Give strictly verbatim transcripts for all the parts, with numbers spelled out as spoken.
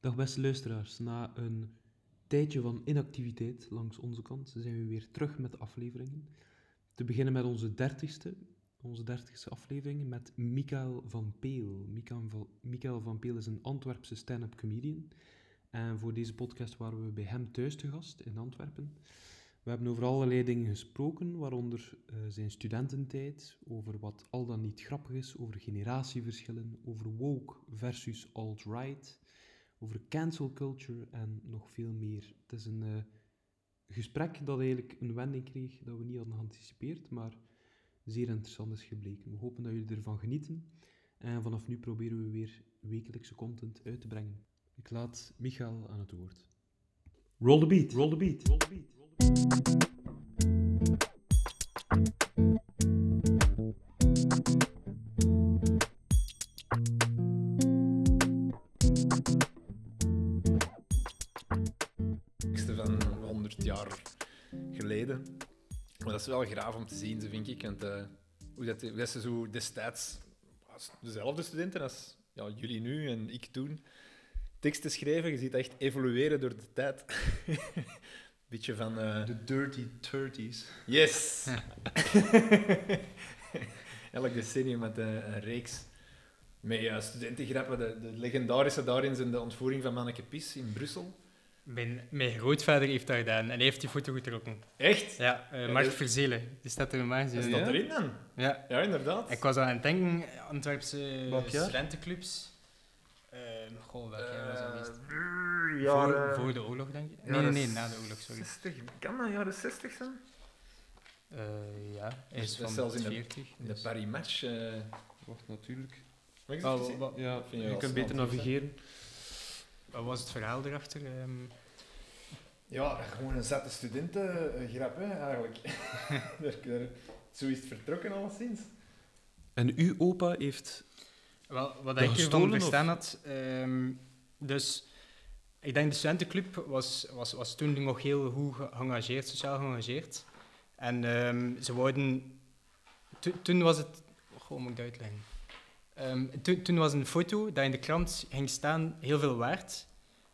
Dag beste luisteraars, na een tijdje van inactiviteit langs onze kant zijn we weer terug met de afleveringen. Te beginnen met onze dertigste, onze dertigste aflevering met Michael van Peel. Michael van, Michael van Peel is een Antwerpse stand-up comedian. En voor deze podcast waren we bij hem thuis te gast in Antwerpen. We hebben over allerlei dingen gesproken, waaronder uh, zijn studententijd, over wat al dan niet grappig is, over generatieverschillen, over woke versus alt-right, over cancel culture en nog veel meer. Het is een uh, gesprek dat eigenlijk een wending kreeg dat we niet hadden geanticipeerd, maar zeer interessant is gebleken. We hopen dat jullie ervan genieten en vanaf nu proberen we weer wekelijkse content uit te brengen. Ik laat Michael aan het woord. Roll the beat. Roll the beat. Roll the beat. Van honderd jaar geleden. Maar dat is wel graaf om te zien, vind ik. Want, uh, hoe, dat, hoe dat ze zo destijds dezelfde studenten als ja, jullie nu en ik toen teksten schrijven. Je ziet dat echt evolueren door de tijd. Beetje van... Uh... De dirty thirties. Yes! Elk decennium met uh, een reeks met uh, studentengrappen. De, de legendarische daarin zijn de ontvoering van Manneke Pis in Brussel. Mijn, mijn grootvader heeft dat gedaan en hij heeft die foto getrokken. Echt? Ja, uh, Ja, Mark dat- Verzelen. Die staat er normaal gezien. Is dat Ja. erin dan? Ja. Ja, inderdaad. Ik was aan het denken, Antwerpse Welk jaar? studentenclubs. Uh, goh, welk jaar was dat geweest? Uh, Voor, jaren... voor de oorlog, denk ik? Nee, jaren nee, nee, na de oorlog, sorry. zestig. Kan dat jaren zestig zijn? Uh, ja, hij Dus is dat is van zelfs in de- veertig. In de dus- Paris Match. Uh... Wacht, natuurlijk. Mag ik Oh, eens wa- zien? wa- Ja, Vind je je wel kunt snel beter terug, hè? navigeren. Wat was het verhaal erachter? Ehm, Ja, gewoon een zette studentengrap, hè, eigenlijk. daar, daar, zo is het vertrokken, alleszins. En uw opa heeft... Wel, wat Dat ik ervan gestolen, of? verstaan had, ehm, dus ik denk de studentenclub was, was, was toen nog heel goed geëngageerd, sociaal geëngageerd. En ehm, ze wouden... to- toen was het... Goh, hoe moet ik dat uitleggen? Ehm, toen, toen was een foto dat in de krant ging staan heel veel waard.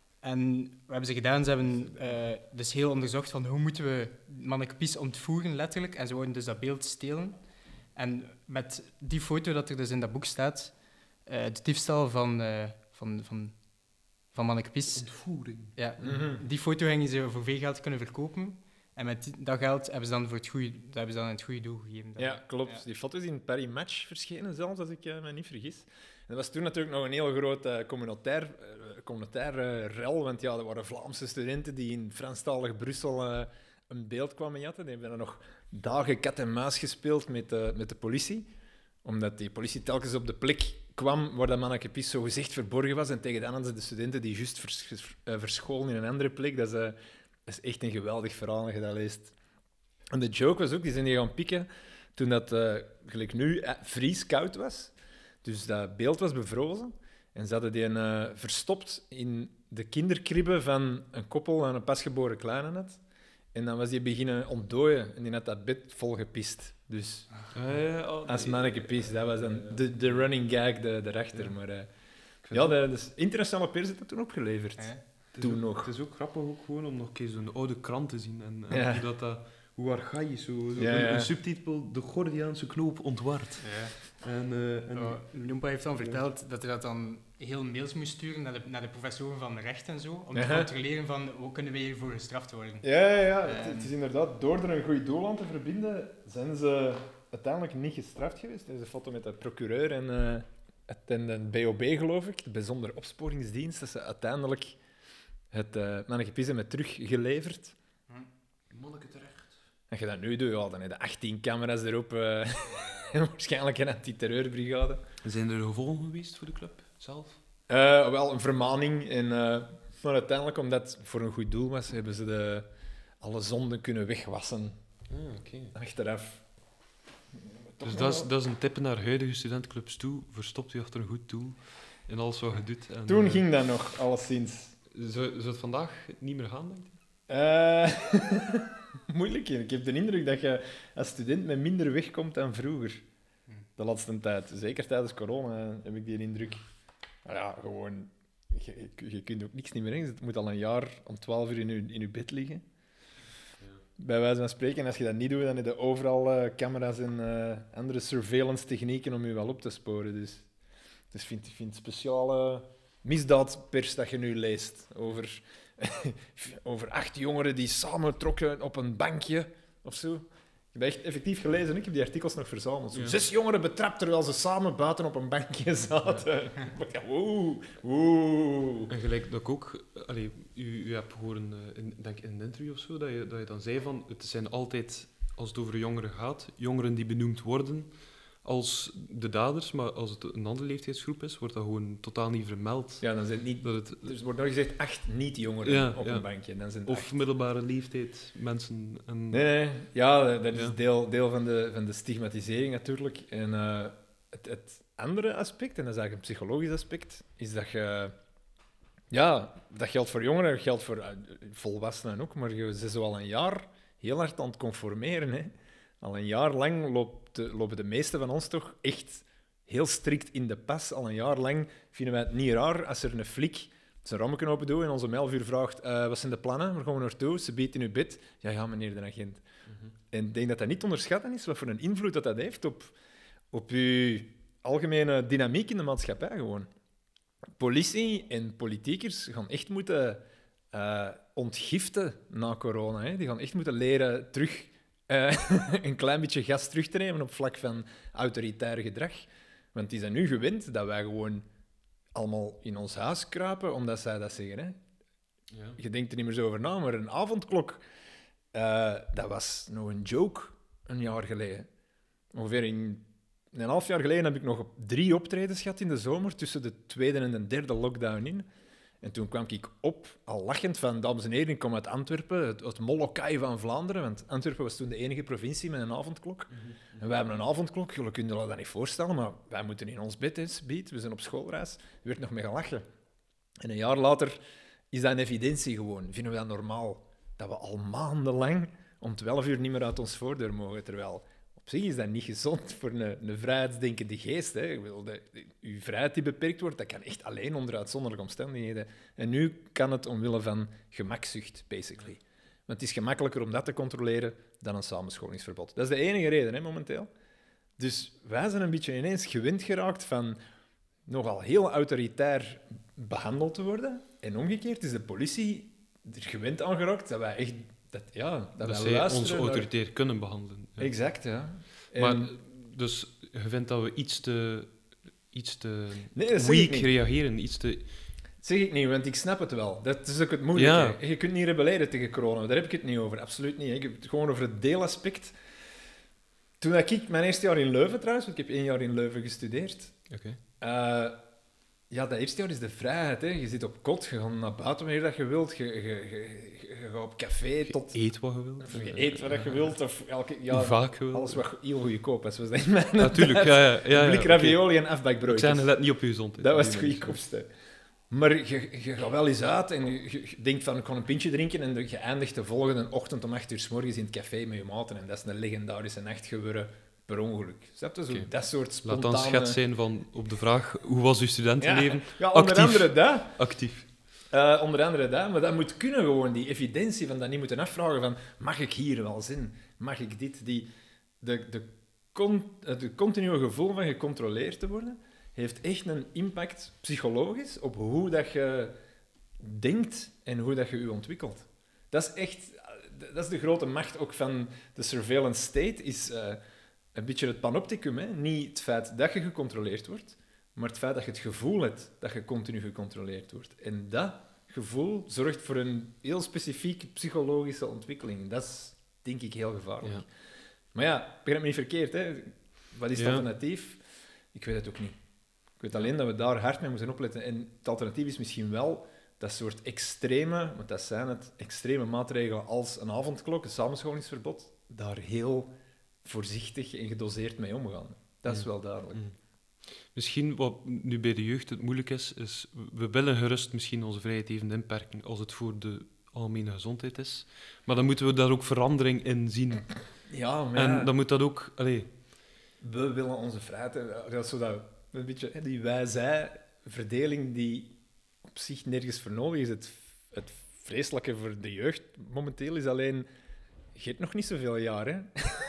En wat hebben ze gedaan? Ze hebben eh, dus heel onderzocht van hoe moeten we Manneke Pis ontvoeren, letterlijk. En ze wouden dus dat beeld stelen. En met die foto dat er dus in dat boek staat, eh de diefstal van, eh van, van, van Manneke Pis, Ontvoering. ja, Mhm. die foto gingen ze voor veel geld kunnen verkopen. En met die- dat geld hebben ze dan voor het goede, dat hebben ze dan in het goede doel gegeven. Ja, klopt. Ja. Die foto's in Paris Match verschenen zelfs, als ik uh, me niet vergis. En dat was toen natuurlijk nog een heel groot uh, communautair, uh, communautair uh, rel, want ja, er waren Vlaamse studenten die in Franstalig Brussel uh, een beeld kwamen jatten. Die hebben dan nog dagen kat en muis gespeeld met, uh, met de politie, omdat die politie telkens op de plek kwam waar dat Manneke Pis zo gezegd verborgen was. En tegen dan hadden ze de studenten die juist vers, vers- uh, verscholen in een andere plek. Dat is, uh, dat is echt een geweldig verhaal als je dat leest. En de joke was ook, die zijn die gaan pikken toen dat, uh, gelijk nu, uh, vrieskoud was. Dus dat beeld was bevrozen. En ze hadden die uh, verstopt in de kinderkribbe van een koppel aan een pasgeboren kleine had. En dan was die beginnen ontdooien en die had dat bed vol gepist. Dus als Manneke Pis, dat was dan de, de running gag de, daarachter. Ja. Maar uh, ja, de, dus internationale pers heeft dat toen opgeleverd. Ja. Het is Toen ook, nog. Het is ook grappig ook gewoon om nog een keer zo'n oude krant te zien. En, en Ja. hoe, dat, dat, hoe archaïs, zo, zo Ja, een, ja. een subtitel, de Gordiaanse knoop ontward. Ja. En, eh, en, Oh, Lumpa heeft dan verteld dat hij dat dan heel mails moest sturen naar de, naar de professoren van recht en zo, om te Aha. controleren van hoe kunnen we hiervoor gestraft worden. Ja, ja, ja. En- Het, het is inderdaad, door er een goed doel aan te verbinden, zijn ze uiteindelijk niet gestraft geweest. Er is een foto met de procureur en, uh, het, en de B O B, geloof ik, de bijzondere opsporingsdienst, dat ze uiteindelijk het uh, Manneke Pis hebben teruggeleverd. Manneke terecht. Als je dat nu doet, ja, dan heb je achttien camera's erop. Uh, waarschijnlijk een antiterreurbrigade. Zijn er gevolgen geweest voor de club zelf? Uh, wel, een vermaning. En, uh, maar uiteindelijk, omdat het voor een goed doel was, hebben ze de, alle zonden kunnen wegwassen. Ah, oké. Achteraf. Dus dat is, dat is een tip naar huidige studentclubs toe. Verstopt u achter een goed doel in alles wat je doet. En, Toen eh, ging dat nog, alleszins. Zou, zou het vandaag niet meer gaan, denk je? Uh, moeilijk. Hè. Ik heb de indruk dat je als student met minder wegkomt dan vroeger. De laatste tijd. Zeker tijdens corona heb ik die indruk. Maar ja, gewoon je, je, je kunt ook niks niet meer doen. Het moet al een jaar om twaalf uur in je, in je bed liggen. Ja. Bij wijze van spreken. En als je dat niet doet, dan heb je overal uh, camera's en uh, andere surveillance technieken om je wel op te sporen. Dus, dus vind ik vind speciale misdaadpers dat je nu leest over, over acht jongeren die samen trokken op een bankje of zo. Ik heb echt effectief gelezen, ik heb die artikels nog verzameld. Zo, Ja. Zes jongeren betrapt terwijl ze samen buiten op een bankje zaten. Ja. Wow, wow. En gelijk dat ik ook, allee, u, u hebt gehoord, uh, in, denk ik in een interview of zo, dat je, dat je dan zei van, het zijn altijd, als het over jongeren gaat, jongeren die benoemd worden als de daders, maar als het een andere leeftijdsgroep is, wordt dat gewoon totaal niet vermeld. Ja, dan zijn het niet... Dat het, Dus er wordt nog gezegd acht niet-jongeren Ja, op ja. een bankje. Dan zijn het of acht. middelbare leeftijd, mensen. En, Nee, nee. Ja, dat is Ja. deel, deel van, de, van de stigmatisering natuurlijk. En uh, het, het andere aspect, en dat is eigenlijk een psychologisch aspect, is dat je... Ja, dat geldt voor jongeren, dat geldt voor uh, volwassenen ook, maar je bent zo al een jaar heel hard aan het conformeren. Hè. Al een jaar lang loopt de, lopen de meesten van ons toch echt heel strikt in de pas. Al een jaar lang vinden wij het niet raar als er een flik zijn rammetje open doet en onze om elf uur vraagt uh, wat zijn de plannen, waar gaan we naartoe? Ze biedt in uw bed. Ja, ja, meneer de agent. Mhm. En ik denk dat dat niet te onderschatten is, wat voor een invloed dat, dat heeft op, op uw algemene dynamiek in de maatschappij gewoon. Politie en politiekers gaan echt moeten uh, ontgiften na corona. Hè. Die gaan echt moeten leren terug uh, een klein beetje gas terug te nemen op vlak van autoritair gedrag. Want die zijn nu gewend dat wij gewoon allemaal in ons huis kruipen, omdat zij dat zeggen. Hè. Ja. Je denkt er niet meer zo over na, maar een avondklok, uh, dat was nog een joke een jaar geleden. Ongeveer in een half jaar geleden heb ik nog drie optredens gehad in de zomer, tussen de tweede en de derde lockdown in. En toen kwam ik op, al lachend, van dames en heren, ik kom uit Antwerpen, het, het Molokai van Vlaanderen, want Antwerpen was toen de enige provincie met een avondklok. Mm-hmm. En wij hebben een avondklok, jullie kunnen je dat niet voorstellen, maar wij moeten in ons bed, hè, Beat. We zijn op schoolreis. Er werd nog mee gelachen. En een jaar later is dat een evidentie gewoon. Vinden we dat normaal? Dat we al maandenlang om twaalf uur niet meer uit ons voordeur mogen, terwijl... Op zich is dat niet gezond voor een, een vrijheidsdenkende geest. Hè. Ik wil de, de, uw vrijheid die beperkt wordt, dat kan echt alleen onder uitzonderlijke omstandigheden. En nu kan het omwille van gemakzucht, basically. Want het is gemakkelijker om dat te controleren dan een samenscholingsverbod. Dat is de enige reden, hè, momenteel. Dus wij zijn een beetje ineens gewend geraakt van nogal heel autoritair behandeld te worden. En omgekeerd is de politie er gewend aan geraakt dat wij echt... Dat, ja, dat, Dat wij zij luisteren ons naar- autoritair kunnen behandelen. Ja. Exact, ja. En- Maar, dus je vindt dat we iets te, iets te Nee, dat zeg ik weak niet. reageren, iets te... zeg ik niet, want ik snap het wel. Dat is ook het moeilijke. Ja. Je kunt niet rebelleren tegen corona. Daar heb ik het niet over. Absoluut niet. Ik heb het gewoon over het deelaspect. Toen ik mijn eerste jaar in Leuven trouwens, want ik heb één jaar in Leuven gestudeerd. Oké. Uh, ja, dat eerste jaar is de vrijheid. Hè. Je zit op kot, je gaat naar buiten wanneer dat je wilt. Je, je, je, je, je gaat op café tot... Eet wat je wilt. Of je eet wat je wilt. Of elke, ja, Hoe vaak je wilt. alles wat heel goedkoop is. Was dat in mijn Natuurlijk, ja, ja. ja, Een ja, blik oké. ravioli en Ik afbakbroodjes. zei net niet op je gezondheid. Dat was het Nee, nee. goedkoopste. Maar je, je gaat wel eens uit en je, je denkt van ik ga een pintje drinken en je eindigt de volgende ochtend om acht uur 's morgens in het café met je maten. En dat is een legendarische nacht geworden per ongeluk. Snap je? Zo, Oké. dat soort Laat spontane... dan schets zijn van op de vraag hoe was uw studentenleven? Ja, ja, onder Actief. andere dat. Actief. Uh, onder andere dat. Maar dat moet kunnen gewoon, die evidentie van dat niet moeten afvragen van mag ik hier wel zin? Mag ik dit? Die, de, de, con, het continue gevoel van gecontroleerd te worden heeft echt een impact psychologisch op hoe dat je denkt en hoe dat je je ontwikkelt. Dat is echt... Dat is de grote macht ook van de surveillance state, is uh, een beetje het panopticum. Hè? Niet het feit dat je gecontroleerd wordt, maar het feit dat je het gevoel hebt dat je continu gecontroleerd wordt. En dat gevoel zorgt voor een heel specifieke psychologische ontwikkeling. Dat is, denk ik, heel gevaarlijk. Ja. Maar ja, begrijp me niet verkeerd. Hè? Wat is het Ja. alternatief? Ik weet het ook niet. Ik weet alleen dat we daar hard mee moeten opletten. En het alternatief is misschien wel dat soort extreme, want dat zijn het, extreme maatregelen als een avondklok, een samenscholingsverbod, daar heel voorzichtig en gedoseerd mee omgaan. Dat is Ja. wel duidelijk. Mm. Misschien wat nu bij de jeugd het moeilijk is, is we willen gerust misschien onze vrijheid even inperken als het voor de algemene gezondheid is. Maar dan moeten we daar ook verandering in zien. Ja, maar ja, En dan moet dat ook... Allee, we willen onze vrijheid. hè. Dat is zo dat, een beetje hè, die wij-zij-verdeling die op zich nergens voor nodig is. Het, het vreselijke voor de jeugd momenteel is alleen... Je hebt nog niet zoveel jaar, hè.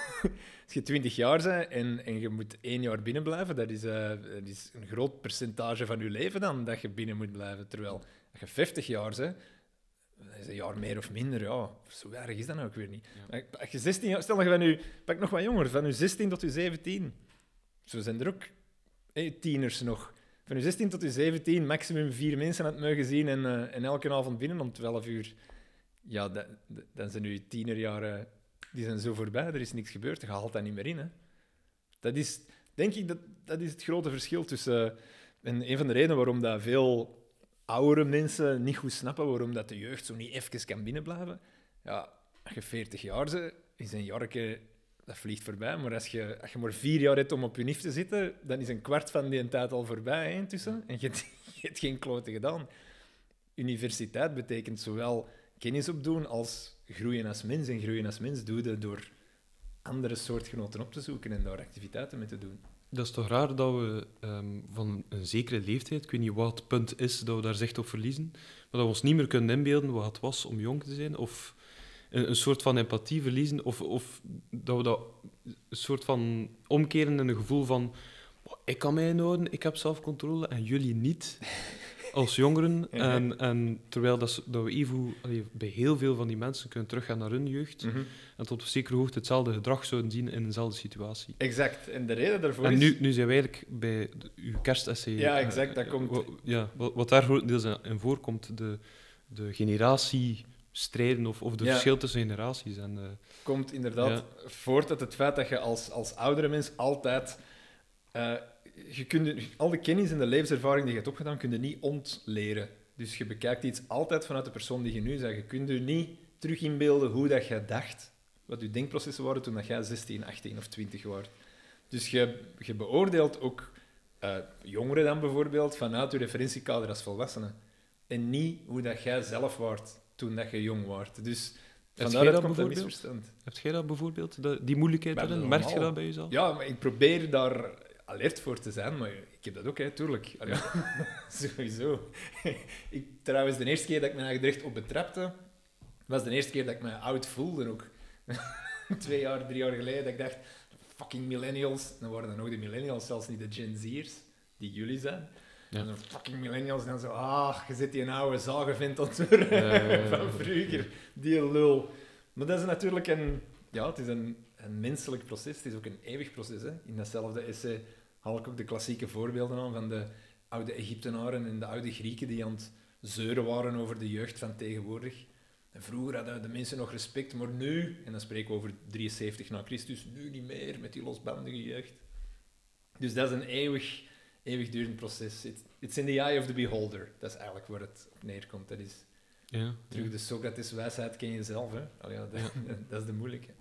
Als je twintig jaar bent en, en je moet één jaar binnen blijven, dat is, uh, dat is een groot percentage van je leven dan dat je binnen moet blijven. Terwijl als je vijftig jaar bent, dat is een jaar meer of minder. Ja, zo erg is dat nou ook weer niet. Ja. Als je zestien jaar, stel dat je van je, pak nog wat jonger, van je zestien tot je zeventien. Zo zijn er ook hey, tieners nog. Van je zestien tot je zeventien, maximum vier mensen aan het mogen zien en, uh, en elke avond binnen om twaalf uur. Ja, dat, dat, dan zijn nu tienerjaren, die zijn zo voorbij, er is niks gebeurd, je haalt dat niet meer in. Hè. Dat is, denk ik, dat, dat is het grote verschil tussen... Uh, en een van de redenen waarom dat veel oudere mensen niet goed snappen waarom dat de jeugd zo niet even kan binnenblijven. Ja, als je veertig jaar bent, is een jarke, dat vliegt voorbij. Maar als je, als je maar vier jaar hebt om op je nif te zitten, dan is een kwart van die tijd al voorbij hè, intussen. En je hebt, je hebt geen klote gedaan. Universiteit betekent zowel kennis opdoen als groeien als mens. En groeien als mens doe je door andere soortgenoten op te zoeken en daar activiteiten mee te doen. Dat is toch raar dat we um, van een zekere leeftijd, ik weet niet wat het punt is dat we daar zicht op verliezen, maar dat we ons niet meer kunnen inbeelden wat het was om jong te zijn, of een, een soort van empathie verliezen, of, of dat we dat een soort van omkeren in een gevoel van ik kan mij inhouden, ik heb zelfcontrole en jullie niet, als jongeren. Ja. En, en terwijl dat, dat we even allee, bij heel veel van die mensen kunnen teruggaan naar hun jeugd, Mm-hmm. en tot op zekere hoogte hetzelfde gedrag zouden zien in dezelfde situatie. Exact. En de reden daarvoor En is... nu, nu zijn we eigenlijk bij de- uw kerstessay. Ja, eh, exact, dat eh, komt- wa- ja, wat, wat daar grotendeels in in voorkomt, de, de generatiestrijden of, of de Ja. verschil tussen generaties. En, eh, komt inderdaad voort uit het feit dat je als, als oudere mens altijd... Uh, je kunt, al de kennis en de levenservaring die je hebt opgedaan, kun je niet ontleren. Dus je bekijkt iets altijd vanuit de persoon die je nu bent. Je kunt je niet terug inbeelden hoe dat je dacht, wat je denkprocessen waren toen dat jij zestien, achttien of twintig was. Dus je, je beoordeelt ook uh, jongeren dan bijvoorbeeld vanuit je referentiekader als volwassene. En niet hoe dat jij zelf was toen dat je jong was. Dus vandaar jij dat dat komt dat bijvoorbeeld? misverstand. Heb jij dat bijvoorbeeld, de- die moeilijkheid Bij daarin? de Merk je normaal. dat bij jezelf? Ja, maar ik probeer daar alert voor te zijn, maar ik heb dat ook, hè, tuurlijk. Allee, sowieso. ik, trouwens, de eerste keer dat ik me eigenlijk er echt op betrapte, was de eerste keer dat ik me oud voelde ook. Twee jaar, drie jaar geleden, dat ik dacht, fucking millennials. Dan waren dan nog de millennials, zelfs niet de Gen Z'ers, die jullie zijn. Ja. En dan fucking millennials, en dan zo, ah, je zit die een oude zagenvent aan het worden Ja, ja, ja, ja. van vroeger, die lul. Maar dat is natuurlijk een, ja, het is een, een menselijk proces, het is ook een eeuwig proces. Hè. In datzelfde essay haal ik ook de klassieke voorbeelden aan van de oude Egyptenaren en de oude Grieken die aan het zeuren waren over de jeugd van tegenwoordig. En vroeger hadden de mensen nog respect, maar nu, en dan spreken we over drieënzeventig na Christus, nu niet meer met die losbandige jeugd. Dus dat is een eeuwig, eeuwigdurend proces. It's, it's in the eye of the beholder. Dat is eigenlijk waar het op neerkomt. Dat is Ja, terug ja. de Socrates-wijsheid ken je zelf. Hè? Allee, ja, dat, Ja. dat is de moeilijke.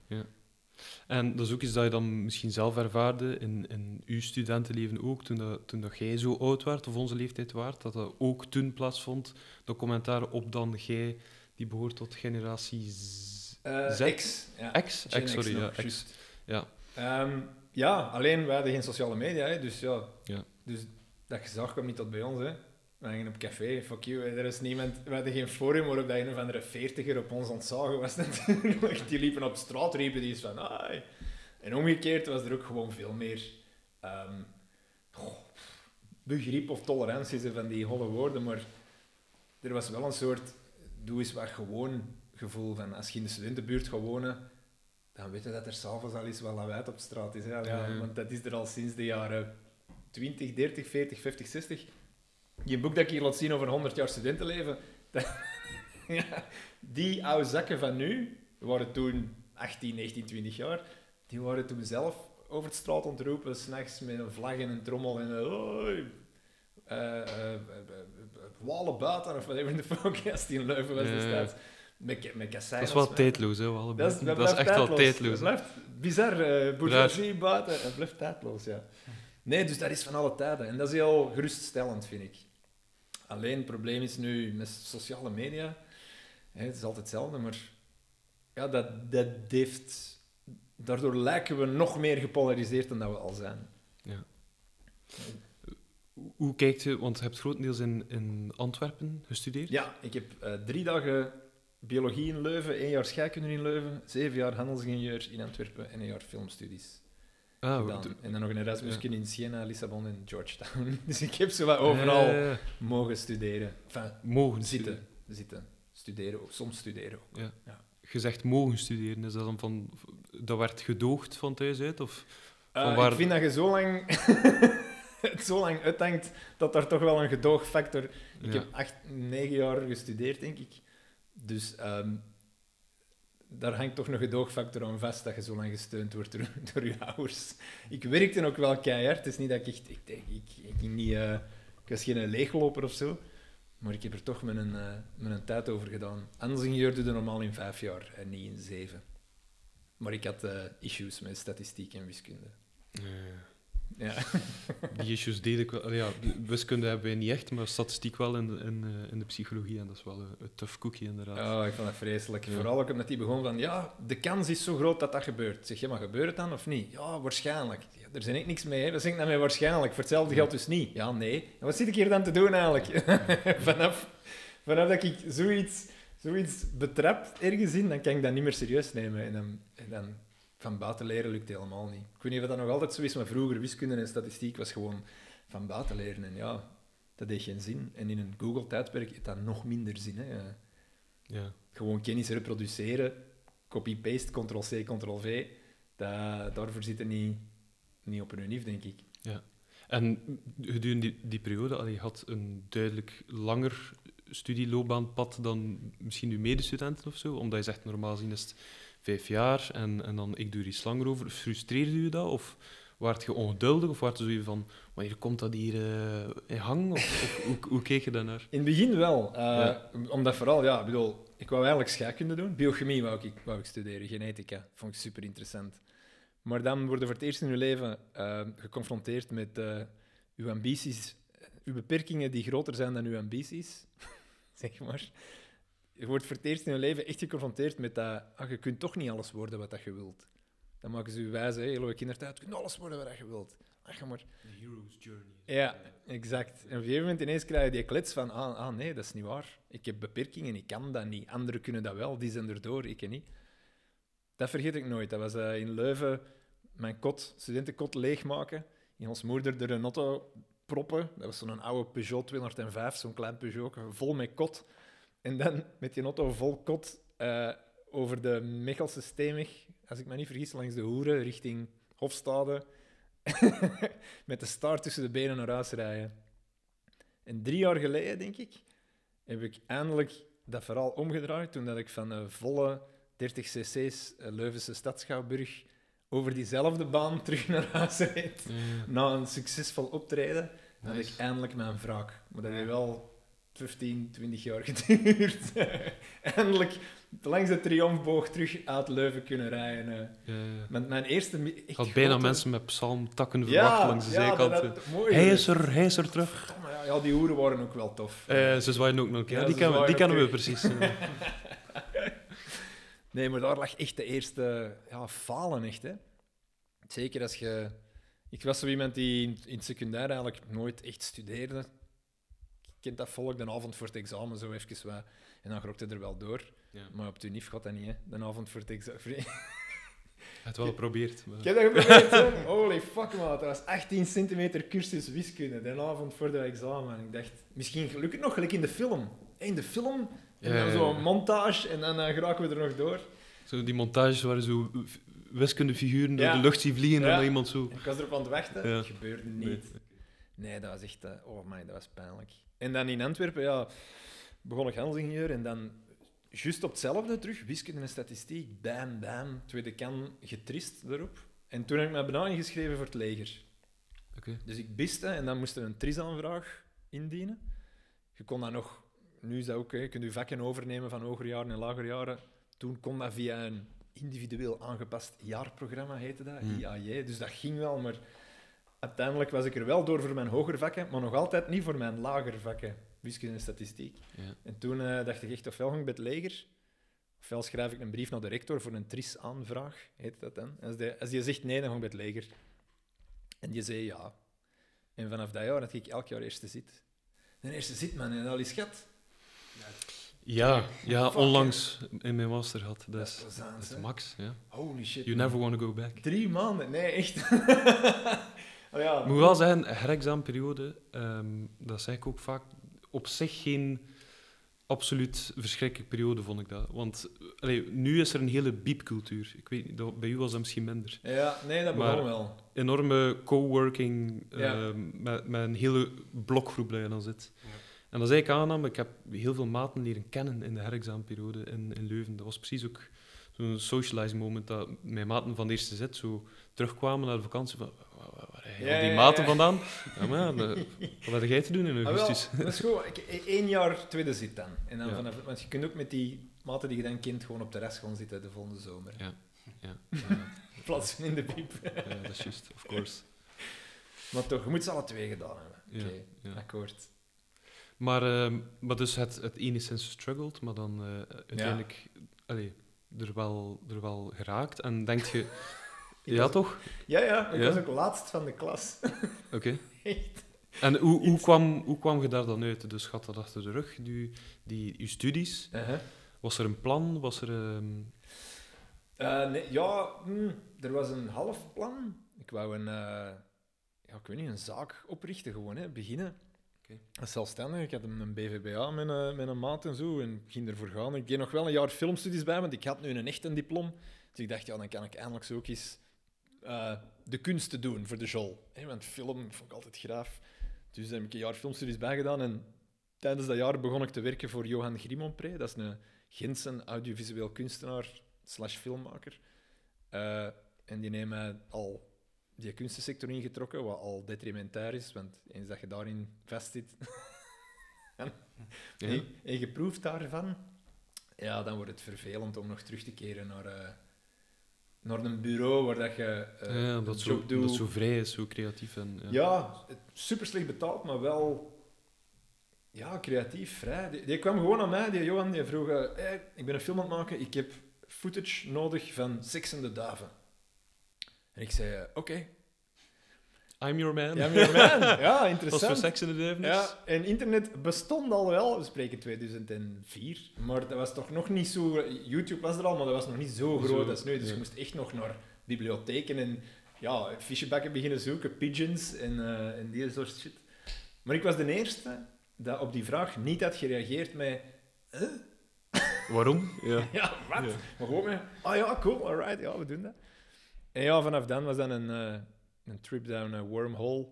En dat is ook iets dat je dan misschien zelf ervaarde in, in uw studentenleven ook, toen, dat, toen dat jij zo oud werd, of onze leeftijd waard, dat dat ook toen plaatsvond, de commentaar op dan jij, die behoort tot generatie Z. Uh, Z? X. Ja. X? Gen X, sorry, nog, ja, X. juist. Ja. Ehm, ja, alleen wij hadden geen sociale media, hè, dus ja. Ja. Dus dat gezag kwam niet tot bij ons. Hè. We gingen op café, fuck you, hè. Er is niemand, we hadden geen forum waarop dat een of andere veertiger op ons ontzagen was natuurlijk. Die liepen op straat, riepen die eens van ai. En omgekeerd was er ook gewoon veel meer um, goh, begrip of tolerantie zijn van die holle woorden, maar er was wel een soort doe eens wat gewoon gevoel van als je in de studentenbuurt gaat wonen, dan weet je dat er s'avonds al eens wel lawaai op straat is. Hè? Ja, Ja, ja. Want dat is er al sinds de jaren twintig, dertig, veertig, vijftig, zestig. Die boek dat ik hier laat zien over honderd jaar studentenleven, dat, ja, die oude zakken van nu, waren toen achttien, negentien, twintig jaar, die waren toen zelf over het straat ontroepen, s'nachts met een vlag en een trommel en een hoi, uh, uh, uh, walen buiten of whatever de focus in Leuven was Ja, ja. destijds. Met, met kasseien. Dat is wel tijdloos, hè, Walen Dat is, buiten. dat Dat is blijft echt wel tijdloos. tijdloos. Dat hè. blijft bizar, uh, bourgeoisie buiten, dat blijft tijdloos, ja. Nee, dus dat is van alle tijden. En dat is heel geruststellend, vind ik. Alleen het probleem is nu met sociale media. Hè, het is altijd hetzelfde, maar ja, dat, dat heeft... Daardoor lijken we nog meer gepolariseerd dan dat we al zijn. Ja. hoe, hoe kijkt je, want je hebt grotendeels in, in Antwerpen gestudeerd. Ja, ik heb uh, drie dagen biologie in Leuven, één jaar scheikunde in Leuven, zeven jaar handelsingenieur in Antwerpen en een jaar filmstudies Ah, gedaan. de- En dan nog een Erasmusje ja. in Siena, Lissabon en Georgetown. Dus ik heb zo wat overal Eh, mogen studeren. Enfin, mogen zitten, studeren. zitten. Studeren ook, soms studeren ook. Ja. Ja. Je zegt mogen studeren, is dat dan van... Dat werd gedoogd van thuis uit? Of Uh, van waar... Ik vind dat je zo lang... het zo lang uithangt dat daar toch wel een gedoogfactor... Ik Ja. heb acht, negen jaar gestudeerd, denk ik. Dus ehm, daar hangt toch een gedoogfactor aan vast dat je zo lang gesteund wordt door, door je ouders. Ik werkte ook wel keihard. Het is niet dat ik echt... Ik, ik, ik, ik, ging niet, uh, ik was geen leegloper of zo. Maar ik heb er toch mijn, uh, mijn tijd over gedaan. Handelsingenieur doe je normaal in vijf jaar en niet in zeven. Maar ik had uh, issues met statistiek en wiskunde. Ja. Ja. Die issues deed ik wel. Allee, ja, wiskunde hebben wij niet echt, maar statistiek wel in, de- in, eh, in de psychologie. En dat is wel een, een tough cookie, inderdaad. Oh, ik vond dat vreselijk. Ja. Vooral ook omdat die begon van, ja, de kans is zo groot dat dat gebeurt. Zeg je, maar gebeurt het dan of niet? Ja, waarschijnlijk. Ja, er zijn echt niks mee. Hè. Wat zeg ik nou met waarschijnlijk? Voor hetzelfde geldt dus niet. Ja, nee. En wat zit ik hier dan te doen eigenlijk? vanaf, vanaf dat ik zoiets, zoiets betrap ergens in, dan kan ik dat niet meer serieus nemen. En dan, en dan van buiten leren lukt helemaal niet. Ik weet niet of dat nog altijd zo is, maar vroeger wiskunde en statistiek was gewoon van buiten leren. En ja, dat deed geen zin. En in een Google-tijdperk heeft dat nog minder zin. Hè. Ja. Gewoon kennis reproduceren, copy-paste, ctrl-c, ctrl-v, dat, daarvoor zit het niet, niet op een unief, denk ik. En gedurende die, die periode, allee, je had een duidelijk langer studieloopbaanpad dan misschien uw medestudenten of zo? Omdat je zegt, normaal gezien is het vijf jaar en, en dan ik doe er iets langer over. Frustreerde je dat? Of waart je ongeduldig? Of waart je zo van, wanneer komt dat hier uh, in gang? Of, of hoe, hoe keek je daarnaar? In het begin wel. Uh, Ja. Omdat vooral, ja, ik bedoel, ik wou eigenlijk scheikunde doen. Biochemie wou ik, wou ik studeren, genetica. Vond ik super interessant. Maar dan worden voor het eerst in je leven uh, geconfronteerd met uh, uw ambities, uw beperkingen die groter zijn dan uw ambities. Zeg maar. Je wordt voor het eerst in je leven echt geconfronteerd met dat, ah, je kunt toch niet alles worden wat dat je wilt. Dan maken ze je wijzen, hè, hele kindertijd, je kunt alles worden wat dat je wilt. Ach, ga maar. The hero's journey. Ja, exact. En op een gegeven moment ineens krijg je die klets van, ah, ah nee, dat is niet waar. Ik heb beperkingen, ik kan dat niet. Anderen kunnen dat wel, die zijn erdoor, ik niet. Dat vergeet ik nooit. Dat was uh, in Leuven mijn kot, studentenkot leegmaken. In ons moeder er een auto proppen. Dat was zo'n oude Peugeot tweehonderdvijf, zo'n klein Peugeot, vol met kot. En dan met die auto vol kot uh, over de Mechelse Steenweg, als ik me niet vergis, langs de Hoeren, richting Hofstade. Met de staart tussen de benen naar huis rijden. En drie jaar geleden, denk ik, heb ik eindelijk dat verhaal omgedraaid. Toen dat ik van een volle dertig cc's Leuvense Stadschouwburg over diezelfde baan terug naar huis reed. Ja. Na een succesvol optreden, had Nice. ik eindelijk mijn wraak. Maar dat heeft wel vijftien, twintig jaar geduurd. Eindelijk langs de triomfboog terug uit Leuven kunnen rijden. Ja, ja. Met mijn eerste... mi- Echt Ik had bijna grote- mensen met psalmtakken verwacht langs de zijkant. Ja, dat, dat, mooi. Hij is er, hij is er terug. Verdomme, ja, ja, die hoeren waren ook wel tof. Eh, ze zwaaien ook nog. Ja, Ja, die ze kennen we, die zwaaien kennen we terug. precies. eh. Nee, maar daar lag echt de eerste ja, falen, echt. Hè. Zeker als je... Ik was zo iemand die in, in het secundair eigenlijk nooit echt studeerde. Ik kent dat volk de avond voor het examen zo even wat. En dan grokte er wel door. Ja. Maar op het unief gaat dat niet, hè. De avond voor het examen. Je hebt het wel geprobeerd. Maar... Ik heb dat geprobeerd, hè. Holy fuck, man. Dat was achttien centimeter cursus wiskunde, de avond voor het examen. En ik dacht, misschien lukt het nog gelijk in de film. In de film, en Ja, dan ja, zo'n ja. montage, en dan uh, geraken we er nog door. Zo die montages waren zo wiskundefiguren door Ja. de lucht zien vliegen en Ja. dan iemand zo... En ik was erop aan het wachten, Ja. het gebeurde niet. Nee. Nee, dat was echt... uh, oh man, dat was pijnlijk. En dan in Antwerpen, ja, begon ik handelsingenieur en dan juist op hetzelfde terug, wiskunde en statistiek, bam, bam, tweede kan getrist erop. En toen heb ik me bijna ingeschreven voor het leger. Oké. Dus ik biste en dan moest je een trisaanvraag indienen. Je kon dat nog... Nu is dat ook, hè, je kunt je vakken overnemen van hogerjaren en lagerjaren. Toen kon dat via een individueel aangepast jaarprogramma, heette dat, Hmm. I A J. Dus dat ging wel, maar uiteindelijk was ik er wel door voor mijn hoger vakken, maar nog altijd niet voor mijn lager vakken, wiskunde en statistiek. Ja. En toen uh, dacht ik echt, ofwel ging ik bij het leger, ofwel schrijf ik een brief naar de rector voor een trisaanvraag, heet dat dan. Als die, als die zegt nee, dan ga ik bij het leger. En die zei ja. En vanaf dat jaar had ik elk jaar eerste zit. De eerste zit, man, en al is schat. Ja, ja Fuck, onlangs in mijn master had. Dat Dat is, is plezant, dat is hè? de max. Ja. Holy shit. You man. never want to go back. Drie maanden? Nee, echt. oh, ja. Ik moet wel zeggen, herexamenperiode, um, dat zeg ik ook vaak, op zich geen absoluut verschrikkelijke periode, vond ik dat. Want allee, nu is er een hele biepcultuur. Ik weet niet, dat- bij u was dat misschien minder. Ja, nee, dat Maar- begon wel. Enorme coworking Ja. um, met, met een hele blokgroep dat je dan zit. Ja. En dat is eigenlijk aangenaam. Ik heb heel veel maten leren kennen in de herexamenperiode in, in Leuven. Dat was precies ook zo'n socializing moment dat mijn maten van de eerste zit zo terugkwamen naar de vakantie. Van, waar, waar, waar heb je Ja, al die ja, maten ja. vandaan? Ja, maar ja, de- wat heb jij te doen in Ah, wel, augustus? dat is goed. Ik, e- één jaar tweede zit dan. En dan Ja. vanaf, want je kunt ook met die maten die je dan kent gewoon op de rest gaan zitten de volgende zomer. Ja, ja, ja, In plaats van in de piep. ja, dat is juist, of course. Maar toch, je moet ze alle twee gedaan hebben. Ja, Oké, ja. akkoord. Maar, ehm, maar dus het, het enigszins struggled, maar dan eh, uiteindelijk allee, er, wel, er wel geraakt. En denk je... Ik Ja, was- toch? Ja, ja. Ik Ja? was ook laatst van de klas. Oké. Echt. En hoe, hoe, kwam, hoe kwam je daar dan uit? Dus had dat achter de rug, die, die, je studies? Uh-huh. Was er een plan? Was er... ehm, Eh, nee, ja, hm, er was een half plan. Ik wou een, eh, ja, ik weet niet, een zaak oprichten, gewoon, hè, beginnen. Oké. Als zelfstandig. Ik had een een B V B A met een, met een maat en zo, en ik ging ervoor gaan. Ik deed nog wel een jaar filmstudies bij, want ik had nu een echte diploma. Dus ik dacht, ja, dan kan ik eindelijk zo ook eens eh, de kunsten doen voor de jol. Hè, want film vond ik altijd graaf. Dus daar heb ik een jaar filmstudies bij gedaan. En tijdens dat jaar begon ik te werken voor Johan Grimonpré. Dat is een Gentse audiovisueel kunstenaar slash filmmaker. Eh, en die heeft mij al die kunstensector ingetrokken, wat al detrimentair is, want eens dat je daarin vastzit en, ja. en, en je proeft daarvan, ja, dan wordt het vervelend om nog terug te keren naar, eh, naar een bureau waar dat je eh, ja, een dat, zo, job doet. dat zo vrij is, zo creatief. En, ja. Ja, super slecht betaald, maar wel ja, creatief, vrij. Die, die kwam gewoon naar mij, die Johan, die vroeg: eh, hey, ik ben een film aan het maken, ik heb footage nodig van Seks en de Duiven. En ik zei: eh, oké, okay. I'm your man. Ja, maar man. Ja, Dat is interessant. voor seks in de duiven. Ja, en internet bestond al wel, we spreken tweeduizend vier, maar dat was toch nog niet zo... YouTube was er al, maar dat was nog niet zo Niet groot zo, als nu. Dus ja. je moest echt nog naar bibliotheken en ja, fichebakken beginnen zoeken, pigeons en, uh, en die soort shit. Maar ik was de eerste dat op die vraag niet had gereageerd met... Huh? Waarom? Ja. Ja, wat? Ja. Maar gewoon met... Ah ja, cool, alright, ja, we doen dat. En ja, vanaf dan was dat een, uh, een trip down a wormhole.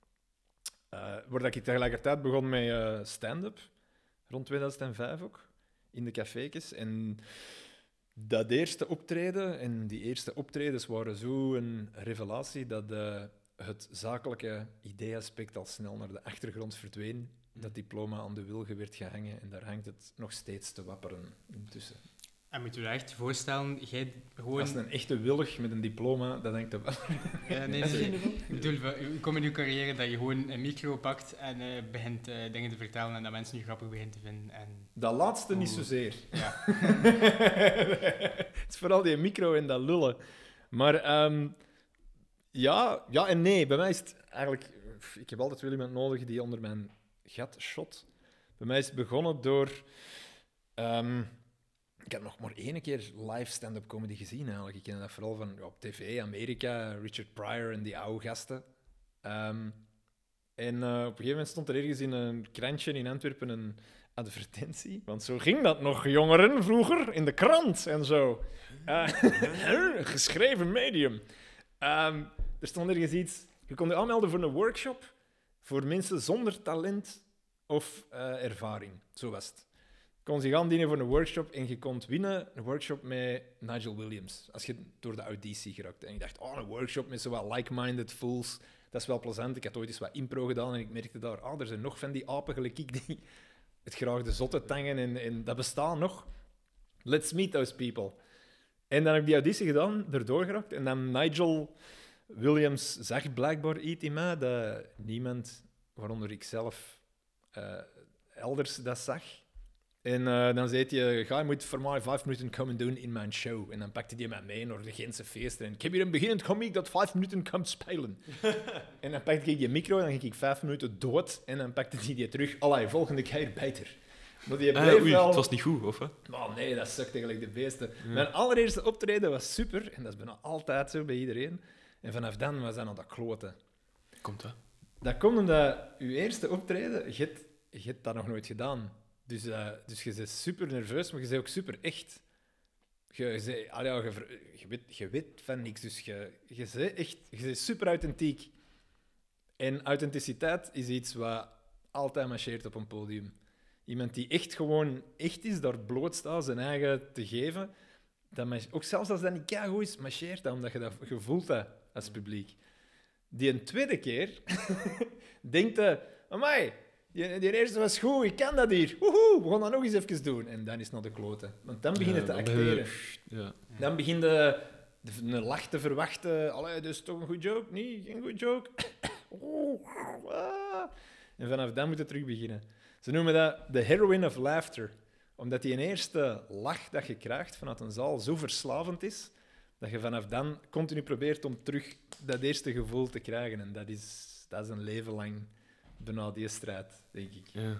Uh, waar ik tegelijkertijd begon met uh, stand-up, rond tweeduizend vijf ook, in de cafékes. En dat eerste optreden, en die eerste optredens waren zo een revelatie dat uh, het zakelijke idee-aspect al snel naar de achtergrond verdween. Dat diploma aan de wilgen werd gehangen en daar hangt het nog steeds te wapperen intussen. En moet je je echt voorstellen, jij gewoon... Als een echte wilg met een diploma, dat hangt te wapperen. Ja, nee, nee, nee. Ik bedoel, we- kom in je carrière dat je gewoon een micro pakt en uh, begint uh, dingen te vertellen en dat mensen je grappig beginnen te vinden. En... Dat laatste niet Oeh. zozeer. Ja. Het is vooral die micro en dat lullen. Maar um, ja, ja en nee. Bij mij is het eigenlijk... Ik heb altijd wel iemand nodig die onder mijn gat shot. Bij mij is het begonnen door... Um, ik heb nog maar één keer live stand-up comedy gezien eigenlijk. Ik ken dat vooral van ja, op tv, Amerika, Richard Pryor en die oude gasten. Um, en uh, op een gegeven moment stond er ergens in een krantje in Antwerpen een advertentie. Want zo ging dat nog, jongeren, vroeger, in de krant en zo. Uh, een geschreven medium. Um, er stond ergens iets... Je kon je aanmelden voor een workshop voor mensen zonder talent of uh, ervaring. Zo was het. Je kon zich aandienen voor een workshop en je kon winnen een workshop met Nigel Williams. Als je door de auditie geraakt. En ik dacht, oh, een workshop met zo wat like-minded fools. Dat is wel plezant. Ik had ooit eens wat impro gedaan en ik merkte daar, ah, er zijn nog van die apen gelijk ik die het graag de zotte tangen en, en dat bestaat nog. Let's meet those people. En dan heb ik die auditie gedaan, erdoor geraakt. En dan Nigel Williams zag blijkbaar iets in mij dat niemand, waaronder ik zelf, uh, elders dat zag. En uh, dan zei hij, ga je moet voor mij vijf minuten komen doen in mijn show. En dan pakte hij mij mee naar de Gentse feesten. En ik heb hier een beginnend komiek dat vijf minuten komt spelen. En dan pakte ik die micro en dan ging ik vijf minuten dood. En dan pakte hij die terug. Allee, volgende keer beter. Maar die bleef Ah, oei, wel... het was niet goed, of hè? Oh nee, dat sukt eigenlijk de beesten. Ja. Mijn allereerste optreden was super. En dat is bijna altijd zo bij iedereen. En vanaf dan was dat aan dat kloten. Komt hè? Dat komt omdat je eerste optreden, je hebt, je hebt dat nog nooit gedaan. Dus, uh, dus je bent super nerveus, maar je bent ook super echt. Je, je, bent, allee, ja, je, je, weet, je weet van niks, dus je, je bent echt je bent super authentiek. En authenticiteit is iets wat altijd marcheert op een podium. Iemand die echt gewoon echt is, daar bloot staat, zijn eigen te geven. Dat march- ook zelfs als dat niet keigoed is, marcheert dat, omdat je dat je voelt dat als publiek. Die een tweede keer denkt hij, amai, die, die eerste was goed, ik kan dat hier. Woehoe, we gaan dat nog eens even doen. En dan is het naar de kloten. Want dan begin je Ja, te dan begin je- acteren. Ja. Dan begin je de, een lach te verwachten. Allee, dat is toch een goed joke? Nee, geen goed joke. Oeh, ah. En vanaf dan moet je terug beginnen. Ze noemen dat de heroine of laughter. Omdat die eerste lach dat je krijgt vanuit een zaal zo verslavend is, dat je vanaf dan continu probeert om terug dat eerste gevoel te krijgen. En dat is, dat is een leven lang bijna die strijd, denk ik. Ja.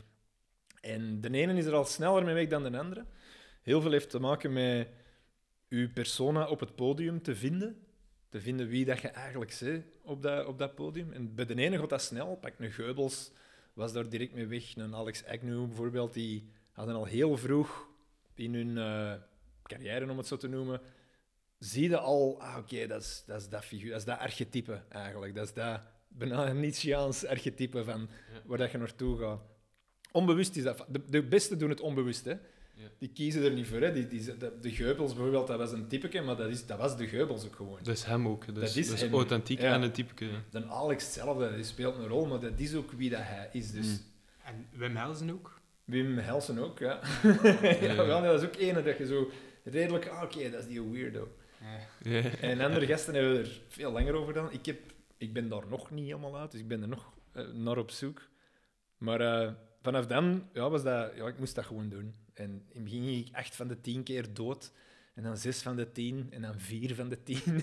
En de ene is er al sneller mee weg dan de andere. Heel veel heeft te maken met je persona op het podium te vinden. Te vinden wie dat je eigenlijk bent op dat, op dat podium. En bij de ene gaat dat snel. Pak een Goebbels, was daar direct mee weg. Een Alex Agnew bijvoorbeeld, die hadden al heel vroeg in hun uh, carrière, om het zo te noemen, zie je al, ah, oké, okay, dat, is, dat is dat figuur, dat is dat archetype eigenlijk. Dat is dat bijna Nietzscheaans archetype van Ja. waar dat je naartoe gaat. Onbewust is dat. De, de beste doen het onbewust, hè. Ja. Die kiezen er niet voor. Hè. Die, die, de, de Goebbels bijvoorbeeld, dat was een typeke, maar dat, is, dat was de Goebbels ook gewoon. Dat is hem ook. Dat is, Dat is dat is hem. authentiek Ja. en een typeke. Ja. Dan Alex hetzelfde, die speelt een rol, maar dat is ook wie dat hij is. Dus Mm. En Wim Helsen ook. Wim Helsen ook, ja. Ja. ja wel, dat is ook ene dat je zo redelijk... Ah, oké, dat is die weirdo. Ja. En andere gasten hebben er veel langer over gedaan. Ik, heb, ik ben daar nog niet helemaal uit, dus ik ben er nog uh, naar op zoek. Maar uh, vanaf dan ja, was dat... Ja, ik moest dat gewoon doen. En in het begin ging ik acht van de tien keer dood. En dan zes van de tien. En dan vier van de tien.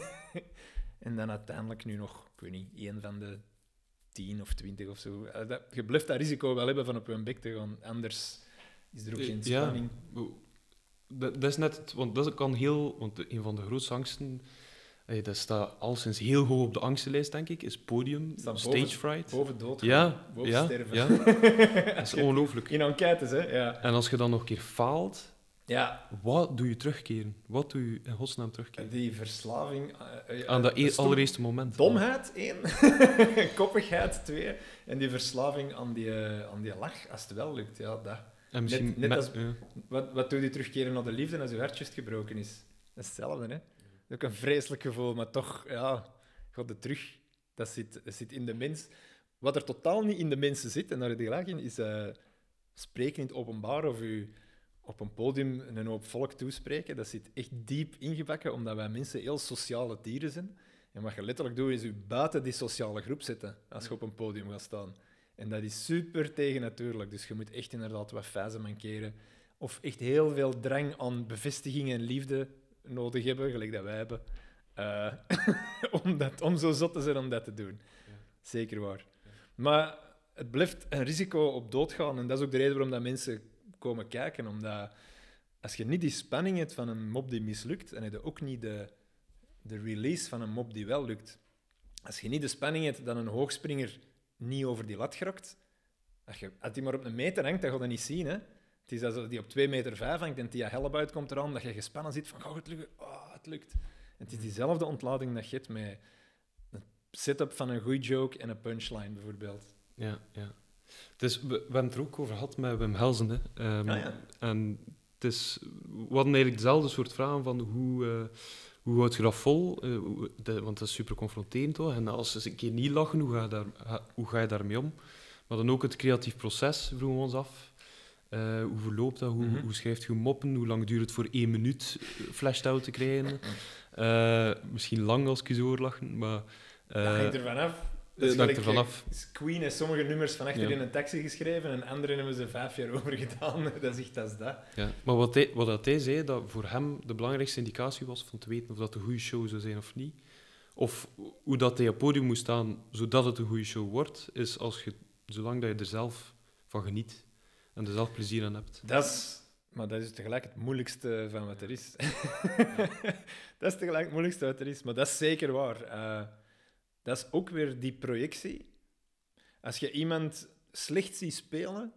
En dan uiteindelijk nu nog, ik weet niet, één van de tien of twintig of zo. Uh, dat, je blijft dat risico wel hebben van op je bek te gaan. Anders is er ook geen Ja. spanning. Dat, dat is net... het- Want dat kan heel... Want een van de grootste angsten... eh, Dat staat al sinds heel hoog op de angstenlijst, denk ik. Is podium, Staat stage boven- fright. Boven dood. Ja, boven ja, sterven. ja. Dat is ongelooflijk. In enquêtes, hè? Ja. En als je dan nog een keer faalt, Ja, wat doe je terugkeren? Wat doe je in godsnaam terugkeren? die verslaving... uh, uh, Aan dat e- stom- allereerste moment. Domheid, één. Koppigheid, twee. En die verslaving aan die, uh, aan die lach, als het wel lukt. Ja, dat. En misschien net- net met- als- ja. Wat, wat doe je terugkeren naar de liefde als je hartje gebroken is? Dat is hetzelfde, hè? Dat is ook een vreselijk gevoel, maar toch, ja, gaat het terug. Dat zit, dat zit in de mens. Wat er totaal niet in de mensen zit, en daar heb je gelijk in, is uh, spreken in het openbaar of u op een podium een hoop volk toespreken. Dat zit echt diep ingebakken, omdat wij mensen heel sociale dieren zijn. En wat je letterlijk doet, is je buiten die sociale groep zetten als je op een podium gaat staan. En dat is super tegennatuurlijk. Dus je moet echt inderdaad wat fase mankeren. Of echt heel veel drang aan bevestiging en liefde nodig hebben, gelijk dat wij hebben. Uh, om, dat, om zo zot te zijn om dat te doen. Ja. Zeker waar. Maar het blijft een risico op doodgaan. En dat is ook de reden waarom dat mensen komen kijken. Omdat als je niet die spanning hebt van een mop die mislukt, en heb je ook niet de, de release van een mop die wel lukt. Als je niet de spanning hebt dat een hoogspringer niet over die lat geraakt, als je, als die maar op een meter hangt, dan ga je dat niet zien. Hè? Het is als die op twee meter vijf hangt en die hellebuit komt eraan, dat je gespannen zit van, gaat het lukken? Oh, het lukt. En het is diezelfde ontlading dat je hebt met een setup van een goede joke en een punchline, bijvoorbeeld. Ja, ja. Dus we, we hebben het er ook over gehad met Wim Helsen. Hè. Um, Ah, ja. En het is, we hadden eigenlijk dezelfde soort vragen van hoe, uh, hoe houd je dat vol? Uh, hoe- de, want dat is super confronterend, toch? En als ze een keer niet lachen, hoe ga je, daar, ha- hoe ga je daarmee om? Maar dan ook het creatief proces, vroegen we ons af. Uh, hoe verloopt dat? Hoe, Mhm. hoe schrijft je moppen? Hoe lang duurt het voor één minuut flashed out te krijgen? Uh, misschien lang als ik je zo hoor lachen, maar... Dat uh, hangt ervan af. Dat is dat hangt gelijk, er vanaf. eh, Queen heeft sommige nummers van achter Ja. in een taxi geschreven en andere hebben ze vijf jaar over gedaan. Dat is echt als dat. Ja. Maar wat hij, wat dat hij zei, dat voor hem de belangrijkste indicatie was van te weten of dat een goede show zou zijn of niet, of hoe dat hij op het podium moet staan zodat het een goede show wordt, is als je, zolang dat je er zelf van geniet en er zelf plezier aan hebt. Dat is, maar dat is tegelijk het moeilijkste van wat er is. Dat is tegelijk het moeilijkste wat er is, maar dat is zeker waar. Uh, dat is ook weer die projectie. Als je iemand slecht ziet spelen,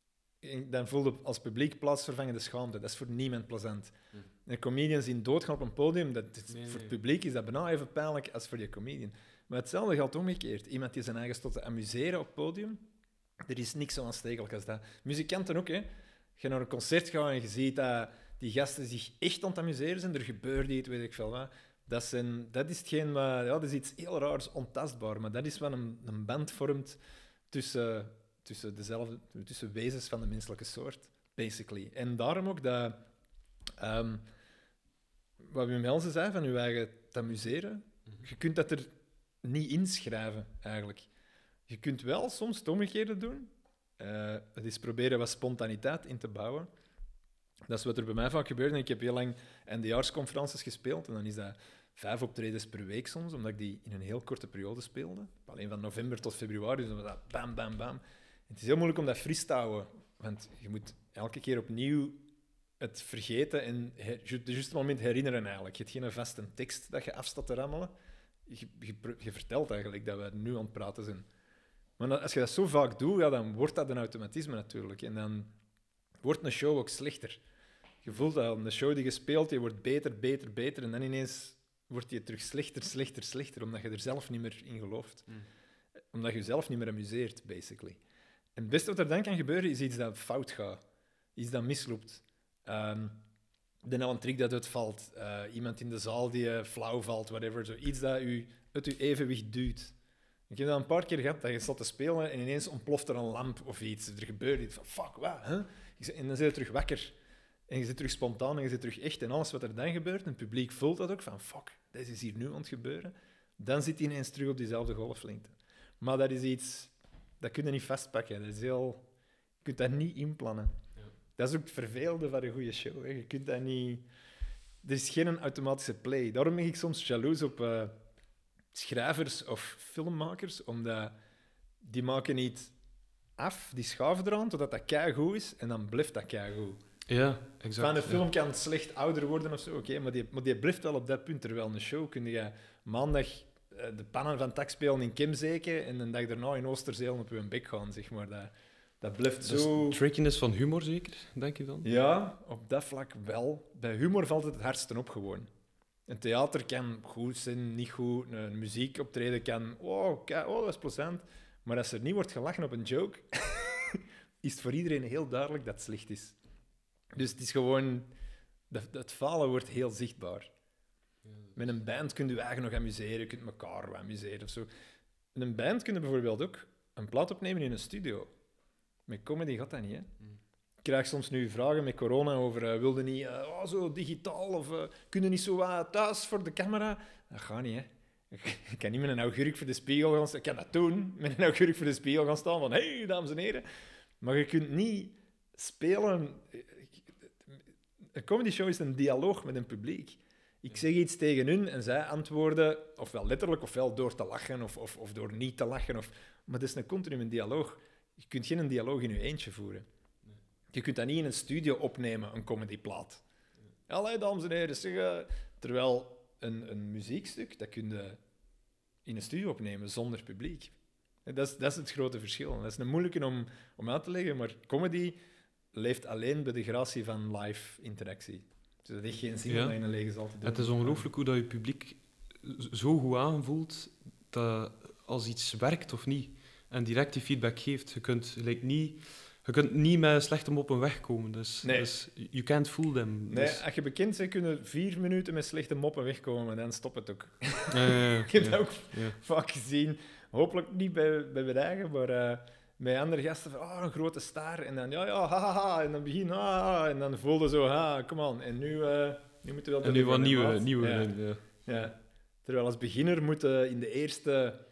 dan voel je als publiek plaatsvervangende schaamte. Dat is voor niemand plezant. Mm. Een comedian zien doodgaan op een podium, dat is, Nee, voor nee. het publiek is dat bijna even pijnlijk als voor die comedian. Maar hetzelfde geldt omgekeerd. Iemand die zijn eigen staat te amuseren op het podium, er is niks zo aanstekelijk als dat. Muzikanten ook, hè. Als je naar een concert gaat en je ziet dat die gasten zich echt aan het amuseren zijn, er gebeurt iets, weet ik veel wat. Dat, zijn, dat is hetgeen wat... Ja, dat is iets heel raars, ontastbaar, maar dat is wat een, een band vormt tussen, tussen, dezelfde, tussen wezens van de menselijke soort, basically. En daarom ook dat... Um, wat Wim Helsen zei, van je eigen te amuseren, je kunt dat er niet inschrijven, eigenlijk. Je kunt wel soms het omgekeerde doen. Uh, het is proberen wat spontaniteit in te bouwen. Dat is wat er bij mij vaak gebeurt. En ik heb heel lang eindejaarsconferences gespeeld. En dan is dat vijf optredens per week soms, omdat ik die in een heel korte periode speelde. Alleen van november tot februari. Dus dan was dat bam, bam, bam. En het is heel moeilijk om dat fris te houden. Want je moet elke keer opnieuw het vergeten en her, het juiste moment herinneren eigenlijk. Je hebt geen vaste tekst dat je afstaat te rammelen. Je, je, je vertelt eigenlijk dat we nu aan het praten zijn. Maar als je dat zo vaak doet, ja, dan wordt dat een automatisme natuurlijk. En dan wordt een show ook slechter. Je voelt dat een show die je speelt, die wordt beter, beter, beter. En dan ineens wordt die terug slechter, slechter, slechter. Omdat je er zelf niet meer in gelooft. Mm. Omdat je jezelf niet meer amuseert, basically. En het beste wat er dan kan gebeuren, is iets dat fout gaat. Iets dat misloopt. Um, de nou een trick dat uitvalt. Uh, iemand in de zaal die uh, flauw valt, whatever. Zo. Iets dat u uit je evenwicht duwt. Ik heb dat een paar keer gehad, dat je zat te spelen en ineens ontploft er een lamp of iets. Er gebeurt iets van, fuck, wat? Huh? En dan ben je terug wakker. En je zit terug spontaan en je zit terug echt. En alles wat er dan gebeurt, en het publiek voelt dat ook, van fuck, dat is hier nu aan het gebeuren. Dan zit hij ineens terug op diezelfde golflengte. Maar dat is iets, dat kun je niet vastpakken. Dat is heel, je kunt dat niet inplannen. Ja. Dat is ook het vervelende van een goede show. Hè. Je kunt dat niet... Er is geen automatische play. Daarom ben ik soms jaloers op... Uh, schrijvers of filmmakers, omdat die maken niet af, die schaven eraan, totdat dat keigoed is, en dan blijft dat keigoed. Ja, exact. Van een film ja. kan slecht ouder worden of zo, oké, okay, maar, die, maar die blijft wel op dat punt. Terwijl een show kun je maandag uh, de pannen van tak spelen in Kimzeke en een dag daarna in Oosterzeel op je bek gaan, zeg maar. Dat, dat blijft dat zo... is trickiness van humor, zeker, denk je dan? Ja, op dat vlak wel. Bij humor valt het het hardste op, gewoon. Een theater kan goed zijn, niet goed. Een muziekoptreden kan... Oh, kijk, oh, dat is plezant. Maar als er niet wordt gelachen op een joke, is het voor iedereen heel duidelijk dat het slecht is. Dus het is gewoon... Het falen wordt heel zichtbaar. Met een band kun je je eigen nog amuseren, je kunt elkaar amuseren of zo. Met een band kun je bijvoorbeeld ook een plaat opnemen in een studio. Met comedy gaat dat niet, hè? Ik krijg soms nu vragen met corona over uh, wilde niet uh, oh, zo digitaal of uh, kunnen niet zo uh, thuis voor de camera. Dat gaat niet, hè. Ik kan niet met een augurk voor de spiegel gaan staan. Ik kan dat doen, met een augurk voor de spiegel gaan staan van hé, hey, dames en heren. Maar je kunt niet spelen... Een comedy show is een dialoog met een publiek. Ik zeg iets tegen hun en zij antwoorden, ofwel letterlijk, ofwel door te lachen of, of, of door niet te lachen. Of... Maar het is een continu een dialoog. Je kunt geen dialoog in je eentje voeren. Je kunt dat niet in een studio opnemen, een comedyplaat. Ja. Allee, dames en heren, zeg, uh, terwijl een, een muziekstuk, dat kun je in een studio opnemen zonder publiek. Dat is, dat is het grote verschil. Dat is een moeilijke om, om uit te leggen, maar comedy leeft alleen bij de gratie van live interactie. Dus dat heeft geen zin ja. om dat in een lege zaal te doen. Het is ongelooflijk hoe dat je publiek zo goed aanvoelt dat als iets werkt of niet en direct die feedback geeft, je kunt like, niet... Je kunt niet met slechte moppen wegkomen. Dus, nee. dus you can't fool them. Nee, dus. als je bekend bent, kunnen vier minuten met slechte moppen wegkomen. Dan stopt het ook. Uh, uh, je hebt ja, dat ook ja. vaak gezien. Hopelijk niet bij, bij mijn eigen, maar uh, met andere gasten van oh, een grote star. En dan ja, ja, ha, ha, ha. En dan begin, ha, ha. En dan voelde zo, ha, come on. En nu, uh, nu moeten we wel... En nu wat nieuwe... maat. nieuwe ja. ja. Ja. Terwijl als beginner moet je in de eerste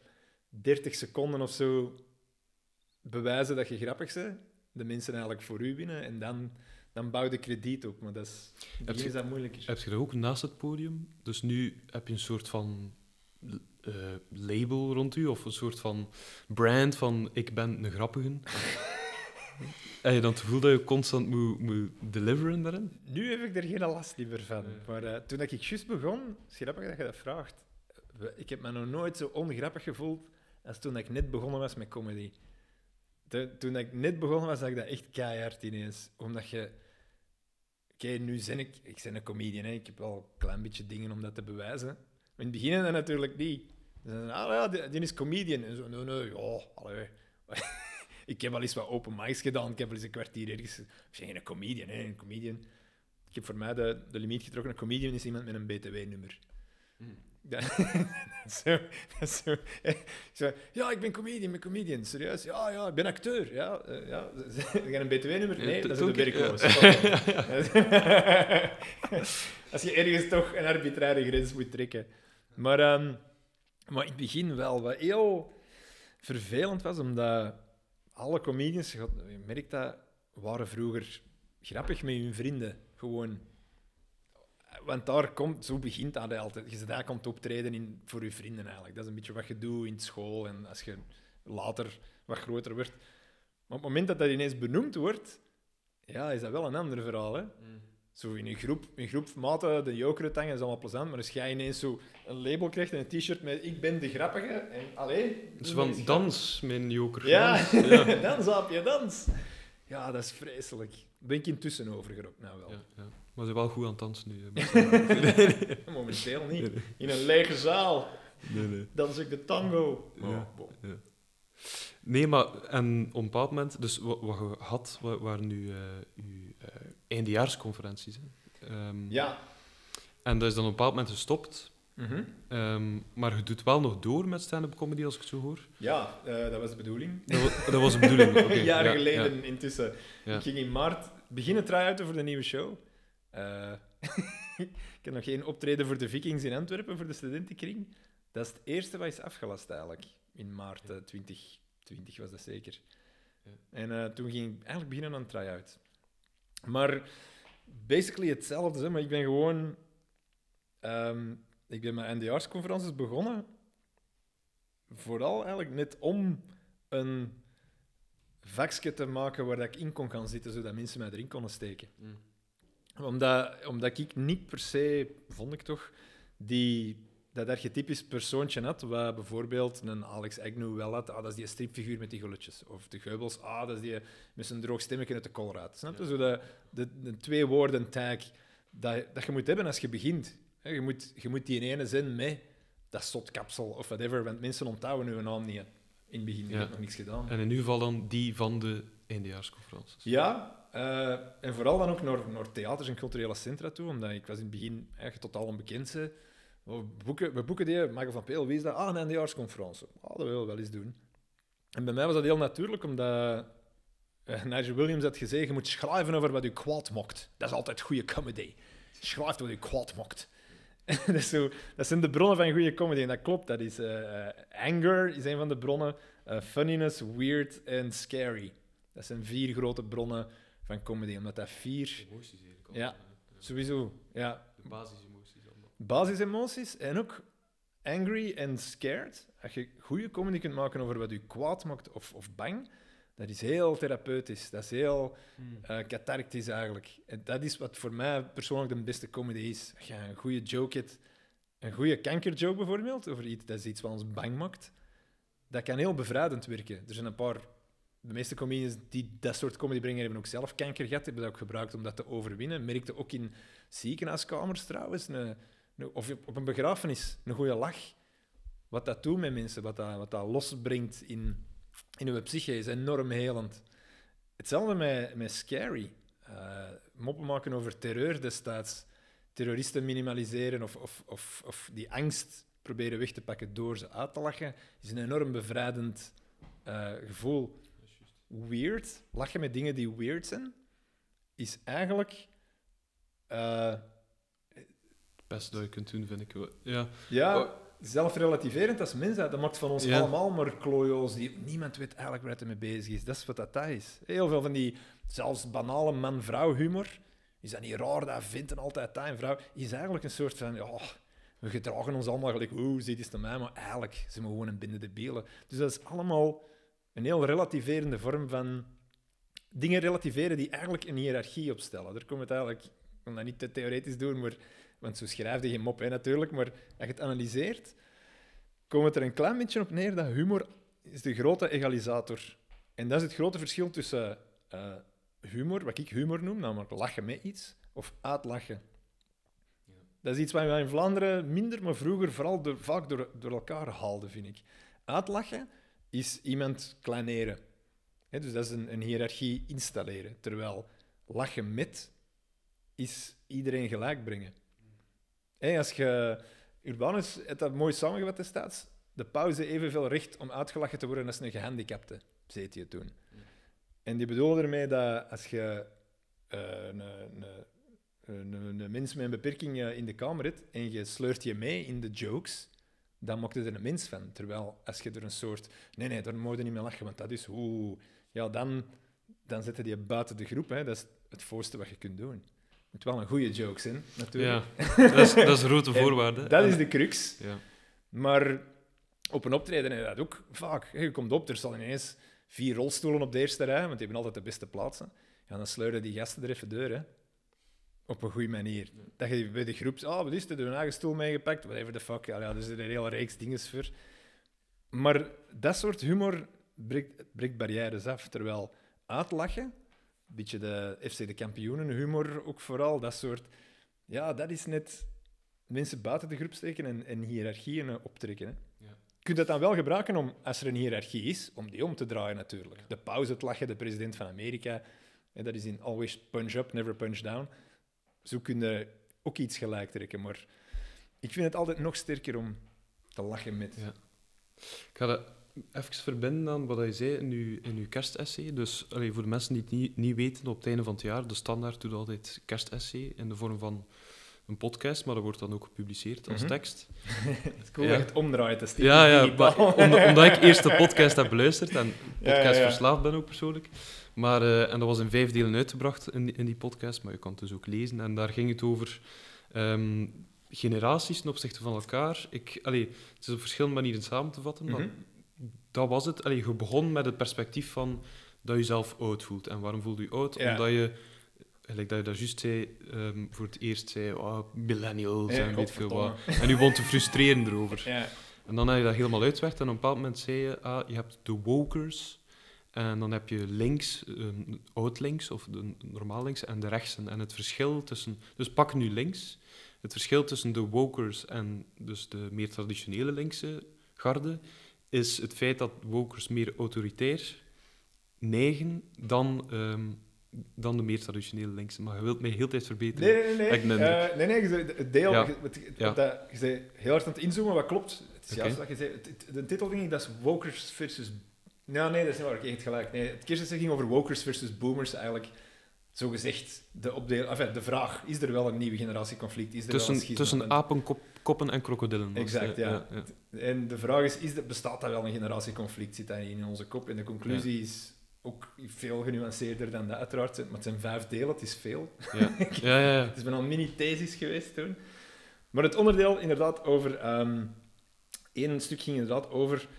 dertig seconden of zo bewijzen dat je grappig bent, de mensen eigenlijk voor u winnen, en dan, dan bouw je krediet op. Maar dat is, Heb je- is dat moeilijker. Heb je dat ook naast het podium? Dus nu heb je een soort van eh, label rond u, of een soort van brand van ik ben een grappige. Heb je dan het gevoel dat je constant moet, moet deliveren daarin? Nu heb ik er geen last meer van. Nee. Maar uh, toen ik juist begon, het is grappig dat je dat vraagt. We- Ik heb me nog nooit zo ongrappig gevoeld als toen ik net begonnen was met comedy. Te- toen ik net begonnen was, had ik dat echt keihard ineens. Omdat je... Oké, nu ben ik... Ik ben een comedian, hè. Ik heb wel een klein beetje dingen om dat te bewijzen. Maar in het begin dat natuurlijk niet. Ze zeiden, ah ja, die, die is comedian. En zo, nee, nee, ja, allee. Ik heb al eens wat open mics gedaan. Ik heb al eens een kwartier ergens... Ik ben geen comedian, hè. Een comedian... Ik heb voor mij de, de limiet getrokken. Een comedian is iemand met een B T W-nummer. Hmm. Dat, dat is zo, dat is zo. Ik zei, ja, ik ben comedian, ik ben comedian. Serieus? Ja, ja, ik ben acteur. Ja, uh, ja. Heb je een B T W-nummer? Nee, Ja, dat is toch, een werkloos. ja. Als je ergens toch een arbitraire grens moet trekken. Maar, um, maar in het begin wel, wat heel vervelend was, omdat alle comedians, je merkt dat, waren vroeger grappig met hun vrienden. Gewoon... Want daar komt, zo begint dat altijd. Je daar komt optreden in, voor je vrienden eigenlijk. Dat is een beetje wat je doet in school en als je later wat groter wordt. Maar op het moment dat dat ineens benoemd wordt, ja, is dat wel een ander verhaal. Hè? Zo in een groep, een groep maten, de jokeren hangen, is allemaal plezant. Maar als jij ineens zo een label krijgt en een t-shirt met ik ben de grappige, en allee... Dus van dans, mijn joker. Ja, Dans. Ja. dans, aapje, dans. Ja, dat is vreselijk. Daar ben ik intussen overgerokt, nou wel. Ja, ja. Maar ze zijn wel goed aan het dansen nu. Hè. Momenteel Nee, niet. nee. In een lege zaal Nee, nee. dans ik de tango. Ja. Oh, bon. Ja. Nee, maar en op een bepaald moment, dus wat, wat je had, wa- waren nu eh uw eh, eindejaarsconferenties. Hè. Ehm, Ja. En dat is dan op een bepaald moment gestopt. Mhm. Ehm, maar je doet wel nog door met stand-up comedy, als ik het zo hoor. Ja, eh, dat was de bedoeling. Dat, wa- dat was de bedoeling. Oké, Jaren ja, geleden ja. intussen. Ja. Ik ging in maart beginnen try-outen voor de nieuwe show. Eh, ik heb nog geen optreden voor de Vikings in Antwerpen, voor de studentenkring. Dat is het eerste wat is afgelast eigenlijk. In maart eh, twintig twintig was dat zeker. Ja. En eh, toen ging ik eigenlijk beginnen aan een try-out. Maar basically hetzelfde, hè, maar ik ben gewoon... ehm, ik ben met eindejaarsconferenties begonnen. Vooral eigenlijk net om een vakje te maken waar ik in kon gaan zitten, zodat mensen mij erin konden steken. Mm. Omdat, omdat ik niet per se, vond ik toch, die, dat archetypisch persoontje had, wat bijvoorbeeld een Alex Agnew wel had. Ah, dat is die stripfiguur met die gulletjes. Of de Geubels, ah, dat is die met zijn droog stemmetje uit de Colruyt. Snap je? Ja. Zo de, de, de twee woorden tag dat, dat je moet hebben als je begint. Hè, Je moet, je moet die ene zin met dat zotkapsel of whatever, want mensen onthouden hun naam niet. Hè. In het begin ik Ja. heb nog niks gedaan. En in ieder geval dan die van de eindejaarsconferenties. Ja, uh, en vooral dan ook naar, naar theaters en culturele centra toe, omdat ik was in het begin eigenlijk totaal onbekend. Hè. We boeken, we boeken die, Michael van Peel, wie is dat? Ah, een eindejaarsconferentie. Ah, dat wil we wel eens doen. En bij mij was dat heel natuurlijk, omdat uh, Nigel Williams had gezegd, je moet schrijven over wat je kwaad maakt. Dat is altijd goede comedy. Schrijf wat je kwaad maakt. dat, is zo, dat zijn de bronnen van goede comedy, en dat klopt. Dat is uh, anger is een van de bronnen, uh, funniness, weird en scary. Dat zijn vier grote bronnen van comedy, omdat dat vier... Emoties eigenlijk. Ja. Sowieso, ja. De basisemoties allemaal. Basisemoties en ook angry en scared. Als je goede comedy kunt maken over wat je kwaad maakt of, of bang, dat is heel therapeutisch. Dat is heel Mm. uh, cathartisch eigenlijk. En dat is wat voor mij persoonlijk de beste comedy is. Als je een goede joke hebt, een goede kankerjoke bijvoorbeeld, over iets, dat is iets wat ons bang maakt, dat kan heel bevrijdend werken. Er zijn een paar... De meeste comedians die dat soort comedy brengen, hebben ook zelf kanker gehad, hebben dat ook gebruikt om dat te overwinnen. Merkte ook in ziekenhuiskamers trouwens, een, een, of op een begrafenis, een goede lach. Wat dat doet met mensen, wat dat, wat dat losbrengt in, in hun psyche, is enorm helend. Hetzelfde met, met Scary. Uh, moppen maken over terreur destijds. Terroristen minimaliseren of, of, of, of die angst proberen weg te pakken door ze uit te lachen, is een enorm bevrijdend uh, gevoel. Weird, lachen met dingen die weird zijn, is eigenlijk... Uh, Het beste dat je kunt doen, vind ik wel. Ja. ja, Oh, zelfrelativerend als mensheid. Dat maakt van ons Ja. allemaal maar klooio's. Die, niemand weet eigenlijk waar het mee bezig is. Dat is wat dat, dat is. Heel veel van die, zelfs banale man-vrouw humor, is dat niet raar, dat vindt altijd dat en vrouw, is eigenlijk een soort van, ja, we gedragen ons allemaal gelijk, oeh, zie eens naar mij, maar eigenlijk zijn we gewoon een bende debielen. Dus dat is allemaal een heel relativerende vorm van dingen relativeren die eigenlijk een hiërarchie opstellen. Daar komt het eigenlijk, ik kan dat niet te theoretisch doen, maar, want zo schrijf je geen mop, hè, natuurlijk, maar als je het analyseert, komt het er een klein beetje op neer dat humor is de grote egalisator. En dat is het grote verschil tussen uh, humor, wat ik humor noem, namelijk lachen met iets, of uitlachen. Ja. Dat is iets wat we in Vlaanderen minder, maar vroeger vooral door, vaak door, door elkaar haalden, vind ik. Uitlachen is iemand kleineren. He, dus dat is een, een hiërarchie installeren. Terwijl lachen met is iedereen gelijk brengen. Hey, als je... Urbanus heeft dat mooi samengevat destijds. De pauze evenveel recht om uitgelachen te worden als een gehandicapte, zei hij toen. Ja. En die bedoelde ermee dat als je uh, een, een, een, een mens met een beperking in de kamer hebt en je sleurt je mee in de jokes, dan maakt het er een mens van. Terwijl als je er een soort... Nee, nee, daar moet je niet mee lachen, want dat is... Oeh, ja, dan, dan zet je die buiten de groep. Hè. Dat is het voorste wat je kunt doen. Het moet wel een goede joke zijn, natuurlijk. Ja, dat is, dat is een grote voorwaarde. Dat is de crux. Ja. Maar op een optreden heb je dat ook vaak. Je komt op, er staan ineens vier rolstoelen op de eerste rij, want die hebben altijd de beste plaatsen. Ja, dan sleuren die gasten er even deur, hè. Op een goede manier. Dat je bij de groep... Ah, oh, wat is het? Heb je een eigen stoel meegepakt? Whatever the fuck. Ja, ja, er zit een hele reeks dingen voor. Maar dat soort humor breekt, breekt barrières af. Terwijl uitlachen, een beetje de F C de kampioenen humor ook vooral, dat soort... Ja, dat is net mensen buiten de groep steken en, en hiërarchieën optrekken. Hè. Ja. Je kunt dat dan wel gebruiken om, als er een hiërarchie is, om die om te draaien natuurlijk. Ja. De pauze, het lachen, de president van Amerika, hè, dat is in always punch up, never punch down. Zo kun je ook iets gelijk trekken, maar ik vind het altijd nog sterker om te lachen met. Ja. Ik ga dat even verbinden aan wat je zei in je, in uw kerstessay. Dus allee, voor de mensen die het niet, niet weten, op het einde van het jaar, de Standaard doet altijd kerstessay in de vorm van een podcast, maar dat wordt dan ook gepubliceerd als Mm-hmm. tekst. Het is cool ja. dat je het omdraait. Dat is ja, ja maar, om, omdat ik eerst de podcast heb beluisterd en podcast ja, ja, ja. verslaafd ben ook persoonlijk. Maar, uh, en dat was in vijf delen uitgebracht in die, in die podcast, maar je kan het dus ook lezen. En daar ging het over um, generaties ten opzichte van elkaar. Ik, allee, het is op verschillende manieren samen te vatten, maar mm-hmm. dat was het. Allee, je begon met het perspectief van dat je jezelf oud voelt. En waarom voelde je oud? Ja. Omdat je, gelijk dat je dat juist zei, um, voor het eerst zei, oh, millennials ja, en weet veel wat. En je begon te frustreren erover. Ja. En dan heb je dat helemaal uitgewerkt en op een bepaald moment zei je, ah, je hebt de wokers. En dan heb je links, um, oud-links, of de normaal links, en de rechtsen. En het verschil tussen... Dus pak nu links. Het verschil tussen de wokers en dus de meer traditionele linkse garde is het feit dat wokers meer autoritair neigen dan, um, dan de meer traditionele linkse. Maar je wilt mij heel de tijd verbeteren. Nee, nee, nee. nee. Uh, nee, nee, je, het deel... Ja. Je, het, ja. dat, je zei heel hard aan het inzoomen, wat klopt. Het is okay. juist wat je zei. Het, het, de titel ging, dat is wokers versus... Nou, nee, dat is niet waar. Ik heb het gelijk. Nee, het kerstessay ging over wokers versus boomers. Eigenlijk, zo gezegd, de, opdeel, enfin, de vraag, is er wel een nieuwe generatieconflict? Is er tussen wel een tussen apenkoppen en krokodillen. Exact, de, ja. ja, ja. En de vraag is, is de, bestaat dat wel een generatieconflict? Zit dat in onze kop? En de conclusie ja. is ook veel genuanceerder dan dat, uiteraard. Maar het zijn vijf delen, het is veel. Ja. Ja, ja, ja. Het is bijna een mini-thesis geweest toen. Maar het onderdeel, inderdaad, over... Um, één stuk ging inderdaad over...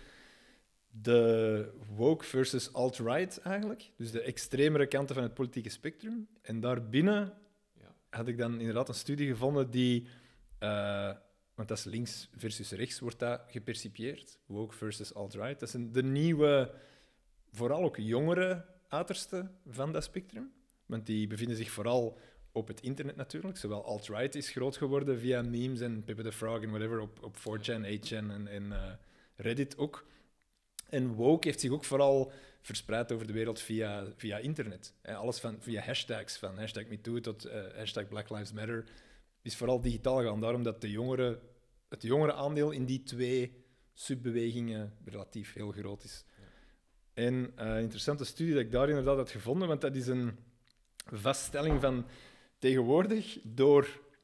de woke versus alt-right eigenlijk. Dus de extremere kanten van het politieke spectrum. En daarbinnen ja. had ik dan inderdaad een studie gevonden die... Uh, want dat is links versus rechts, wordt dat gepercipieerd. Woke versus alt-right. Dat is een, de nieuwe, vooral ook jongere uiterste van dat spectrum. Want die bevinden zich vooral op het internet natuurlijk. Zowel alt-right is groot geworden via memes en Pippa the Frog en whatever, op, op four chan, eight chan en, en uh, Reddit ook. En woke heeft zich ook vooral verspreid over de wereld via, via internet. En alles van, via hashtags, van hashtag MeToo tot uh, hashtag Black Lives Matter, is vooral digitaal gegaan. Daarom dat de jongere, het jongere aandeel in die twee subbewegingen relatief heel groot is. Ja. En uh, een interessante studie dat ik daar inderdaad had gevonden, want dat is een vaststelling van tegenwoordig door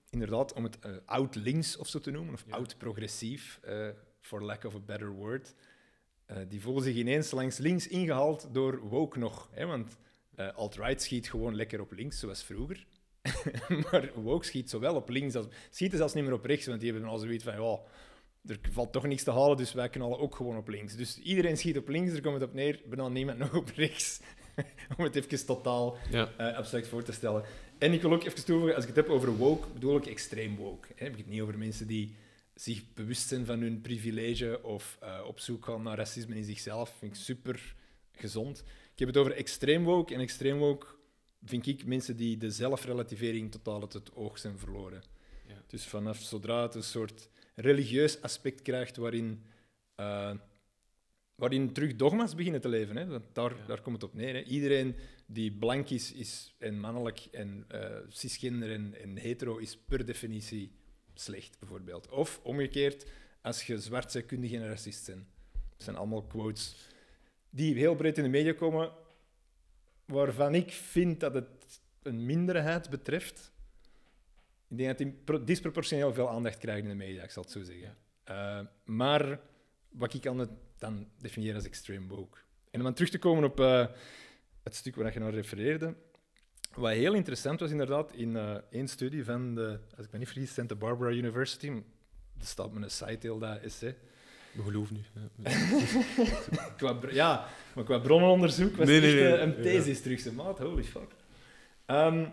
inderdaad, om het uh, oud-links of zo te noemen, of Ja. oud-progressief, uh, for lack of a better word, uh, die voelen zich ineens langs links ingehaald door woke nog. Hè? Want uh, alt-right schiet gewoon lekker op links, zoals vroeger. Maar woke schiet zowel op links als... Schieten zelfs niet meer op rechts, want die hebben al zoiets van... Ja, er valt toch niks te halen, dus wij knallen ook gewoon op links. Dus iedereen schiet op links, er komt het op neer, bijna niemand nog op rechts. Om het even totaal Ja. uh, abstract voor te stellen. En ik wil ook even toevoegen, als ik het heb over woke, bedoel ik extreem woke. Hè? Ik heb het niet over mensen die zich bewust zijn van hun privilege of uh, op zoek gaan naar racisme in zichzelf. Vind ik super gezond. Ik heb het over extreem woke. En extreem woke vind ik mensen die de zelfrelativering totaal uit het oog zijn verloren. Ja. Dus vanaf zodra het een soort religieus aspect krijgt waarin, uh, waarin terug dogma's beginnen te leven. Hè? Want daar, Ja. daar komt het op neer. Hè? Iedereen die blank is, is en mannelijk en uh, cisgender en, en hetero is per definitie slecht, bijvoorbeeld. Of omgekeerd, als je zwart bent, kun je geen racist zijn. Dat zijn allemaal quotes die heel breed in de media komen, waarvan ik vind dat het een minderheid betreft. Ik denk dat die pro- disproportioneel veel aandacht krijgen in de media, ik zal het zo zeggen. Uh, maar wat ik kan het dan definiëren als extreme woke. En om dan terug te komen op uh, het stuk waar je naar refereerde, wat heel interessant was inderdaad, in uh, één studie van de, als ik me niet vergis, Santa Barbara University, er staat met een site heel dat essay. We geloven nu. Ja. qua, br- ja, maar qua bronnenonderzoek was Nee, het nee, echt nee. uh, een thesis terug, zijn maat, holy fuck. Um,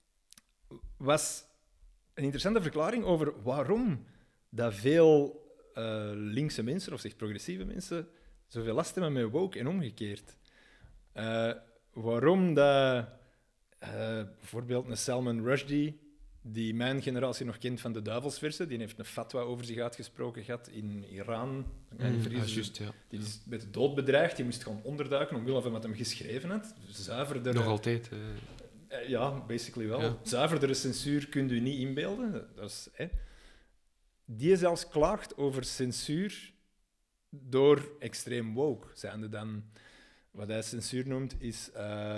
was een interessante verklaring over waarom dat veel uh, linkse mensen, of zeg progressieve mensen, zoveel last hebben met woke en omgekeerd. Uh, waarom dat uh, bijvoorbeeld een Salman Rushdie, die mijn generatie nog kent van de duivelsversen, die heeft een fatwa over zich uitgesproken gehad in Iran. Mm, vergis, ah, juist, ja. Die is met de dood bedreigd, die moest gaan onderduiken omwille van wat hem geschreven had. Zuiverder, Nog altijd. eh. uh, ja, basically wel. Ja. Zuiverdere censuur kun je niet inbeelden. Dat is, hè. Die zelfs klaagt over censuur door extreem woke. Zijnde dan, wat hij censuur noemt, is uh,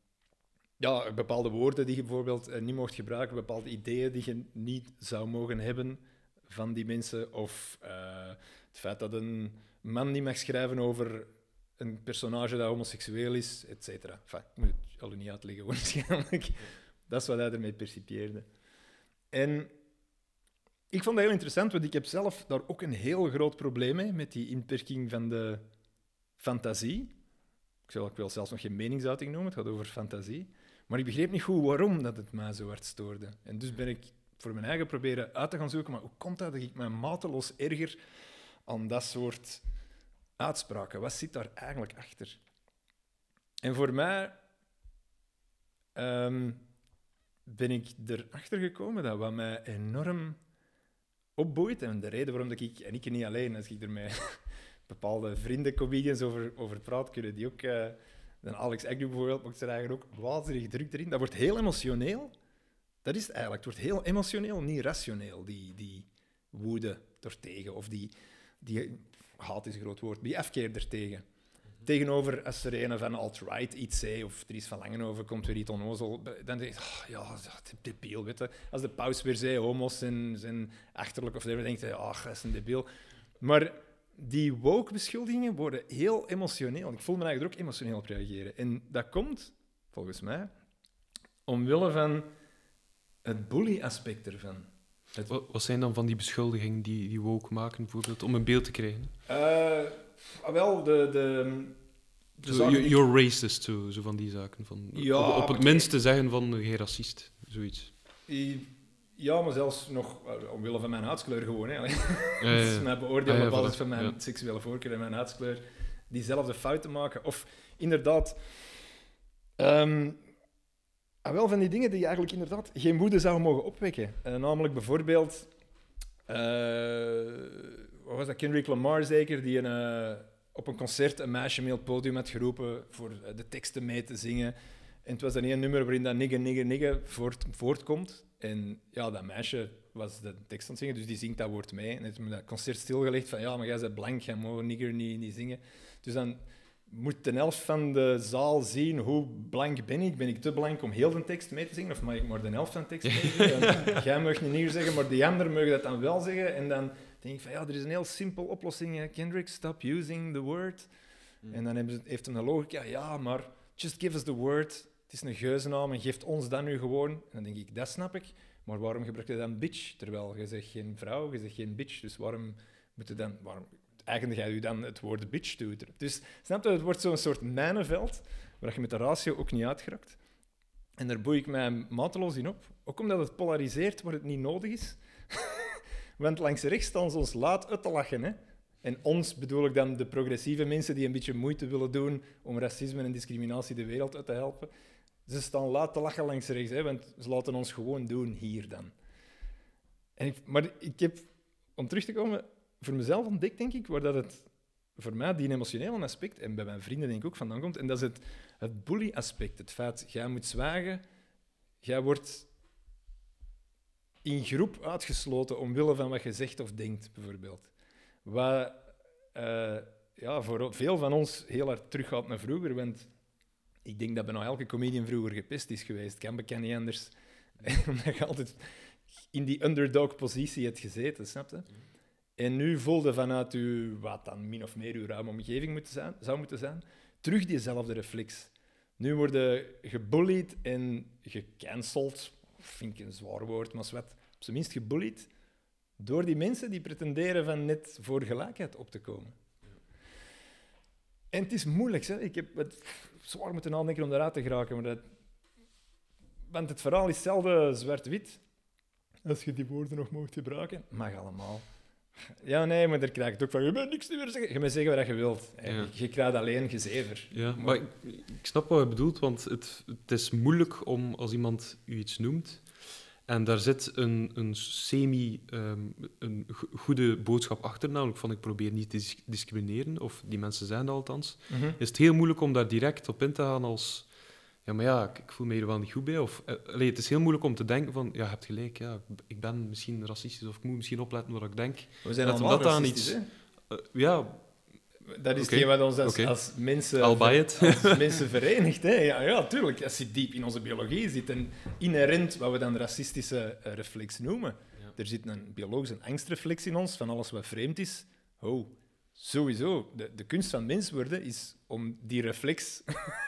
ja, bepaalde woorden die je bijvoorbeeld uh, niet mocht gebruiken, bepaalde ideeën die je niet zou mogen hebben van die mensen, of uh, het feit dat een man niet mag schrijven over een personage dat homoseksueel is, et cetera. Enfin, ik moet het al niet uitleggen, waarschijnlijk. Dat is wat hij ermee percipieerde. En ik vond dat heel interessant, want ik heb zelf daar ook een heel groot probleem mee, met die inperking van de fantasie. Ik zal ook wel zelfs nog geen meningsuiting noemen, het gaat over fantasie. Maar ik begreep niet goed waarom dat het mij zo hard stoorde. En dus ben ik voor mijn eigen proberen uit te gaan zoeken, maar hoe komt dat dat ik mij mateloos erger aan dat soort uitspraken? Wat zit daar eigenlijk achter? En voor mij um, ben ik erachter gekomen dat wat mij enorm opboeit, en de reden waarom dat ik, en ik niet alleen, als ik er met bepaalde vrienden, comedians over, over praat, kunnen die ook... Uh, dan Alex Agnew bijvoorbeeld maakt zijn eigen ook waanzinnig druk erin. Dat wordt heel emotioneel. Dat is het eigenlijk. Het wordt heel emotioneel, niet rationeel, die, die woede ertegen. Of die, die... Haat is een groot woord. Die afkeer ertegen. Mm-hmm. Tegenover, als er een van alt-right iets zei, of er iets van Langenhoven komt weer iets onnozel, dan denk je, oh, ja, debiel, weet je. Als de paus weer zei, homo's zijn, zijn achterlijk of zo, dan denk je, ach, dat is een debiel. Maar die woke-beschuldigingen worden heel emotioneel. Ik voel me eigenlijk er ook emotioneel op reageren. En dat komt, volgens mij, omwille van het bully-aspect ervan. Het... Wat, wat zijn dan van die beschuldigingen die, die woke maken, bijvoorbeeld, om een beeld te krijgen? Uh, wel, de... de, de zo, you, you're racist, zo, zo van die zaken. Van, ja, op, op het minst te zeggen van, geen racist, zoiets. Ja, maar zelfs nog uh, omwille van mijn huidskleur gewoon. Hè. Ja, ja. Dus mij beoordelen ja, ja, op basis voilà. van mijn ja. seksuele voorkeur en mijn huidskleur diezelfde fouten maken. Of inderdaad... Um, ah, wel van die dingen die je eigenlijk inderdaad geen woede zou mogen opwekken. Uh, namelijk bijvoorbeeld... Uh, wat was dat? Kendrick Lamar zeker, die een, uh, op een concert een meisje mee op het podium had geroepen voor uh, de teksten mee te zingen. En het was dan een nummer waarin dat nigger, nigger, nigger voort, voortkomt. En ja, dat meisje was de tekst aan het zingen, dus die zingt dat woord mee. En heeft me dat concert stilgelegd van ja, maar jij bent blank, jij mag nigger niet, niet zingen. Dus dan moet de helft van de zaal zien hoe blank ben ik? Ben ik te blank om heel de tekst mee te zingen? Of mag ik maar de helft van de tekst mee zingen? Jij mag niet hier zeggen, maar die anderen mogen dat dan wel zeggen. En dan denk ik van, ja, er is een heel simpel oplossing. Hè. Kendrick, stop using the word. Mm. En dan hebben ze, heeft hem een logica, ja, maar just give us the word. Het is een geuzennaam en geeft ons dat nu gewoon. En dan denk ik, dat snap ik. Maar waarom gebruik je dan bitch? Terwijl je zegt geen vrouw, je zegt geen bitch. Dus waarom moet je dan... Waarom, eigen jij je dan het woord bitch toe. Dus snap je, het wordt zo'n soort mijnenveld waar je met de ratio ook niet uitgeraakt. En daar boei ik mij mateloos in op. Ook omdat het polariseert waar het niet nodig is. Want langs rechts staan ze ons laat uit te lachen. Hè? En ons bedoel ik dan de progressieve mensen die een beetje moeite willen doen om racisme en discriminatie de wereld uit te helpen. Ze staan laat te lachen langs rechts, hè? Want ze laten ons gewoon doen hier dan. En ik, maar ik heb, om terug te komen... voor mezelf ontdekt, denk ik, waar dat het voor mij die emotionele aspect, en bij mijn vrienden denk ik ook vandaan komt, en dat is het, het bully-aspect. Het feit, jij moet zwijgen, jij wordt in groep uitgesloten omwille van wat je zegt of denkt, bijvoorbeeld. Wat uh, ja, voor veel van ons heel hard teruggaat naar vroeger, want ik denk dat bijna elke comedian vroeger gepest is geweest. Kan bekend niet anders. Omdat je altijd in die underdog-positie hebt gezeten, snap je? En nu voelde vanuit uw, wat dan min of meer uw ruime omgeving moet zijn, zou moeten zijn, terug diezelfde reflex. Nu worden gebullied en gecanceld, vind ik een zwaar woord, maar wat, op zijn minst gebullied, door die mensen die pretenderen van net voor gelijkheid op te komen. Ja. En het is moeilijk, hè? Ik heb het zwaar moeten nadenken om eruit te geraken, maar dat... want het verhaal is zelden zwart-wit. Als je die woorden nog mocht gebruiken, mag allemaal. Ja, nee, maar daar krijg je het ook van. Je bent niks meer zeggen. Je moet zeggen wat je wilt. Ja. Je krijgt alleen gezever. Ja, maar ik, ik snap wat je bedoelt, want het, het is moeilijk om als iemand u iets noemt en daar zit een, een semi, um, een goede boodschap achter, namelijk van ik probeer niet te dis- discrimineren, of die mensen zijn dat althans, mm-hmm. is het heel moeilijk om daar direct op in te gaan als ja, maar ja, ik, ik voel me hier wel niet goed bij. Of, uh, allee, het is heel moeilijk om te denken van, ja, je hebt gelijk, ja, ik ben misschien racistisch of ik moet misschien opletten wat ik denk. We zijn allemaal dat racistisch, iets, uh, ja. Dat is hetgeen okay. wat ons als, okay. als, mensen, als mensen verenigt. Hè. Ja, ja, tuurlijk. Dat zit diep in onze biologie. Er zit een inherent, wat we dan racistische uh, reflex noemen. Ja. Er zit een biologische angstreflex in ons, van alles wat vreemd is. Oh, sowieso. De, de kunst van mens worden is om die reflex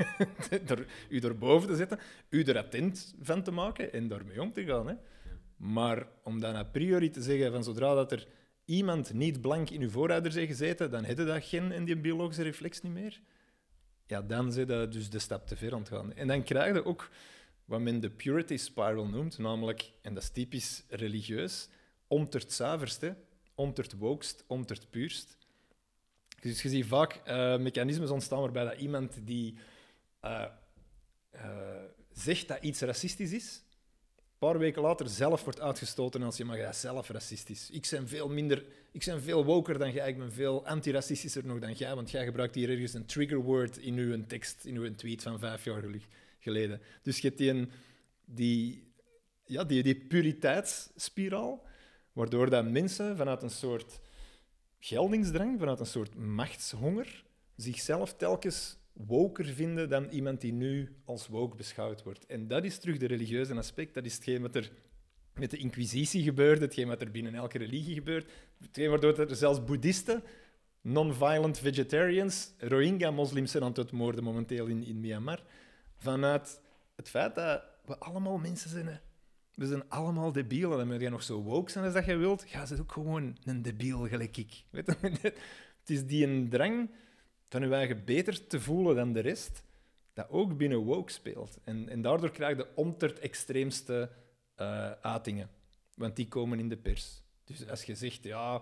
er, u erboven te zetten, u er attent van te maken en daarmee om te gaan. Hè. Maar om dan a priori te zeggen, van zodra dat er iemand niet blank in uw voorouders heeft gezeten, dan heb je dat gen en die biologische reflex niet meer. Ja, dan zit je dus de stap te ver aan het gaan. En dan krijg je ook wat men de purity spiral noemt, namelijk, en dat is typisch religieus, omtert zuiverste, omtert wokest, omtert puurst. Dus je ziet vaak uh, mechanismes ontstaan waarbij dat iemand die uh, uh, zegt dat iets racistisch is, een paar weken later zelf wordt uitgestoten als je maar jij zelf racistisch. Ik ben veel minder, ik ben veel woker dan jij, ik ben veel antiracistischer nog dan jij, want jij gebruikt hier ergens een triggerword in uw tekst, in uw tweet van vijf jaar geleden. Dus je hebt die, die, ja, die, die puriteitsspiraal, waardoor dat mensen vanuit een soort geldingsdrang, vanuit een soort machtshonger, zichzelf telkens woker vinden dan iemand die nu als woke beschouwd wordt. En dat is terug de religieuze aspect. Dat is hetgeen wat er met de Inquisitie gebeurde, hetgeen wat er binnen elke religie gebeurt, hetgeen waardoor er zelfs boeddhisten, non-violent vegetarians, Rohingya-moslims zijn aan het uitmoorden momenteel in, in Myanmar, vanuit het feit dat we allemaal mensen zijn. Hè. We zijn allemaal debielen. En moet je nog zo woke zijn als dat je wilt, ga ze ook gewoon een debiel gelijk ik. Weet je? Het is die een drang van je eigen beter te voelen dan de rest, dat ook binnen woke speelt. En, en daardoor krijg je omtert extreemste uh, uitingen. Want die komen in de pers. Dus als je zegt, ja,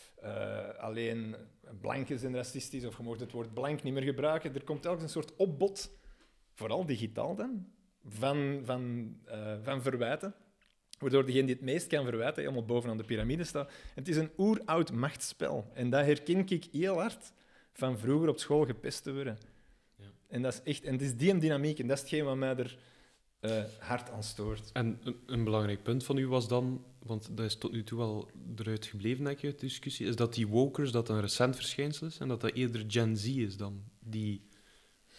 uh, alleen blanken zijn racistisch, of je mag het woord blank niet meer gebruiken, er komt telkens een soort opbod, vooral digitaal dan, van, van, uh, van verwijten. Waardoor degene die het meest kan verwijten helemaal bovenaan de piramide staat. En het is een oeroud machtsspel. En dat herken ik heel hard van vroeger op school gepest te worden. Ja. En, dat is echt, en het is die dynamiek, en dat is hetgeen wat mij er uh, hard aan stoort. En een, een belangrijk punt van u was dan, want dat is tot nu toe wel eruit gebleven, denk ik, uit de discussie, is dat die wokers dat een recent verschijnsel is en dat dat eerder Gen Z is dan die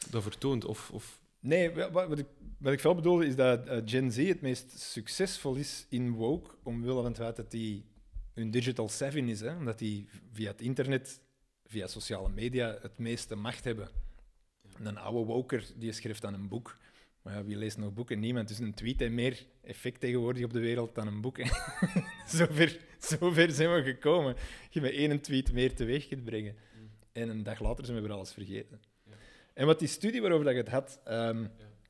dat vertoont? Of, of... Nee, wa- wa- wat ik, wat ik veel bedoelde is dat uh, Gen Z het meest succesvol is in woke, omwille van het feit dat die hun digital savvy is, hè, omdat die via het internet, via sociale media, het meeste macht hebben. En een oude woker die schrijft dan een boek. Maar ja, wie leest nog boeken? Niemand. Dus een tweet heeft meer effect tegenwoordig op de wereld dan een boek. zover, zover zijn we gekomen. Je met één tweet meer teweeg kunt brengen. Mm. En een dag later zijn we weer alles vergeten. Ja. En wat die studie waarover dat je het had ehm,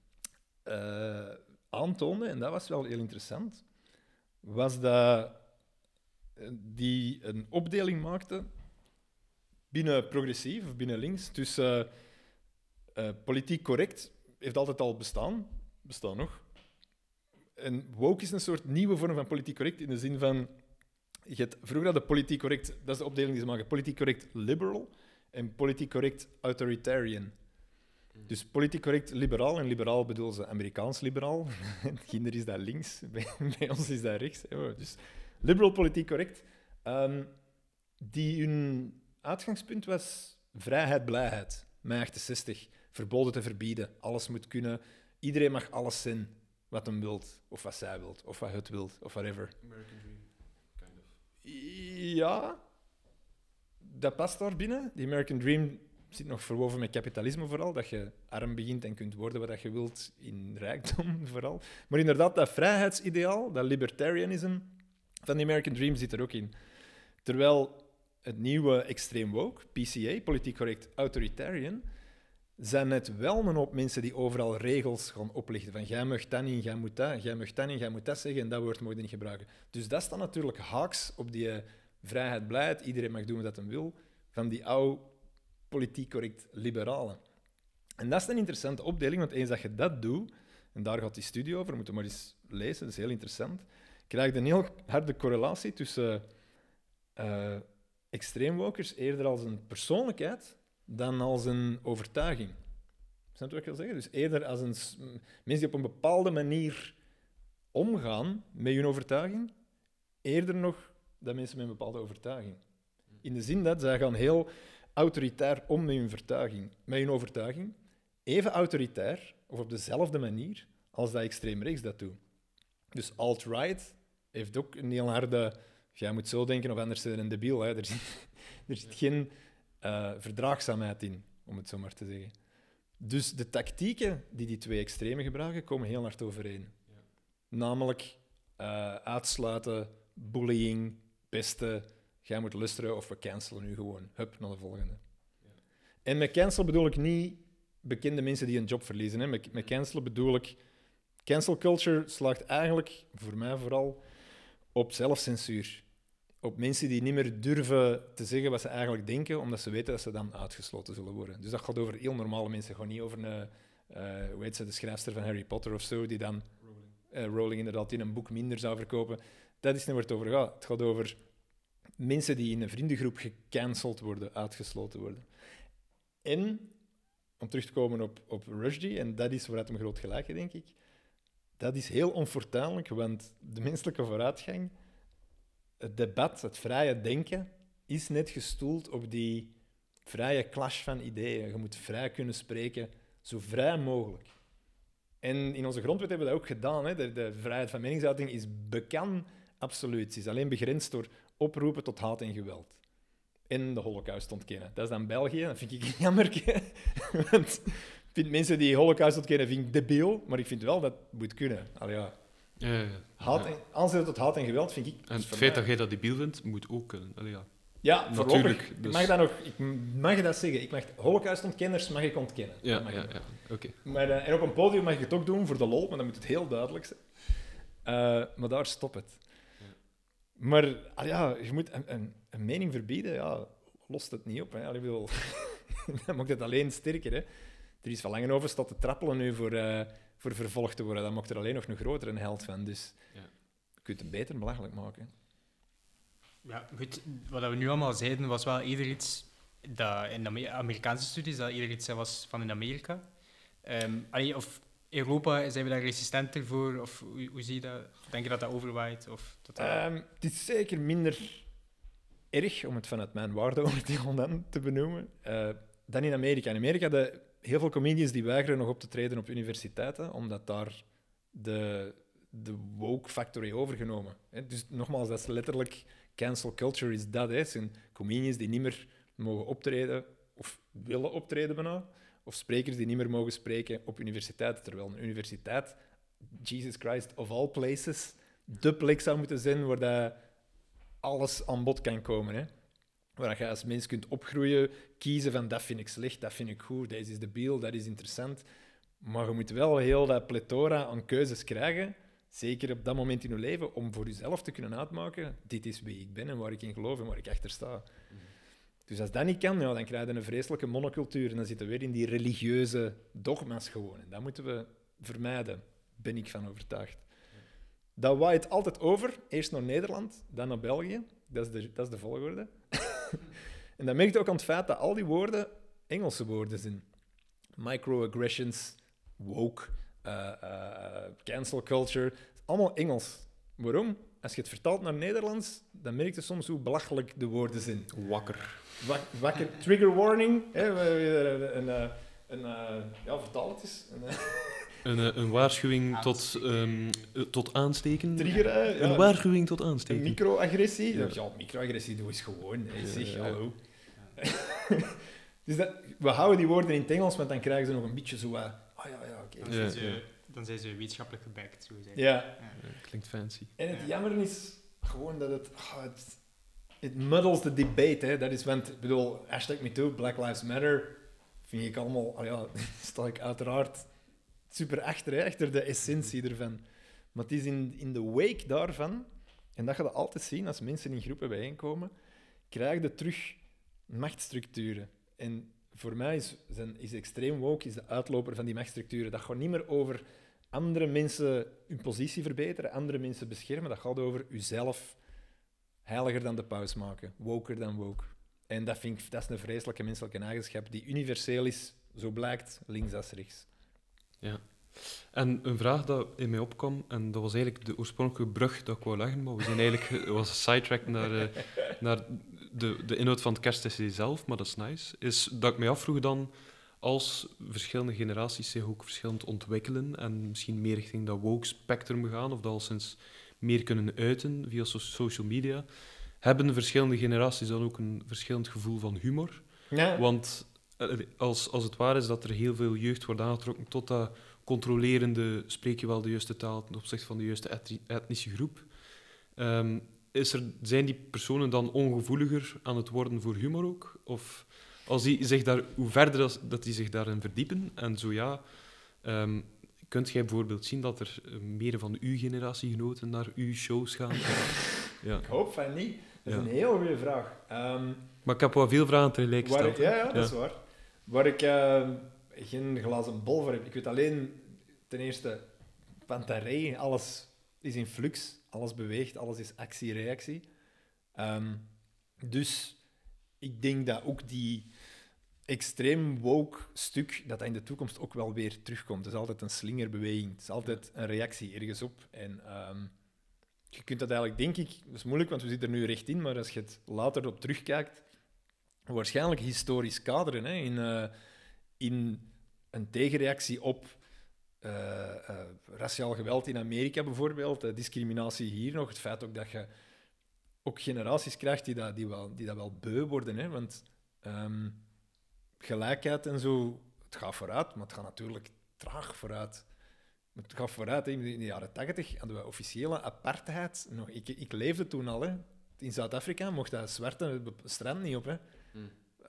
Ja. uh, aantoonde, en dat was wel heel interessant, was dat eh, die een opdeling maakte binnen progressief of binnen links tussen uh, uh, politiek correct, heeft altijd al bestaan, bestaan nog. En woke is een soort nieuwe vorm van politiek correct in de zin van, je hebt, vroeger hadden politiek correct, dat is de opdeling die ze maken, politiek correct liberal en politiek correct authoritarian. Dus politiek correct liberaal, en liberaal bedoelen ze Amerikaans liberaal. Kinder is dat links, bij, bij ons is dat rechts. Dus liberal politiek correct. Um, die hun uitgangspunt was vrijheid, blijheid. mei achtenzestig. Verboden te verbieden. Alles moet kunnen. Iedereen mag alles zijn wat hem wilt, of wat zij wilt, of wat het wilt, of whatever. American Dream, kind of. Ja, dat past daar binnen. Die American Dream zit nog verwoven met kapitalisme vooral, dat je arm begint en kunt worden wat je wilt in rijkdom vooral. Maar inderdaad, dat vrijheidsideaal, dat libertarianisme van die American Dream zit er ook in. Terwijl het nieuwe extreem woke, P C A, politiek correct authoritarian, zijn net wel een hoop mensen die overal regels gaan oplichten. Van jij mag dat niet, jij moet dat, jij mag dat niet, jij moet dat zeggen en dat woord moet je niet gebruiken. Dus dat staat natuurlijk haaks op die vrijheid, blijheid, iedereen mag doen wat hij wil, van die oude politiek correct liberalen. En dat is een interessante opdeling, want eens dat je dat doet, en daar gaat die studie over, moeten we maar eens lezen, dat is heel interessant, krijg je een heel harde correlatie tussen uh, extreemwokers eerder als een persoonlijkheid dan als een overtuiging. Snap je wat ik wil zeggen? Dus eerder als een, mensen die op een bepaalde manier omgaan met hun overtuiging, eerder nog dan mensen met een bepaalde overtuiging. In de zin dat zij gaan heel autoritair om met hun, vertuiging, met hun overtuiging, even autoritair, of op dezelfde manier, als dat extreem rechts dat doet. Dus alt-right heeft ook een heel harde... Jij moet zo denken, of anders ben je een debiel. Hè. Er zit, er zit geen uh, verdraagzaamheid in, om het zo maar te zeggen. Dus de tactieken die die twee extremen gebruiken, komen heel hard overeen. Ja. Namelijk uh, uitsluiten, bullying, pesten... Jij moet luisteren of we cancelen nu gewoon. Hup, naar de volgende. Ja. En met cancel bedoel ik niet bekende mensen die een job verliezen. Hè. Met, met cancel bedoel ik... Cancel culture slaagt eigenlijk, voor mij vooral, op zelfcensuur. Op mensen die niet meer durven te zeggen wat ze eigenlijk denken, omdat ze weten dat ze dan uitgesloten zullen worden. Dus dat gaat over heel normale mensen. Gewoon niet over een, uh, hoe heet ze, de schrijfster van Harry Potter of zo, die dan... Rowling. Uh, Rowling inderdaad, die een boek minder zou verkopen. Dat is niet waar het over gaat. Het gaat over... mensen die in een vriendengroep gecanceld worden, uitgesloten worden. En, om terug te komen op, op Rushdie, en dat is waaruit hem groot gelijk heeft, denk ik, dat is heel onfortuinlijk, want de menselijke vooruitgang, het debat, het vrije denken, is net gestoeld op die vrije clash van ideeën. Je moet vrij kunnen spreken, zo vrij mogelijk. En in onze grondwet hebben we dat ook gedaan. Hè. De, de vrijheid van meningsuiting is bekend, absoluut. Ze is alleen begrensd door oproepen tot haat en geweld. En de holocaust ontkennen. Dat is dan België, dat vind ik jammer. Want ik vind mensen die holocaust ontkennen, vind ik debiel, maar ik vind wel dat het moet kunnen. Allee, ja. Ja, ja, Haat ja. en, aanzetten tot haat en geweld vind ik... En dus het feit mij... dat jij dat debiel vindt, moet ook kunnen. Allee, ja. Ja, natuurlijk. voorlopig. Dus... Ik mag dat nog... Ik mag dat zeggen. Ik mag holocaustontkenners mag ik ontkennen. Ja, mag ja, ik. ja. Oké. Okay. Maar, uh, en op een podium mag je het ook doen voor de lol, maar dan moet het heel duidelijk zijn. Uh, maar daar stopt het. Ja. Maar ah, ja, je moet een, een, een mening verbieden, ja, lost het niet op. Hè. Allee, bedoel, dan maakt het alleen sterker. Hè. Er is van Langenhoven over staat te trappelen nu voor, uh, voor vervolgd te worden. Dan maakt er alleen nog een grotere held van. Dus ja. je kunt het beter belachelijk maken. Ja, goed. Wat we nu allemaal zeiden, was wel ieder iets dat in de Amerikaanse studies, dat ieder iets was van in Amerika. Um, allee, of Europa, zijn we daar resistenter voor? Of hoe, hoe zie je dat? Denk je dat dat overwaait? Of dat dat... Um, het is zeker minder erg, om het vanuit mijn waardeoordeel dan te benoemen, uh, dan in Amerika. In Amerika, de heel veel comedians die weigeren nog op te treden op universiteiten, omdat daar de, de woke-factor heeft overgenomen. Hè. Dus nogmaals, dat is letterlijk cancel culture, is dat. Hè. Het zijn comedians die niet meer mogen optreden, of willen optreden bijna, of sprekers die niet meer mogen spreken op universiteiten, terwijl een universiteit, Jesus Christ, of all places, de plek zou moeten zijn waar dat alles aan bod kan komen. Hè. Waar je als mens kunt opgroeien, kiezen van dat vind ik slecht, dat vind ik goed, deze is debiel, dat is interessant. Maar je moet wel heel dat plethora aan keuzes krijgen, zeker op dat moment in je leven, om voor jezelf te kunnen uitmaken, dit is wie ik ben en waar ik in geloof en waar ik achter sta. Mm. Dus als dat niet kan, ja, dan krijg je een vreselijke monocultuur en dan zitten we weer in die religieuze dogma's gewoon. En dat moeten we vermijden, ben ik van overtuigd. Dat waait altijd over, eerst naar Nederland, dan naar België. Dat is de, dat is de volgorde. En dat merk je ook aan het feit dat al die woorden Engelse woorden zijn. Microaggressions, woke, uh, uh, cancel culture, allemaal Engels. Waarom? Als je het vertaalt naar Nederlands, dan merk je soms hoe belachelijk de woorden zijn. Wakker. Wak, wakker, trigger warning. Hè, een, een, een, een, ja, vertaal het eens. Een, Een, een waarschuwing tot, um, tot aansteken. Triggeren, ja. Een waarschuwing tot aansteken. Een microagressie. Ja, ja microagressie doe eens gewoon. Hè. Zeg, ja, hallo. Ja. Dus dat, we houden die woorden in het Engels, want dan krijgen ze nog een beetje zo... Uh, oh ja, ja, oké. Okay. Ja, Dan, ja. dan zijn ze wetenschappelijk gebackt, zo gezegd. Ja. Ja. Ja, klinkt fancy. En het jammer is gewoon dat het... Oh, het it muddles the debate, hè. Dat is, want, ik bedoel, hashtag MeToo, Black Lives Matter, vind ik allemaal... Oh ja, sta ik uiteraard super achter, hè, achter de essentie ervan. Maar het is in, in de wake daarvan, en dat ga je altijd zien als mensen in groepen bijeenkomen, krijg je terug machtsstructuren. En voor mij is, zijn, is extreem woke is de uitloper van die machtsstructuren. Dat gaat niet meer over andere mensen hun positie verbeteren, andere mensen beschermen. Dat gaat over uzelf heiliger dan de paus maken, woker dan woke. En dat, vind ik, dat is een vreselijke menselijke eigenschap die universeel is, zo blijkt, links als rechts. Ja. En een vraag dat in mij opkwam, en dat was eigenlijk de oorspronkelijke brug dat ik wou leggen, maar we zijn eigenlijk was een sidetrack naar, uh, naar de, de inhoud van het kerstessay zelf, maar dat is nice, is dat ik mij afvroeg dan, als verschillende generaties zich ook verschillend ontwikkelen en misschien meer richting dat woke spectrum gaan, of dat al sinds meer kunnen uiten via so- social media, hebben verschillende generaties dan ook een verschillend gevoel van humor? Ja. Want als, als het waar is dat er heel veel jeugd wordt aangetrokken tot dat controlerende, spreek je wel de juiste taal ten opzichte van de juiste etni- etnische groep, um, is er, zijn die personen dan ongevoeliger aan het worden voor humor ook? Of als die zich daar, hoe verder als, dat die zich daarin verdiepen? En zo ja, um, kunt jij bijvoorbeeld zien dat er meer van uw generatiegenoten naar uw shows gaan? ja. Ik hoop van niet. Dat is Ja. een heel goede vraag. Um, Maar ik heb wel veel vragen tegelijk waar gesteld. ik, ja, ja, dat Ja. is waar. Waar ik uh, geen glazen bol voor heb. Ik weet alleen, ten eerste, Pantarei, alles is in flux, alles beweegt, alles is actie-reactie. Um, dus ik denk dat ook die extreem woke stuk, dat dat in de toekomst ook wel weer terugkomt. Het is altijd een slingerbeweging. Het is altijd een reactie ergens op. En um, je kunt dat eigenlijk, denk ik, dat is moeilijk, want we zitten er nu recht in, maar als je het later op terugkijkt, waarschijnlijk historisch kaderen, hè, in, uh, in een tegenreactie op uh, uh, raciaal geweld in Amerika bijvoorbeeld, uh, discriminatie hier nog, het feit ook dat je ook generaties krijgt die dat, die wel, die dat wel beu worden, hè, want um, gelijkheid en zo, het gaat vooruit, maar het gaat natuurlijk traag vooruit. Het gaat vooruit. Hè. In de jaren tachtig hadden we officiële apartheid. Nog, ik, ik leefde toen al. Hè. In Zuid-Afrika mocht dat zwarte het strand niet op. Hè. Hmm.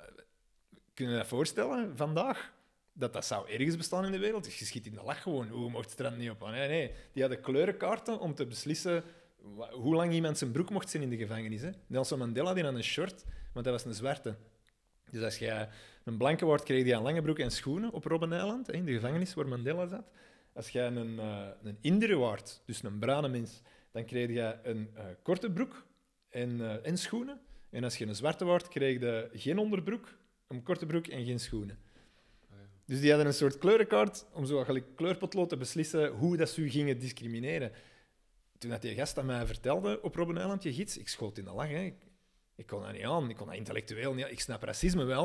Kun je dat voorstellen, vandaag? Dat dat zou ergens bestaan in de wereld? Dus je schiet in de lach gewoon. Hoe mocht het strand niet op? Nee, nee. Die hadden kleurenkaarten om te beslissen hoe lang iemand zijn broek mocht zijn in de gevangenis. Hè. Nelson Mandela die had een short, want dat was een zwarte. Dus als je een blanke wordt, kreeg je een lange broek en schoenen op Robben Island, hè, in de gevangenis waar Mandela zat. Als jij een, uh, een Inder waart, dus een bruine mens, dan kreeg je een uh, korte broek en, uh, en schoenen. En als je een zwarte waart, kreeg je geen onderbroek, een korte broek en geen schoenen. Oh ja. Dus die hadden een soort kleurenkaart om zo eigenlijk kleurpotlood te beslissen hoe dat ze u gingen discrimineren. Toen dat die gast aan mij vertelde op Robben Island, je gids, ik schoot in de lach. Hè. Ik, ik kon dat niet aan, ik kon dat intellectueel niet aan. Ik snap racisme wel,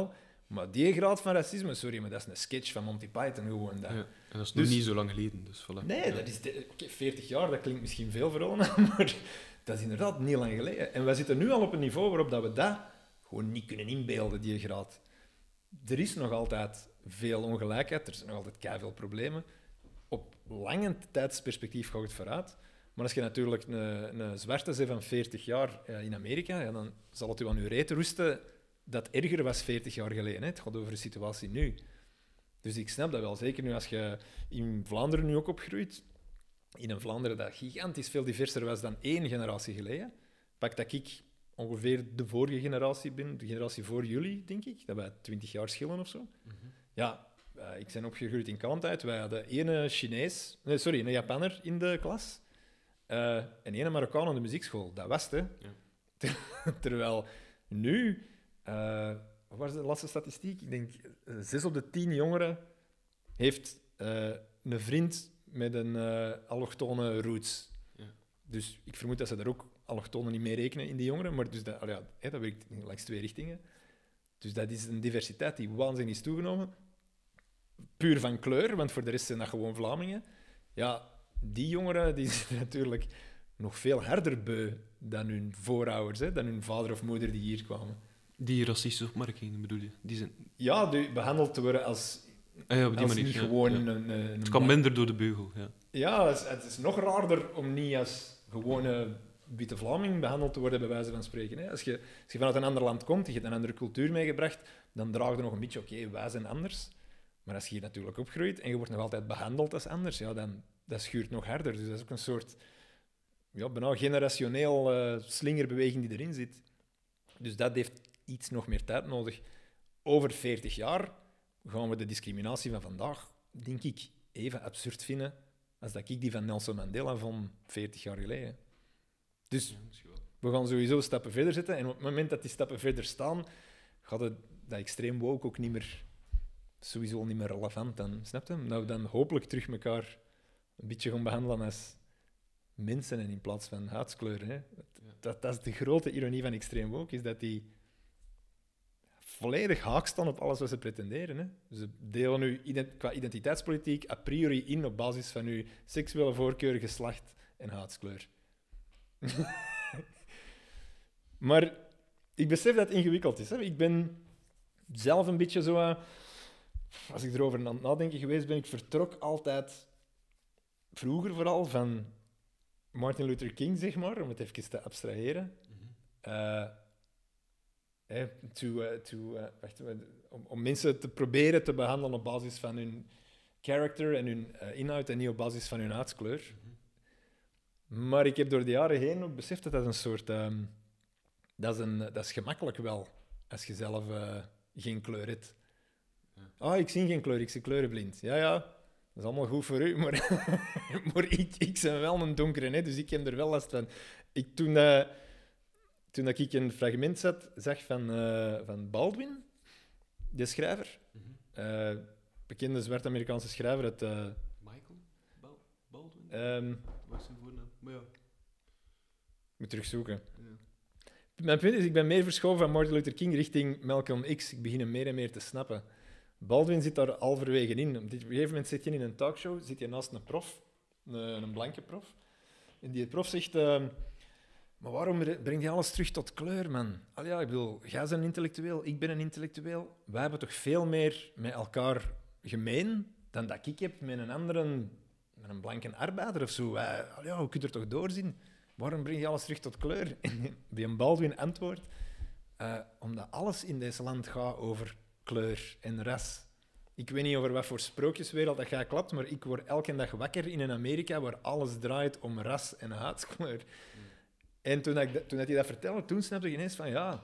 Maar die graad van racisme, sorry, maar dat is een sketch van Monty Python gewoon. Dat. Ja. En dat is Dus- nog niet zo lang geleden, dus voilà. Nee, Ja. dat is de- oké, veertig jaar, dat klinkt misschien veel voor ons, maar dat is inderdaad niet lang geleden. En wij zitten nu al op een niveau waarop dat we dat gewoon niet kunnen inbeelden, die graad. Er is nog altijd veel ongelijkheid, er zijn nog altijd keiveel problemen. Op lange tijdsperspectief gaat het vooruit. Maar als je natuurlijk een, een zwarte zet van veertig jaar eh, in Amerika, ja, dan zal het u aan uw reet roesten dat erger was veertig jaar geleden. Hè. Het gaat over de situatie nu. Dus ik snap dat wel. Zeker nu als je in Vlaanderen nu ook opgroeit. In een Vlaanderen dat gigantisch veel diverser was dan één generatie geleden. Pak dat ik ongeveer de vorige generatie ben, de generatie voor jullie, denk ik. Dat wij twintig jaar schillen of zo. Mhm. Ja, uh, ik ben opgegroeid in Kalmtyd. Wij hadden ene Chinees, nee, sorry, een Japanner in de klas. Uh, en ene Marokkaan aan de muziekschool. Dat was het, hè. Ja. Terwijl nu... Uh, wat was de laatste statistiek? Ik denk, uh, zes op de tien jongeren heeft uh, een vriend met een uh, allochtone roots. Ja. Dus ik vermoed dat ze daar ook allochtonen niet mee rekenen in die jongeren. Maar dus dat, ja, hè, dat werkt langs twee richtingen. Dus dat is een diversiteit die waanzinnig is toegenomen. Puur van kleur, want voor de rest zijn dat gewoon Vlamingen. Ja, die jongeren die zijn natuurlijk nog veel harder beu dan hun voorouders, hè, dan hun vader of moeder die hier kwamen. Die racistische opmerkingen bedoel je? Die zijn... Ja, die behandeld te worden als, Ah, ja, op die als manier. niet ja, gewoon ja. een, een, een Het kan blank- minder door de beugel, ja. Ja, het is, het is nog raarder om niet als gewone witte Vlaming behandeld te worden, bij wijze van spreken. Hè. Als, je, als je vanuit een ander land komt, je hebt een andere cultuur meegebracht, dan draag je nog een beetje, oké, wij zijn anders. Maar als je hier natuurlijk opgroeit en je wordt nog altijd behandeld als anders, ja, dan dat schuurt nog harder. Dus dat is ook een soort ja, bijna generationeel eh, slingerbeweging die erin zit. Dus dat heeft iets nog meer tijd nodig. Over veertig jaar gaan we de discriminatie van vandaag, denk ik, even absurd vinden als dat ik die van Nelson Mandela vond veertig jaar geleden. Dus we gaan sowieso stappen verder zetten. En op het moment dat die stappen verder staan, gaat het, dat extreem woke ook niet meer, sowieso niet meer relevant. Dan, snap je? Nou, dan hopelijk terug elkaar een beetje gaan behandelen als mensen en in plaats van huidskleuren. Hè. Dat, dat is de grote ironie van extreem woke, is dat die volledig haak staan op alles wat ze pretenderen. Hè. Ze delen nu ident- qua identiteitspolitiek a priori in op basis van uw seksuele voorkeur, geslacht en huidskleur. Maar ik besef dat het ingewikkeld is. Hè. Ik ben zelf een beetje zo... Uh, als ik erover aan het nadenken geweest ben, ik vertrok altijd, vroeger vooral, van Martin Luther King, zeg maar, om het even te abstraheren. Uh, eh, to, uh, to, uh, wacht, om, om mensen te proberen te behandelen op basis van hun character en hun uh, inhoud en niet op basis van hun huidskleur. Mm-hmm. Maar ik heb door de jaren heen ook beseft dat dat een soort... Um, dat, is een, dat is gemakkelijk wel, als je zelf uh, geen kleur hebt. Ah, oh, ik zie geen kleur, ik zie kleurenblind. Ja, ja, dat is allemaal goed voor u, maar, maar ik, ik ben wel een donkere, hè, dus ik heb er wel last van. Ik, toen, uh, toen dat ik een fragment zat, zag van, uh, van Baldwin, de schrijver, mm-hmm. uh, bekende zwart-Amerikaanse schrijver uit... Uh, Michael Bal- Baldwin? Um, Wat is zijn voornaam? Maar ja. Ik moet terugzoeken. Ja. Mijn punt is, ik ben meer verschoven van Martin Luther King richting Malcolm X. Ik begin hem meer en meer te snappen. Baldwin zit daar halverwege in. Op een gegeven moment zit je in een talkshow, zit je naast een prof, een, een blanke prof. En die prof zegt, uh, maar waarom breng je alles terug tot kleur, man? Al ja, ik bedoel, jij bent een intellectueel, ik ben een intellectueel. Wij hebben toch veel meer met elkaar gemeen dan dat ik heb met een andere, met een blanke arbeider of zo. Wij, al ja, hoe kun je er toch doorzien? Waarom breng je alles terug tot kleur? En bij een Baldwin antwoordt, uh, omdat alles in deze land gaat over kleur en ras. Ik weet niet over wat voor sprookjeswereld dat gaat klapt, maar ik word elke dag wakker in een Amerika waar alles draait om ras en huidskleur. Mm. En toen, ik, toen hij dat vertelde, toen snapte ik ineens van, ja,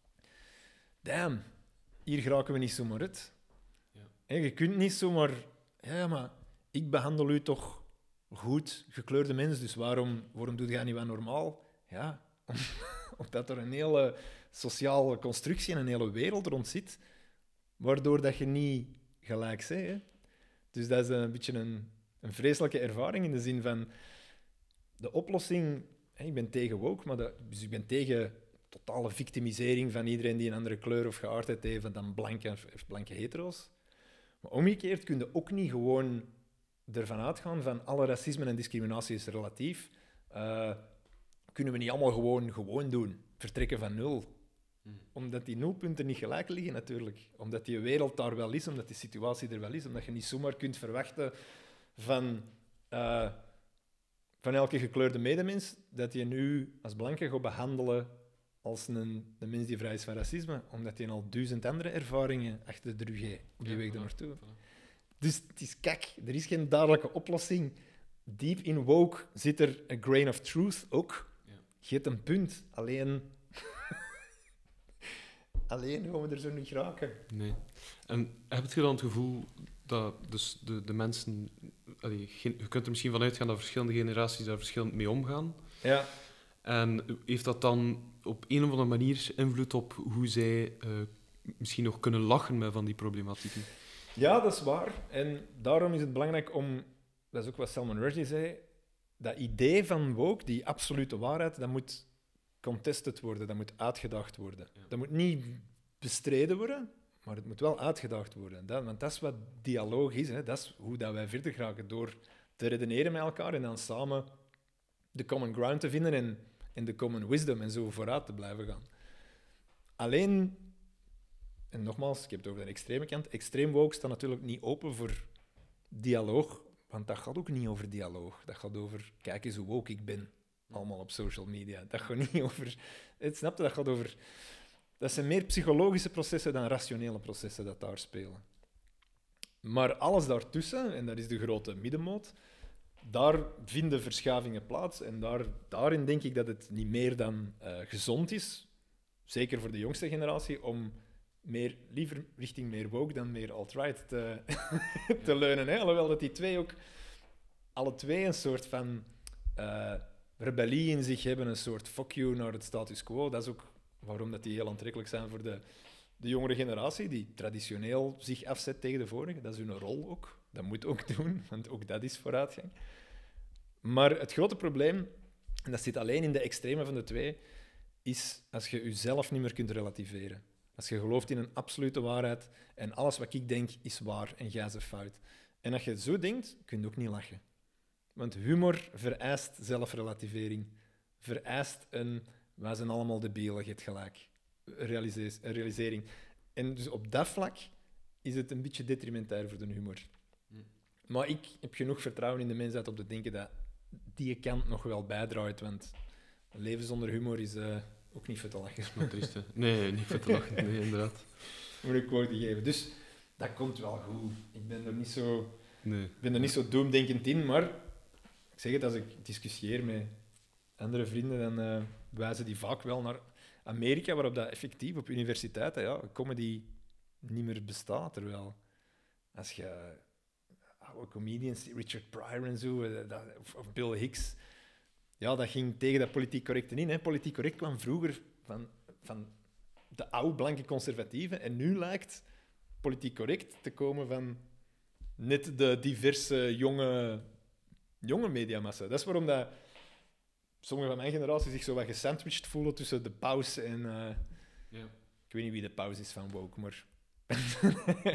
damn, hier geraken we niet zomaar uit. Ja. En je kunt niet zomaar, ja, maar ik behandel u toch goed, gekleurde mens, dus waarom, waarom doe je niet wat normaal? Ja, omdat er een hele sociale constructie en een hele wereld rond zit, waardoor dat je niet gelijk bent. Hè? Dus dat is een beetje een, een vreselijke ervaring in de zin van de oplossing. Hè, ik ben tegen woke, maar dat, dus ik ben tegen totale victimisering van iedereen die een andere kleur of geaardheid heeft dan blanke of blanke hetero's. Maar omgekeerd kun je ook niet gewoon ervan uitgaan van alle racisme en discriminatie is relatief. Uh, kunnen we niet allemaal gewoon, gewoon doen. Vertrekken van nul. Hmm. Omdat die nulpunten niet gelijk liggen natuurlijk. Omdat die wereld daar wel is, omdat die situatie er wel is. Omdat je niet zomaar kunt verwachten van, uh, van elke gekleurde medemens dat je nu als blanke gaat behandelen als een, een mens die vrij is van racisme. Omdat hij al duizend andere ervaringen achter de rug heeft op die ja, weg er naartoe. Dus het is kak. Er is geen duidelijke oplossing. Diep in woke zit er een grain of truth ook. Ja. Je hebt een punt. Alleen... Alleen gaan we er zo niet raken. Nee. En heb je dan het gevoel dat dus de, de mensen... Allee, je kunt er misschien van uitgaan dat verschillende generaties daar verschillend mee omgaan. Ja. En heeft dat dan op een of andere manier invloed op hoe zij uh, misschien nog kunnen lachen met van die problematieken? Ja, dat is waar. En daarom is het belangrijk om... Dat is ook wat Salman Rushdie zei. Dat idee van woke, die absolute waarheid, dat moet contested worden, dat moet uitgedaagd worden. Ja. Dat moet niet bestreden worden, maar het moet wel uitgedaagd worden. Dat, want dat is wat dialoog is. Hè. Dat is hoe dat wij verder geraken, door te redeneren met elkaar en dan samen de common ground te vinden en, en de common wisdom en zo vooruit te blijven gaan. Alleen, en nogmaals, ik heb het over de extreme kant, extreem woke staat natuurlijk niet open voor dialoog, want dat gaat ook niet over dialoog. Dat gaat over, kijk eens hoe woke ik ben. Allemaal op social media. Dat gaat niet over... Het, snap je? Dat gaat over... Dat zijn meer psychologische processen dan rationele processen dat daar spelen. Maar alles daartussen, en dat is de grote middenmoot, daar vinden verschuivingen plaats. En daar, daarin denk ik dat het niet meer dan uh, gezond is, zeker voor de jongste generatie, om meer, liever richting meer woke dan meer alt-right te, te leunen. Hè? Alhoewel dat die twee ook alle twee een soort van... Uh, rebellie in zich hebben, een soort fuck you naar het status quo. Dat is ook waarom dat die heel aantrekkelijk zijn voor de, de jongere generatie, die traditioneel zich afzet tegen de vorige. Dat is hun rol ook. Dat moet ook doen, want ook dat is vooruitgang. Maar het grote probleem, en dat zit alleen in de extreme van de twee, is als je jezelf niet meer kunt relativeren. Als je gelooft in een absolute waarheid en alles wat ik denk is waar en jij is fout. En als je zo denkt, kun je ook niet lachen. Want humor vereist zelfrelativering, vereist een wij zijn allemaal debielen, je hebt gelijk, realise- realisering. En dus op dat vlak is het een beetje detrimentair voor de humor. Mm. Maar ik heb genoeg vertrouwen in de mensheid om te denken dat die kant nog wel bijdraait, want een leven zonder humor is uh, ook niet voor te lachen. Dat is maar triest, hè? Nee, niet voor te lachen, nee, inderdaad. Moet ik quote geven. Dus dat komt wel goed. Ik ben er niet zo, nee. ben er niet zo doemdenkend in, maar ik zeg het, als ik discussieer met andere vrienden, dan uh, wijzen die vaak wel naar Amerika, waarop dat effectief op universiteiten ja, comedy niet meer bestaat. Terwijl als je oude comedians, Richard Pryor en zo, dat, of, of Bill Hicks, ja, dat ging tegen dat politiek correcte in. Hè. Politiek correct kwam vroeger van, van de oude blanke conservatieven en nu lijkt politiek correct te komen van net de diverse jonge, jonge mediamassa. Dat is waarom dat sommigen van mijn generatie zich zo wat gesandwiched voelen tussen de pauze en... Uh, ja. Ik weet niet wie de pauze is van woke, maar... ja,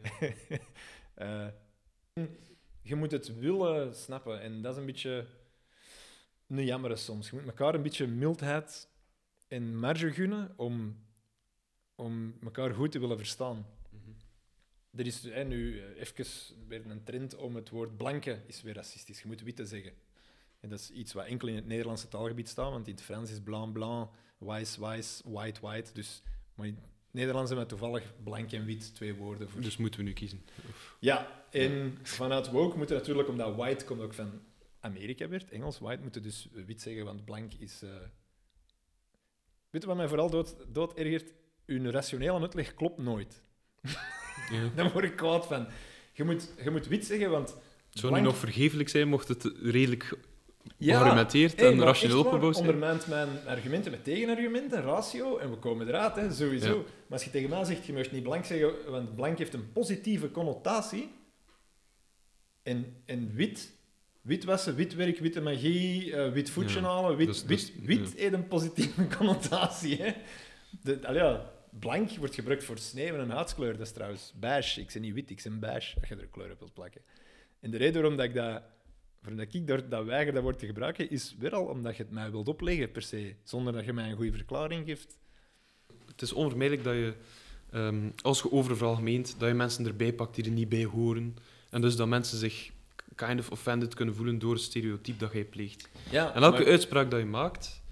ja. uh, je moet het willen snappen. En dat is een beetje een jammere soms. Je moet elkaar een beetje mildheid en marge gunnen om, om elkaar goed te willen verstaan. Mm-hmm. Er is eh, nu even weer een trend om het woord blanke is weer racistisch. Je moet witte zeggen. En dat is iets wat enkel in het Nederlandse taalgebied staat, want in het Frans is blanc, blanc, wijs, wijs, white, white. Dus, maar in het Nederlands hebben we toevallig blank en wit twee woorden voor. Dus moeten we nu kiezen? Of... Ja, en vanuit woke moeten natuurlijk, omdat white komt ook van Amerika werd, Engels, white, moeten dus wit zeggen, want blank is... Uh... Weet je wat mij vooral dood, dood ergert? Uw rationele uitleg klopt nooit. Ja. Daar word ik kwaad van. Je moet, je moet wit zeggen, want... Het zou blank... nu nog vergeeflijk zijn mocht het redelijk... Ja, geargumenteerd hey, en rationeel opgebouwd zijn. Ondermijnt mijn argumenten met tegenargumenten, ratio, en we komen eruit, hè, sowieso. Ja. Maar als je tegen mij zegt, je mag niet blank zeggen, want blank heeft een positieve connotatie, en, en wit witwassen, witwerk, witte magie, uh, wit voetjournalen, wit, dus, wit, dus, wit ja. heeft een positieve connotatie. Hè? De, allee, ja, blank wordt gebruikt voor sneeuw en huidskleur. Dat is trouwens beige. Ik ben niet wit, ik ben beige, als je er kleur op wilt plakken. En de reden waarom dat ik dat, waarom dat, ik dat, dat weiger dat woord te gebruiken, is weer al omdat je het mij wilt opleggen, per se. Zonder dat je mij een goede verklaring geeft. Het is onvermijdelijk dat je, um, als je oververalgemeent, dat je mensen erbij pakt die er niet bij horen. En dus dat mensen zich kind of offended kunnen voelen door het stereotype dat jij pleegt. Ja, en elke maar... uitspraak dat je maakt,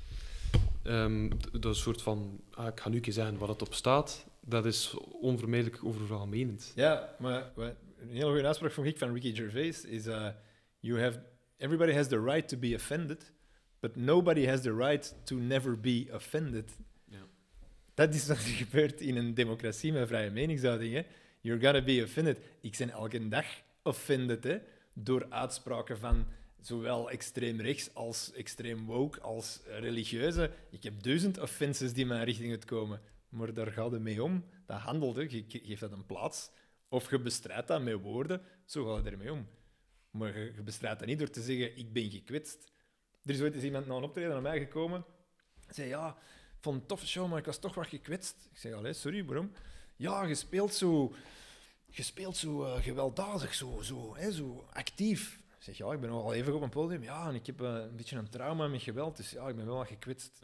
um, dat is een soort van, ah, ik ga nu eens zeggen wat het op staat, dat is onvermijdelijk oververalgemenend. Ja, maar wat, een hele goede uitspraak vond ik van Ricky Gervais is uh, you have, everybody has the right to be offended, but nobody has the right to never be offended. Ja. Dat is wat er gebeurt in een democratie met vrije meningsuiting. Hè? You're gonna be offended. Ik ben elke dag offended, hè? Door uitspraken van zowel extreem rechts als extreem woke als religieuze. Ik heb duizend offenses die mijn richting uitkomen. Maar daar gaat het mee om. Dat handelt, hè. Je geeft dat een plaats. Of je bestrijdt dat met woorden. Zo gaat het ermee om. Maar je, je bestrijdt dat niet door te zeggen, ik ben gekwetst. Er is ooit eens iemand na een optreden naar mij gekomen. Hij zei, ja, ik vond het een toffe show, maar ik was toch wat gekwetst. Ik zei, allee, sorry, waarom? Ja, je speelt zo, je speelt zo uh, gewelddadig, zo, zo, hè, zo actief. Ik zeg, ja, ik ben al even op een podium. Ja, en ik heb uh, een beetje een trauma met geweld, dus ja, ik ben wel wat gekwetst.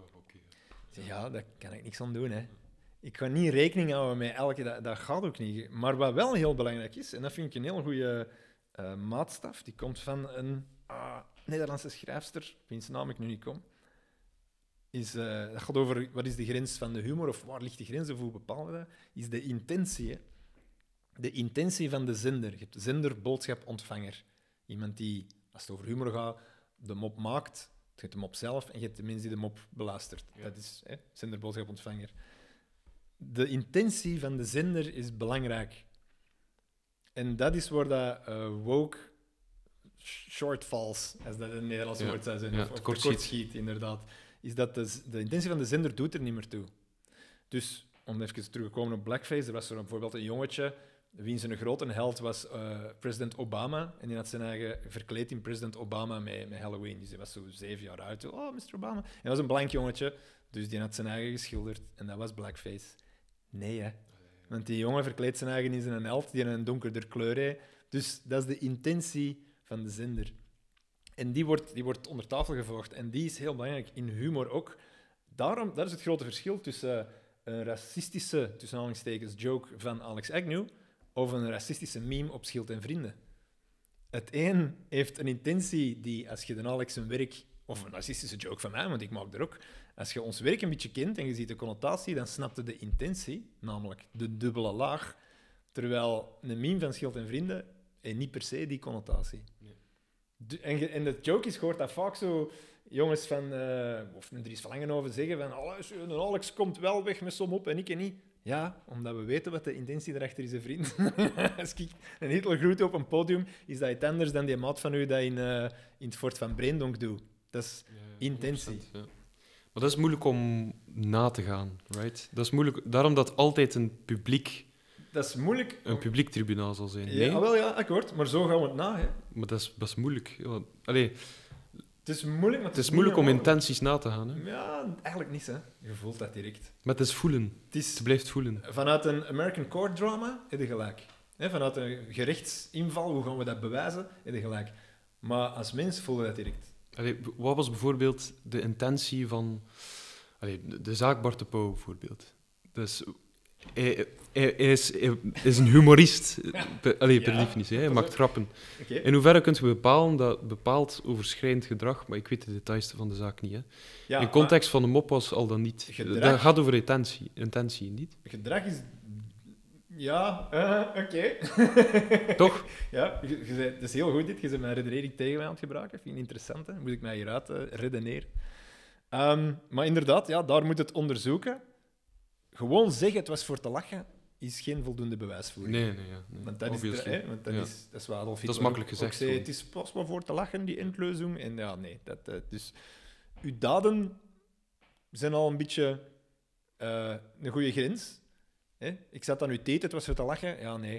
Ik zeg, ja, daar kan ik niks aan doen, hè. Ik ga niet rekening houden met elke... Dat, dat gaat ook niet. Maar wat wel heel belangrijk is, en dat vind ik een heel goede uh, maatstaf, die komt van een uh, Nederlandse schrijfster, wiens naam ik nu niet kom, is, uh, dat gaat over wat is de grens van de humor, of waar ligt de grens, of hoe bepalen we dat, is de intentie. Hè? De intentie van de zender. Je hebt de zender, boodschap, ontvanger. Iemand die, als het over humor gaat, de mop maakt, je hebt de mop zelf, en je hebt de mensen die de mop beluistert. Ja. Dat is hè, zender, boodschap, ontvanger. De intentie van de zender is belangrijk. En dat is waar dat uh, woke shortfalls, als dat een Nederlands ja. woord zou zijn, ja, of, of tekortschiet, inderdaad, is dat de, de intentie van de zender doet er niet meer toe. Dus, om even terug te komen op blackface, er was er bijvoorbeeld een jongetje, wiens een grote held was uh, president Obama, en die had zijn eigen verkleed in president Obama met, met Halloween. Dus hij was zo zeven jaar oud. Oh, mister Obama. En hij was een blank jongetje, dus die had zijn eigen geschilderd, en dat was blackface. Nee, hè. Want die jongen verkleedt zijn eigen in zijn held, die een donkerder kleur heeft. Dus dat is de intentie van de zender. En die wordt, die wordt onder tafel gevolgd. En die is heel belangrijk, in humor ook. Daarom, dat is het grote verschil tussen uh, een racistische, tussen aanhalingstekens, joke van Alex Agnew of een racistische meme op Schild en Vrienden. Het een heeft een intentie die, als je de Alex zijn werk, of een racistische joke van mij, want ik maak er ook, als je ons werk een beetje kent en je ziet de connotatie, dan snap je de intentie, namelijk de dubbele laag, terwijl een meme van Schild en Vrienden heeft niet per se die connotatie. Nee. De, en, ge, en de joke is, je hoort dat vaak zo jongens van, uh, of een Dries van Langenhoven zeggen van een Alex komt wel weg met som op en ik en niet. Ja, omdat we weten wat de intentie erachter is, een vriend. Als ik een Hitler groet op een podium, is dat iets anders dan die maat van u dat in, uh, in het fort van Breendonk doet. Dat is ja, ja, intentie. Ja. Maar dat is moeilijk om na te gaan, right? Dat is moeilijk, daarom dat altijd een publiek... Dat is moeilijk... Een publiek tribunaal zal zijn. Ja, nee? wel, ja, akkoord. Maar zo gaan we het na, hè. Maar dat is, dat is moeilijk. Ja, allee, het is moeilijk, maar het is, is moeilijk om intenties na te gaan. Hè? Ja, eigenlijk niet, hè. Je voelt dat direct. Maar het is voelen. Het, is, het blijft voelen. Vanuit een American court drama heb je gelijk. He, vanuit een gerechtsinval, hoe gaan we dat bewijzen, heb je gelijk. Maar als mens voel je dat direct. Allee, wat was bijvoorbeeld de intentie van... Allee, de, de zaak Bart de Pauw, bijvoorbeeld. Dus, hij, hij, hij, is, hij is een humorist, per, allee, per ja, definitie. Hij maakt grappen. Okay. In hoeverre kun je bepalen dat bepaald overschrijdend gedrag... Maar ik weet de details van de zaak niet. Hè. Ja, in context van de mop was al dan niet. Gedrag, dat gaat over intentie, intentie niet. Gedrag is... Ja, uh, oké. Okay. Toch? Ja, je, je zei, het is heel goed dit. Je bent mijn redenering tegen mij aan het gebruiken. Vind ik interessant, hè? Moet ik mij hieruit uh, redeneren. Um, maar inderdaad, ja, daar moet het onderzoeken. Gewoon zeggen het was voor te lachen is geen voldoende bewijsvoering. Nee, nee, ja. Nee. Want dat is, er, hè, want dat ja. is, dat is wat Adolf Hitler dat is makkelijk gezegd. Zei, het is pas maar voor te lachen, die endlozing. En ja, nee. Dat, uh, dus uw daden zijn al een beetje uh, een goede grens. Hè? Ik zat aan uw teten, het was voor te lachen. Ja, nee.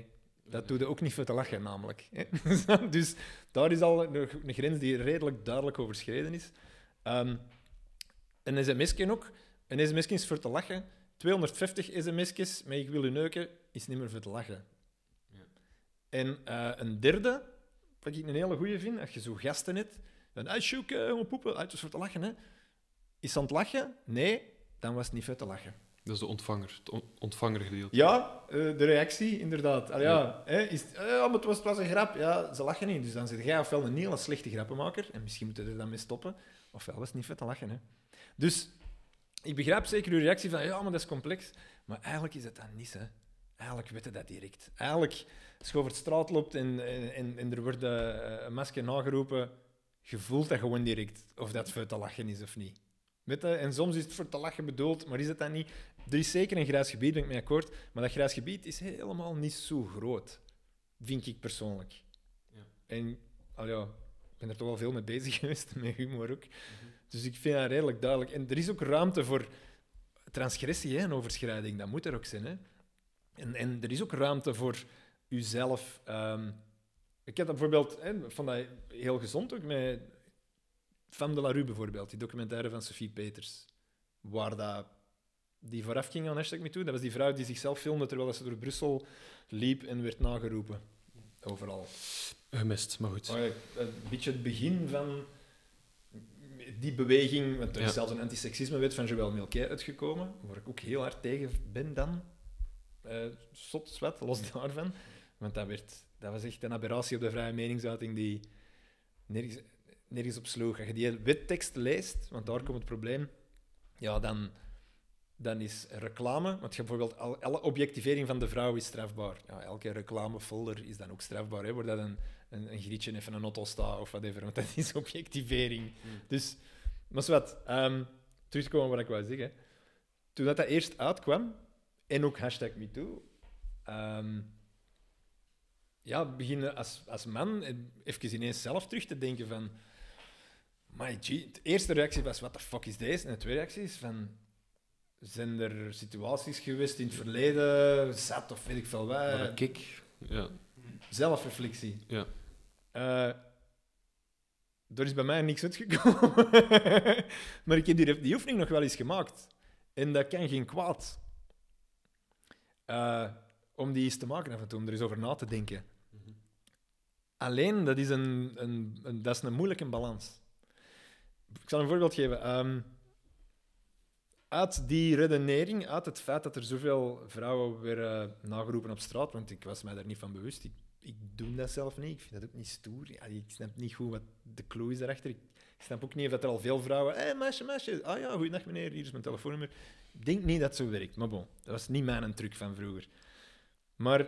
Dat doe je ook niet voor te lachen, namelijk. Dus daar is al een, een grens die redelijk duidelijk overschreden is. Um, een sms'je ook. Een sms'je is voor te lachen. tweehonderdvijftig sms'jes met ik wil u neuken is niet meer voor te lachen. Ja. En uh, een derde, wat ik een hele goeie vind, als je zo gasten hebt, dan hey, sjoek, jonge poepen, het is voor te lachen. Hè. Is aan het lachen? Nee, dan was het niet voor te lachen. Dat is de ontvanger, het on- ontvangergedeelte. Ja, uh, de reactie, inderdaad. Allee, ja. Ja, hè, is, uh, maar het was, het was een grap. Ja, ze lachen niet. Dus dan zit jij ofwel een hele slechte grappenmaker, en misschien moeten we er dan mee stoppen, ofwel was het niet voor te lachen. Hè. Dus ik begrijp zeker uw reactie van, ja, maar dat is complex. Maar eigenlijk is dat dan niet, hè. Eigenlijk weten dat direct. Eigenlijk, als je over de straat loopt en, en, en er wordt uh, een masker nageroepen, je voelt dat gewoon direct, of dat voor te lachen is of niet. Weet je? En soms is het voor te lachen bedoeld, maar is het dan niet? Er is zeker een grijs gebied, ben ik mee akkoord, maar dat grijs gebied is helemaal niet zo groot, vind ik persoonlijk. Ja. En oh ja, ik ben er toch wel veel mee bezig geweest, met humor ook. Mm-hmm. Dus ik vind dat redelijk duidelijk. En er is ook ruimte voor transgressie hè, en overschrijding, dat moet er ook zijn. Hè. En, en er is ook ruimte voor uzelf. Um, ik heb dat bijvoorbeeld, hè, ik vond dat heel gezond ook, met Femme de la Rue bijvoorbeeld, die documentaire van Sophie Peters, waar dat, die vooraf ging aan hashtag MeToo. Dat was die vrouw die zichzelf filmde terwijl ze door Brussel liep en werd nageroepen. Overal. Gemist, maar goed. Oh ja, een beetje het begin van die beweging, want er is ja. zelfs een antiseksisme-wet van Joël Milquet uitgekomen, waar ik ook heel hard tegen ben dan. Uh, zot, zwet, los daarvan. Want dat, werd, dat was echt een aberratie op de vrije meningsuiting die nergens, nergens op sloeg. Als je die wettekst leest, want daar komt het probleem, ja, dan, dan is reclame, want je bijvoorbeeld al, alle objectivering van de vrouw is strafbaar. Ja, elke reclamefolder is dan ook strafbaar, hè, waar dat een, een, een grietje even een auto staat of whatever, want dat is objectivering. Mm. Dus, maar wat, um, terug te komen wat ik wou zeggen. Toen dat, dat eerst uitkwam, en ook hashtag MeToo, um, ja, beginnen als, als man even ineens zelf terug te denken van my gee, de eerste reactie was, what the fuck is deze? En de tweede reactie is van, zijn er situaties geweest in het verleden, zat of weet ik veel wat? Een kick. Ja. Zelfreflectie. Ja. Uh, er is bij mij niks uitgekomen. Maar ik heb die, die oefening nog wel eens gemaakt. En dat kan geen kwaad. Uh, om die eens te maken af en toe, om er eens over na te denken. Mm-hmm. Alleen, dat is een, een, een, dat is een moeilijke balans. Ik zal een voorbeeld geven. Um, uit die redenering, uit het feit dat er zoveel vrouwen werden uh, nageroepen op straat, want ik was mij daar niet van bewust. Ik, ik doe dat zelf niet. Ik vind dat ook niet stoer. Ja, ik snap niet goed wat de clue is daarachter. Ik, ik snap ook niet of er al veel vrouwen... Hé, hey, meisje, meisje. Ah ja, goeiedag meneer, hier is mijn telefoonnummer. Ik denk niet dat het zo werkt, maar bon. Dat was niet mijn truc van vroeger. Maar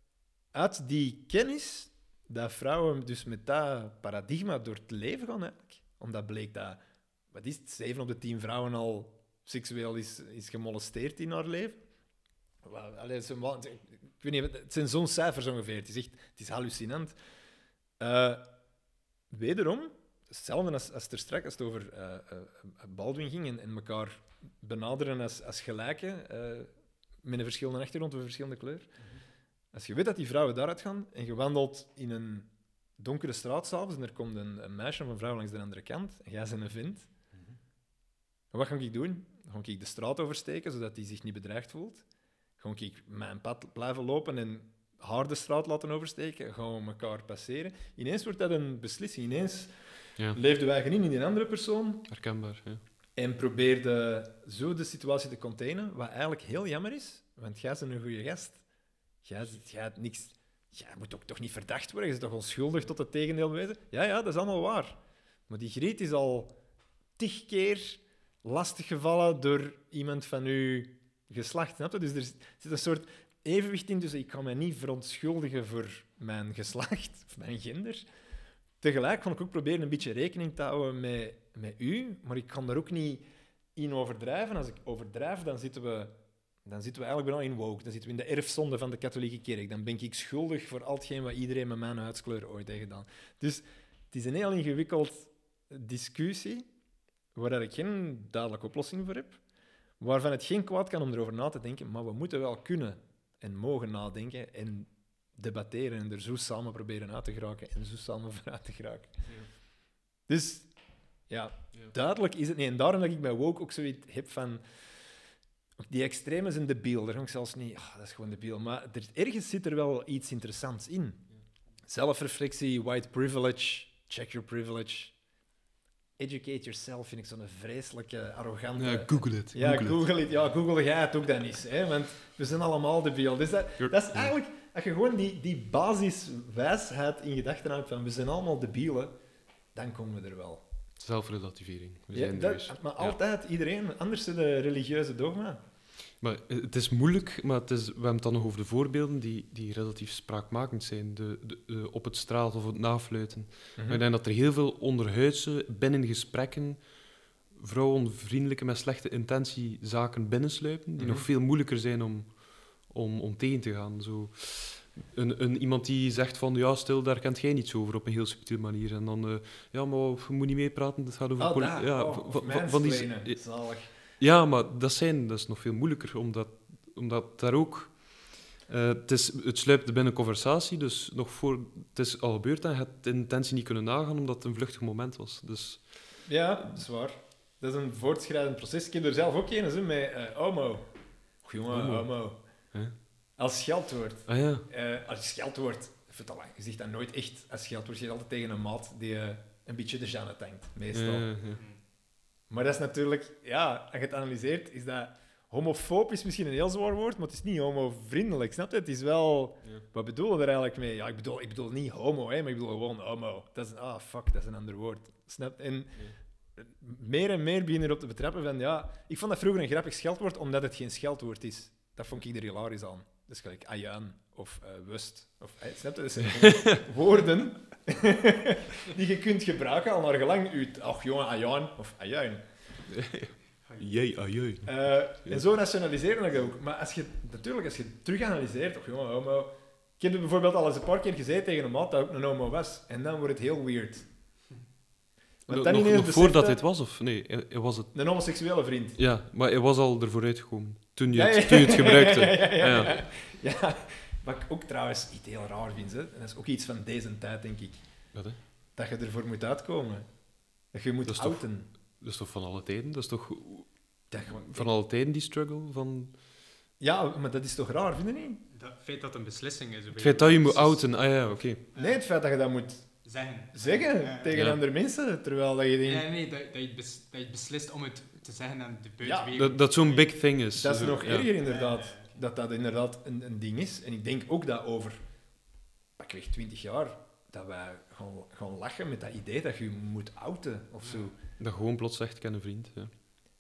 uit die kennis dat vrouwen dus met dat paradigma door het leven gaan, eigenlijk, omdat bleek dat, wat is het, zeven op de tien vrouwen al seksueel is, is gemolesteerd in haar leven. Allee, zo, ik weet niet, het zijn zo'n cijfers ongeveer. Het is echt, het is hallucinant. Uh, wederom, hetzelfde als, als er straks als het over uh, uh, Baldwin ging en, en elkaar benaderen als, als gelijken, uh, met een verschillende achtergrond of een verschillende kleur. Mm-hmm. Als je weet dat die vrouwen daaruit gaan en je wandelt in een donkere straat s'avonds en er komt een, een meisje of een vrouw langs de andere kant en jij bent een vent, mm-hmm. wat ga ik doen? Dan ga ik de straat oversteken, zodat hij zich niet bedreigd voelt. Ga ik mijn pad blijven lopen en haar de straat laten oversteken? Gaan we elkaar passeren? Ineens wordt dat een beslissing. Ineens ja. leefden wij in in die andere persoon. Herkenbaar, ja. En probeerde zo de situatie te containen, wat eigenlijk heel jammer is, want jij bent een goede gast. Jij, jij hebt niks... Jij moet ook toch niet verdacht worden? Je bent toch onschuldig tot het tegendeel bewezen? Ja, ja, dat is allemaal waar. Maar die griet is al tig keer lastiggevallen door iemand van uw geslacht. Snap je? Dus er zit een soort evenwicht in. Dus ik kan mij niet verontschuldigen voor mijn geslacht of mijn gender. Tegelijk kan ik ook proberen een beetje rekening te houden met, met u, maar ik kan daar ook niet in overdrijven. Als ik overdrijf, dan zitten we, dan zitten we eigenlijk bijna in woke. Dan zitten we in de erfzonde van de katholieke kerk. Dan ben ik schuldig voor al hetgeen wat iedereen met mijn huidskleur ooit heeft gedaan. Dus het is een heel ingewikkeld discussie, waar ik geen duidelijke oplossing voor heb, waarvan het geen kwaad kan om erover na te denken, maar we moeten wel kunnen en mogen nadenken. En debatteren en er zo samen proberen uit te geraken en zo samen vooruit te geraken. Ja. Dus ja, ja, duidelijk is het niet. En daarom dat ik bij woke ook zoiets heb van... Die extremen zijn debiel. Daar ga ik zelfs niet... Oh, dat is gewoon debiel. Maar er, ergens zit er wel iets interessants in. Ja. Zelfreflectie, white privilege, check your privilege. Educate yourself vind ik zo'n vreselijke, arrogante... Ja, google it. Ja, google, google it. Ja, google jij het ook dan eens. Hè? Want we zijn allemaal debiel. Dus dat, dat is eigenlijk... Als je gewoon die, die basiswijsheid in gedachten houdt van we zijn allemaal debielen, dan komen we er wel. Zelfrelativering. We ja, zijn dat, maar altijd, ja. Iedereen. Anders is de religieuze dogma. Maar het is moeilijk, maar het is, we hebben het dan nog over de voorbeelden die, die relatief spraakmakend zijn. De, de, de, op het straat of het nafluiten. Mm-hmm. Maar ik denk dat er heel veel onderhuidse, binnen gesprekken, vrouwenvriendelijke met slechte intentie zaken binnensluipen, die mm-hmm. nog veel moeilijker zijn om, om, om tegen te gaan. Zo... Een, een, iemand die zegt van, ja, stil, daar kent jij niets over, op een heel subtiele manier. En dan, uh, ja, maar je moet niet meepraten, het gaat over... Oh, poli- daar. ja, oh, van, van, van die, zalig. Ja, maar dat, zijn, dat is nog veel moeilijker, omdat, omdat daar ook... Uh, het, is, het sluipt binnen een conversatie, dus nog voor het is al gebeurd en je hebt de intentie niet kunnen nagaan, omdat het een vluchtig moment was. Dus... Ja, dat is waar. Dat is een voortschrijdend proces. Ik heb er zelf ook een, met uh, homo. Och, jongen, homo. homo. Huh? Als scheldwoord. Ah, ja. uh, als scheldwoord, je zegt dat nooit echt als scheldwoord. Je zegt altijd tegen een maat die uh, een beetje de Jeanne tankt, meestal. Ja, ja, ja. Maar dat is natuurlijk, ja, als je het analyseert, is dat homofoob is misschien een heel zwaar woord, maar het is niet homovriendelijk, snap je? Het is wel, ja. Wat bedoel je er eigenlijk mee? Ja, ik bedoel, ik bedoel niet homo, hè, maar ik bedoel gewoon homo. Dat is, ah, fuck, dat is een ander woord. Snap je? En ja. meer en meer begin erop te betrappen van, ja, ik vond dat vroeger een grappig scheldwoord, omdat het geen scheldwoord is. Dat vond ik er hilarisch aan. Dat is gelijk ajuin of uh, wust. Of, hey, snap je? Dat zijn woorden die je kunt gebruiken al naar gelang uit. Ach jongen, ajuin of ajuin. Jee, ajuin. Uh, ja. En zo nationaliseren ik dat ook. Maar als je, natuurlijk, als je terug analyseert, ach jongen, homo. Ik heb het bijvoorbeeld al eens een paar keer gezegd tegen een maat dat ook een homo was. En dan wordt het heel weird. Want dan nog nog voordat hij het was, of nee? Hij was het... Een homoseksuele vriend. Ja, maar hij was al ervoor uitgekomen. Toen je het, ja, ja, ja. Toen je het gebruikte. Ja, ja, ja, ja, ja. ja. ja. Wat ik ook trouwens iets heel raar vind, hè. En dat is ook iets van deze tijd, denk ik. Wat, hè? Dat je ervoor moet uitkomen. Dat je moet dat outen. Toch, dat is toch van alle tijden? Dat is toch dat, van alle tijden, die struggle? Van... Ja, maar dat is toch raar, vind je niet? Het feit dat het een beslissing is. Het feit dat je moet outen, ah ja, oké. Okay. Nee, het feit dat je dat moet... Zeggen. Zeggen ja, tegen ja. andere mensen, terwijl dat je denkt... Nee, nee, dat, dat, je bes, dat je beslist om het te zeggen aan de buitenwereld. Ja. Dat, dat zo'n big thing is. Dat is nog ja. erger, inderdaad. Ja, ja, ja. Dat dat inderdaad een, een ding is. En ik denk ook dat over, pak weg twintig jaar, dat wij gaan, gaan lachen met dat idee dat je moet outen, of zo. Ja. Dat gewoon plots zegt, ik ken een vriend, ja.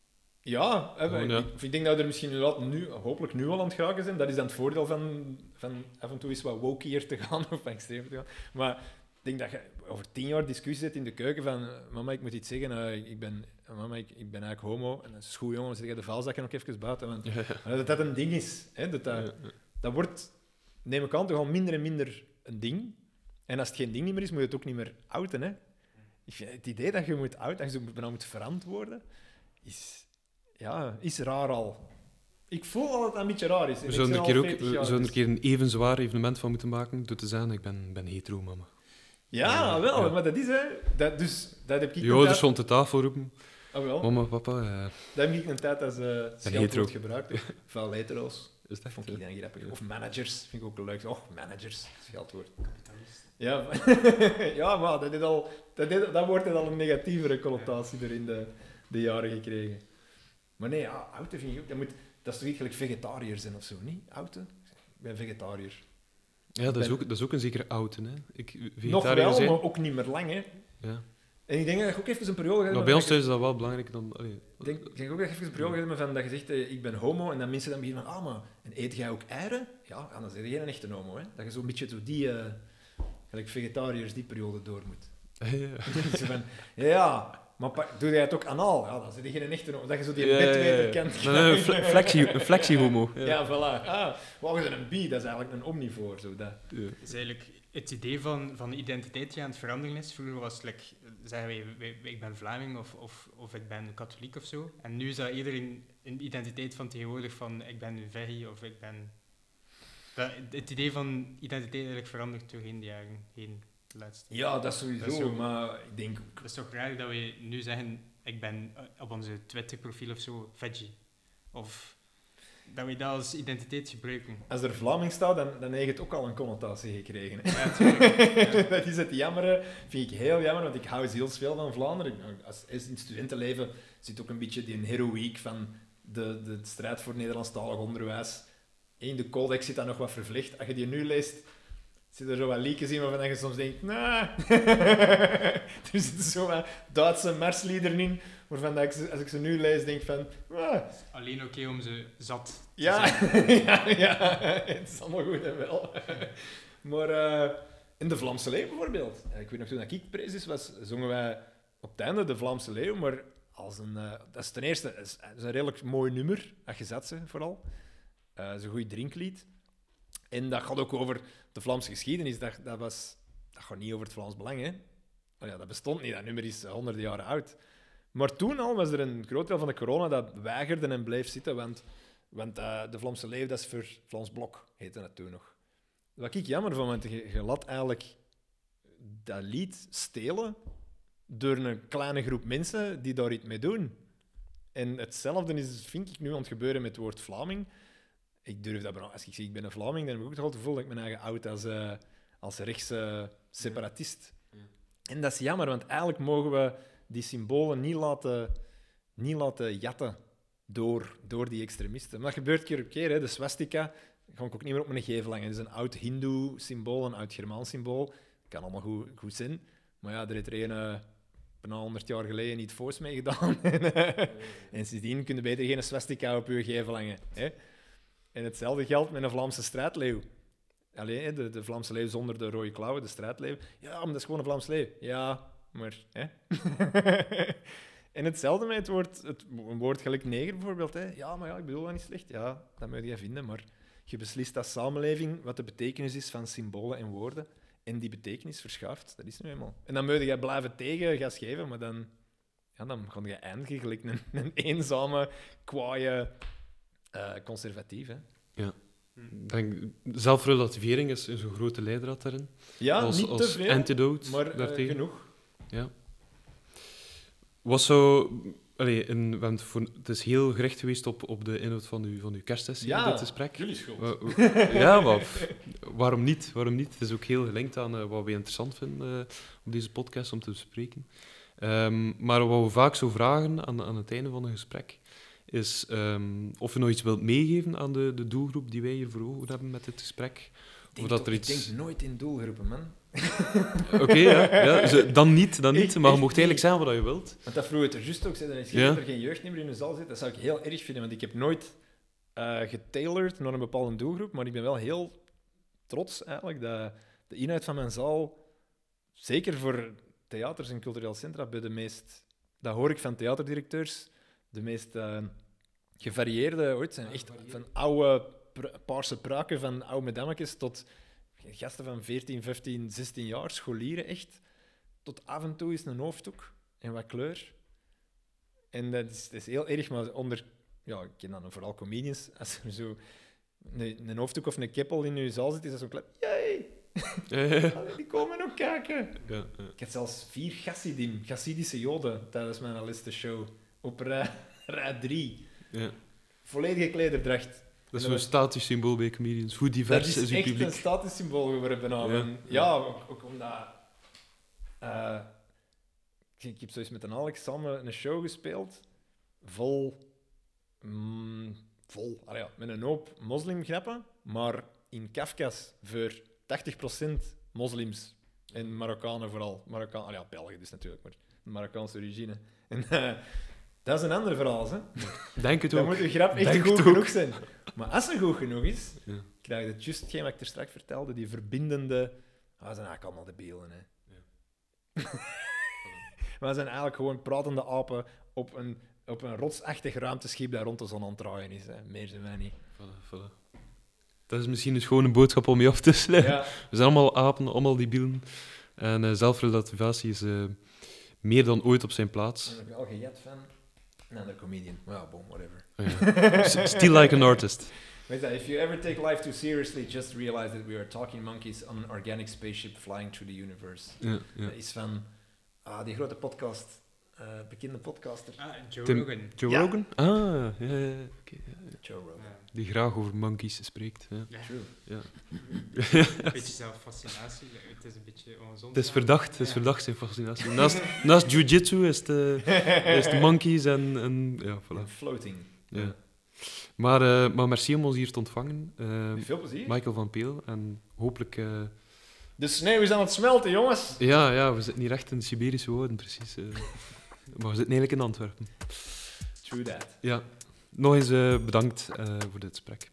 Ja, oh, ja. Ik, ik denk dat we er misschien inderdaad nu, hopelijk nu al aan het geraken zijn. Dat is dan het voordeel van, van af en toe eens wat woke te gaan, of extreem te gaan. Maar ik denk dat je over tien jaar discussie zit in de keuken van mama, ik moet iets zeggen, uh, ik, ben, mama, ik, ik ben eigenlijk homo. En dat is goed, jongen, dan zet je de vuilzakken nog even buiten. Want, ja, ja. Dat dat een ding is. Hè, dat, dat, ja, ja. dat wordt, neem ik aan, toch al minder en minder een ding. En als het geen ding meer is, moet je het ook niet meer outen. Hè. Ik vind, het idee dat je moet outen, dat je zo nou moet verantwoorden, is, ja, is raar al. Ik voel al dat het een beetje raar is. We zouden er, keer ook, we zouden er een keer een even zwaar evenement van moeten maken, door te zeggen, ik ben, ben hetero, mama. Ja, ja, wel, ja. Maar dat is hè. Dat, dus, dat heb ik je ouders rond de tafel roepen. Oh, wel. Mama, papa. Uh, dat heb ik een tijd als uh, scheldwoord gebruikt. Veel hetero's. Is dat vond ik dan grappig. Ja. Of managers, vind ik ook leuk. Oh, managers, scheldwoord. Kapitalist. Ja, ja, maar dat, is al, dat, is, dat wordt al een negatievere connotatie er in de, de jaren gekregen. Maar nee, ja, outen vind ik ook... Dat, moet, dat is toch iets gelijk vegetariër zijn of zo, niet? Outen? Ik ben vegetariër. Ja, dat, ben... is ook, dat is ook een zekere outen, hè. Ik, Nog wel, zijn... maar ook niet meer lang, hè. Ja. En ik denk dat je ook even een periode gaat... Maar bij ons thuis is dat wel belangrijk dan... Allee. Ik denk, ik denk ook dat je even een periode gaat hebben van dat je zegt, eh, ik ben homo, en dat mensen dan beginnen van, ah, maar en eet jij ook eieren? Ja, dan ben je geen echte homo, hè. Dat je zo'n beetje zo die... Uh, gelijk vegetariërs die periode door moet. Ja. Zo van, ja... Maar pa, doe jij het ook anaal? Ja, dan zit je geen echte homo. Dat je zo die ja, bedweter kent. Nee, nee, fle- flexie, een flexie-homo. Ja, ja, voilà. Ah, wat is een bi? Dat is eigenlijk een omnivoor. Zo, dat. Ja. Het is eigenlijk het idee van, van identiteit die aan het veranderen is. Vroeger was het, like, zeggen wij, wij, ik ben Vlaming of, of, of ik ben katholiek of zo. En nu is dat iedereen een identiteit van tegenwoordig van ik ben veggie of ik ben Dat, het idee van identiteit eigenlijk verandert doorheen de jaren heen. De laatste. Ja, dat sowieso, Dat is zo. maar ik denk... Het is toch raar dat we nu zeggen, ik ben eh, op onze Twitter-profiel of zo veggie. Of dat we dat als identiteit gebruiken. Als er Vlaming staat, dan, dan heeft het ook al een connotatie gekregen. Hè. Ja, tuurlijk. Ja. Dat is het jammer, vind ik heel jammer, want ik hou zielsveel van Vlaanderen. Als, als in het studentenleven zit ook een beetje die heroïek van de, de strijd voor Nederlandstalig onderwijs. In de codex zit dat nog wat vervlecht. Als je die nu leest, zit er zo wat leakjes in waarvan je soms denkt, nah. Er zitten zo wat Duitse marsliederen in, waarvan dat ik ze, als ik ze nu lees, denk van... Ah. Alleen oké om ze zat te Ja, zijn. ja, ja, het is allemaal goed en wel. Maar uh, in de Vlaamse Leeuw bijvoorbeeld. Ik weet nog, toen ik prezis was, zongen wij op het einde de Vlaamse Leeuw, maar als een, uh, dat is ten eerste dat is, dat is een redelijk mooi nummer, als je zet ze vooral. Uh, het is een goed drinklied. En dat gaat ook over de Vlaamse geschiedenis. Dat, dat, was, dat gaat niet over het Vlaams Belang, hè. Oh ja, dat bestond niet, dat nummer is honderden jaren oud. Maar toen al was er een groot deel van de corona dat weigerde en bleef zitten, want, want uh, de Vlaamse Leeuw, dat is voor Vlaams Blok, heette dat toen nog. Wat ik jammer vond, want je, je laat eigenlijk dat lied stelen door een kleine groep mensen die daar iets mee doen. En hetzelfde is, vind ik, nu aan het gebeuren met het woord Vlaming. Ik durf dat, als ik zeg ik ben een Vlaming, dan heb ik ook toch altijd het gevoel dat ik mijn eigen oud als, uh, als rechtse separatist. Ja. Ja. En dat is jammer, want eigenlijk mogen we die symbolen niet laten, niet laten jatten door, door die extremisten. Maar dat gebeurt keer op keer. Hè. De swastika ga ik ook niet meer op mijn gevel hangen. Het is een oud Hindoe-symbool, een oud Germaans symbool. Kan allemaal goed, goed zijn. Maar ja, er heeft er een uh, bijna honderd jaar geleden niet foos mee gedaan. En sindsdien kun je beter geen swastika op je gevel hangen. Hè. En hetzelfde geldt met een Vlaamse strijdleeuw. Allee, de, de Vlaamse leeuw zonder de rode klauwen, de strijdleeuw. Ja, maar dat is gewoon een Vlaamse leeuw. Ja, maar... Hè? En hetzelfde met het woord, het, een woord gelijk neger bijvoorbeeld. Hè? Ja, maar ja, ik bedoel dat niet slecht. Ja, dat moet je vinden, maar je beslist als samenleving wat de betekenis is van symbolen en woorden. En die betekenis verschuift. Dat is nu eenmaal. En dan moet je blijven tegen gas geven, maar dan, ja, dan ga je eindigen gelijk een, een eenzame, kwaaie uh, conservatief. Hè? Ja. Denk, zelfrelativering is, is een grote leidraad daarin. Ja, als, niet als te veel, antidote maar uh, daartegen. genoeg. Ja. Was zo... Allee, in, want voor, het is heel gericht geweest op, op de inhoud van uw, van uw kerstsessie, ja, dit gesprek. Jullie schuld. Uh, uh, ja, maar waarom niet? Waarom niet? Het is ook heel gelinkt aan uh, wat wij interessant vinden uh, op deze podcast om te bespreken. Um, maar wat we vaak zo vragen aan, aan het einde van een gesprek, is um, of je nog iets wilt meegeven aan de, de doelgroep die wij hier voor ogen hebben met dit gesprek. Ik of dat er denk, iets... ik denk nooit in doelgroepen, man. Oké, okay, ja. ja. Dus, dan niet, dan niet. Echt, maar je echt mocht eigenlijk niet. zeggen wat je wilt. Want dat vroeg het er juist ook. Zei, dan is Ja. dat er geen jeugd meer in de zaal zit. Dat zou ik heel erg vinden, want ik heb nooit uh, getailerd naar een bepaalde doelgroep, maar ik ben wel heel trots eigenlijk dat de inhoud van mijn zaal, zeker voor theaters en cultureel centra, bij de meest, dat hoor ik van theaterdirecteurs, de meest uh, gevarieerde ooit zijn. Echt van oude pr- paarse pruiken van oude madammetjes tot gasten van veertien, vijftien, zestien jaar, scholieren echt, tot af en toe is een hoofddoek en wat kleur. En dat is, dat is heel erg, maar onder... Ja, ik ken dan vooral comedians. Als er zo een, een hoofddoek of een keppel in je zaal zit, is dat zo klein... Jee! Allee, die komen ook kijken. Ja, ja. Ik had zelfs vier Chassidim, Chassidische joden, tijdens mijn laatste show. Op rij, rij drie. Ja. Volledige klederdracht. Dat is En zo'n dat statisch symbool bij comedians. Hoe divers Dat is, is uw echt publiek? een statussymbool geworden bijna. Ja. Ja, ja ook, ook omdat... Uh, ik, ik heb zoiets met een Alex samen een show gespeeld, vol... Mm, vol, allee, ja, met een hoop moslimgrappen, maar in Kafkas voor tachtig procent moslims. En Marokkanen vooral. Marokkaan, allee, ja, België dus natuurlijk, maar Marokkaanse origine. En, uh, dat is een ander verhaal, hè. Denk het Dan ook. moet je grap echt Denk goed het genoeg ook. zijn. Maar als ze goed genoeg is, Ja. krijg je het juist hetgeen wat ik er straks vertelde, die verbindende... Ah, dat zijn eigenlijk allemaal debielen, hè. Ja. Maar we zijn eigenlijk gewoon pratende apen op een, op een rotsachtig ruimteschip dat rond de zon aan het draaien is. Hè. Meer zijn wij niet. Voilà, voilà. Dat is misschien dus gewoon een boodschap om je af te sluiten. Ja. We zijn allemaal apen, allemaal debielen. En uh, zelfrelativatie is uh, meer dan ooit op zijn plaats. Ik ben wel gejat van een andere comedian. Maar ja, bon, whatever. Ja. S- Still like an artist. Wait, that if you ever take life too seriously, just realize that we are talking monkeys on an organic spaceship flying through the universe. Ja, ja. Dat is van ah, die grote podcast, uh, bekende podcaster. Ah, Joe Tim- Rogan. Joe Ja. Rogan? Ah, ja, ja, ja, oké, ja, ja. Joe Rogan. Ja. Die graag over monkeys spreekt. Ja. Ja. True. Ja. Een beetje zelffascinatie. Het is een beetje ongezond. Het is verdacht, het is Ja. verdacht zijn fascinatie. Naast, naast jiu-jitsu is het, eh, is het monkeys en, en ja, voilà. Floating. Ja. Maar, eh, maar merci om ons hier te ontvangen. Eh, Veel plezier. Michael van Peel. En hopelijk... eh, De sneeuw is aan het smelten, jongens. ja, ja, we zitten hier echt in de Siberische woorden, precies. eh. Maar we zitten eigenlijk in Antwerpen. True that. Ja. Nog eens eh, bedankt eh, voor dit gesprek.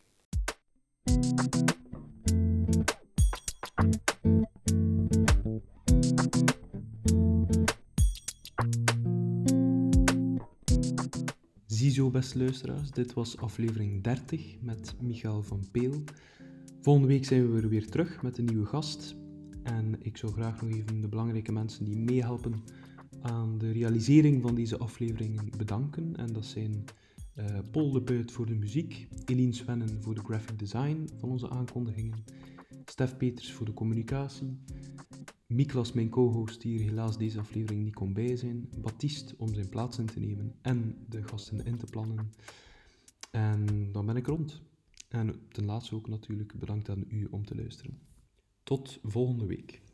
Ziezo, beste luisteraars. Dit was aflevering dertig met Michael van Peel. Volgende week zijn we er weer terug met een nieuwe gast. En ik zou graag nog even de belangrijke mensen die meehelpen aan de realisering van deze afleveringen bedanken. En dat zijn uh, Paul de Buit voor de muziek, Eline Svennen voor de graphic design van onze aankondigingen, Stef Peters voor de communicatie, Miklas, mijn co-host, die hier helaas deze aflevering niet kon bij zijn, Baptiste om zijn plaats in te nemen en de gasten in te plannen. En dan ben ik rond. En ten laatste ook natuurlijk bedankt aan u om te luisteren. Tot volgende week.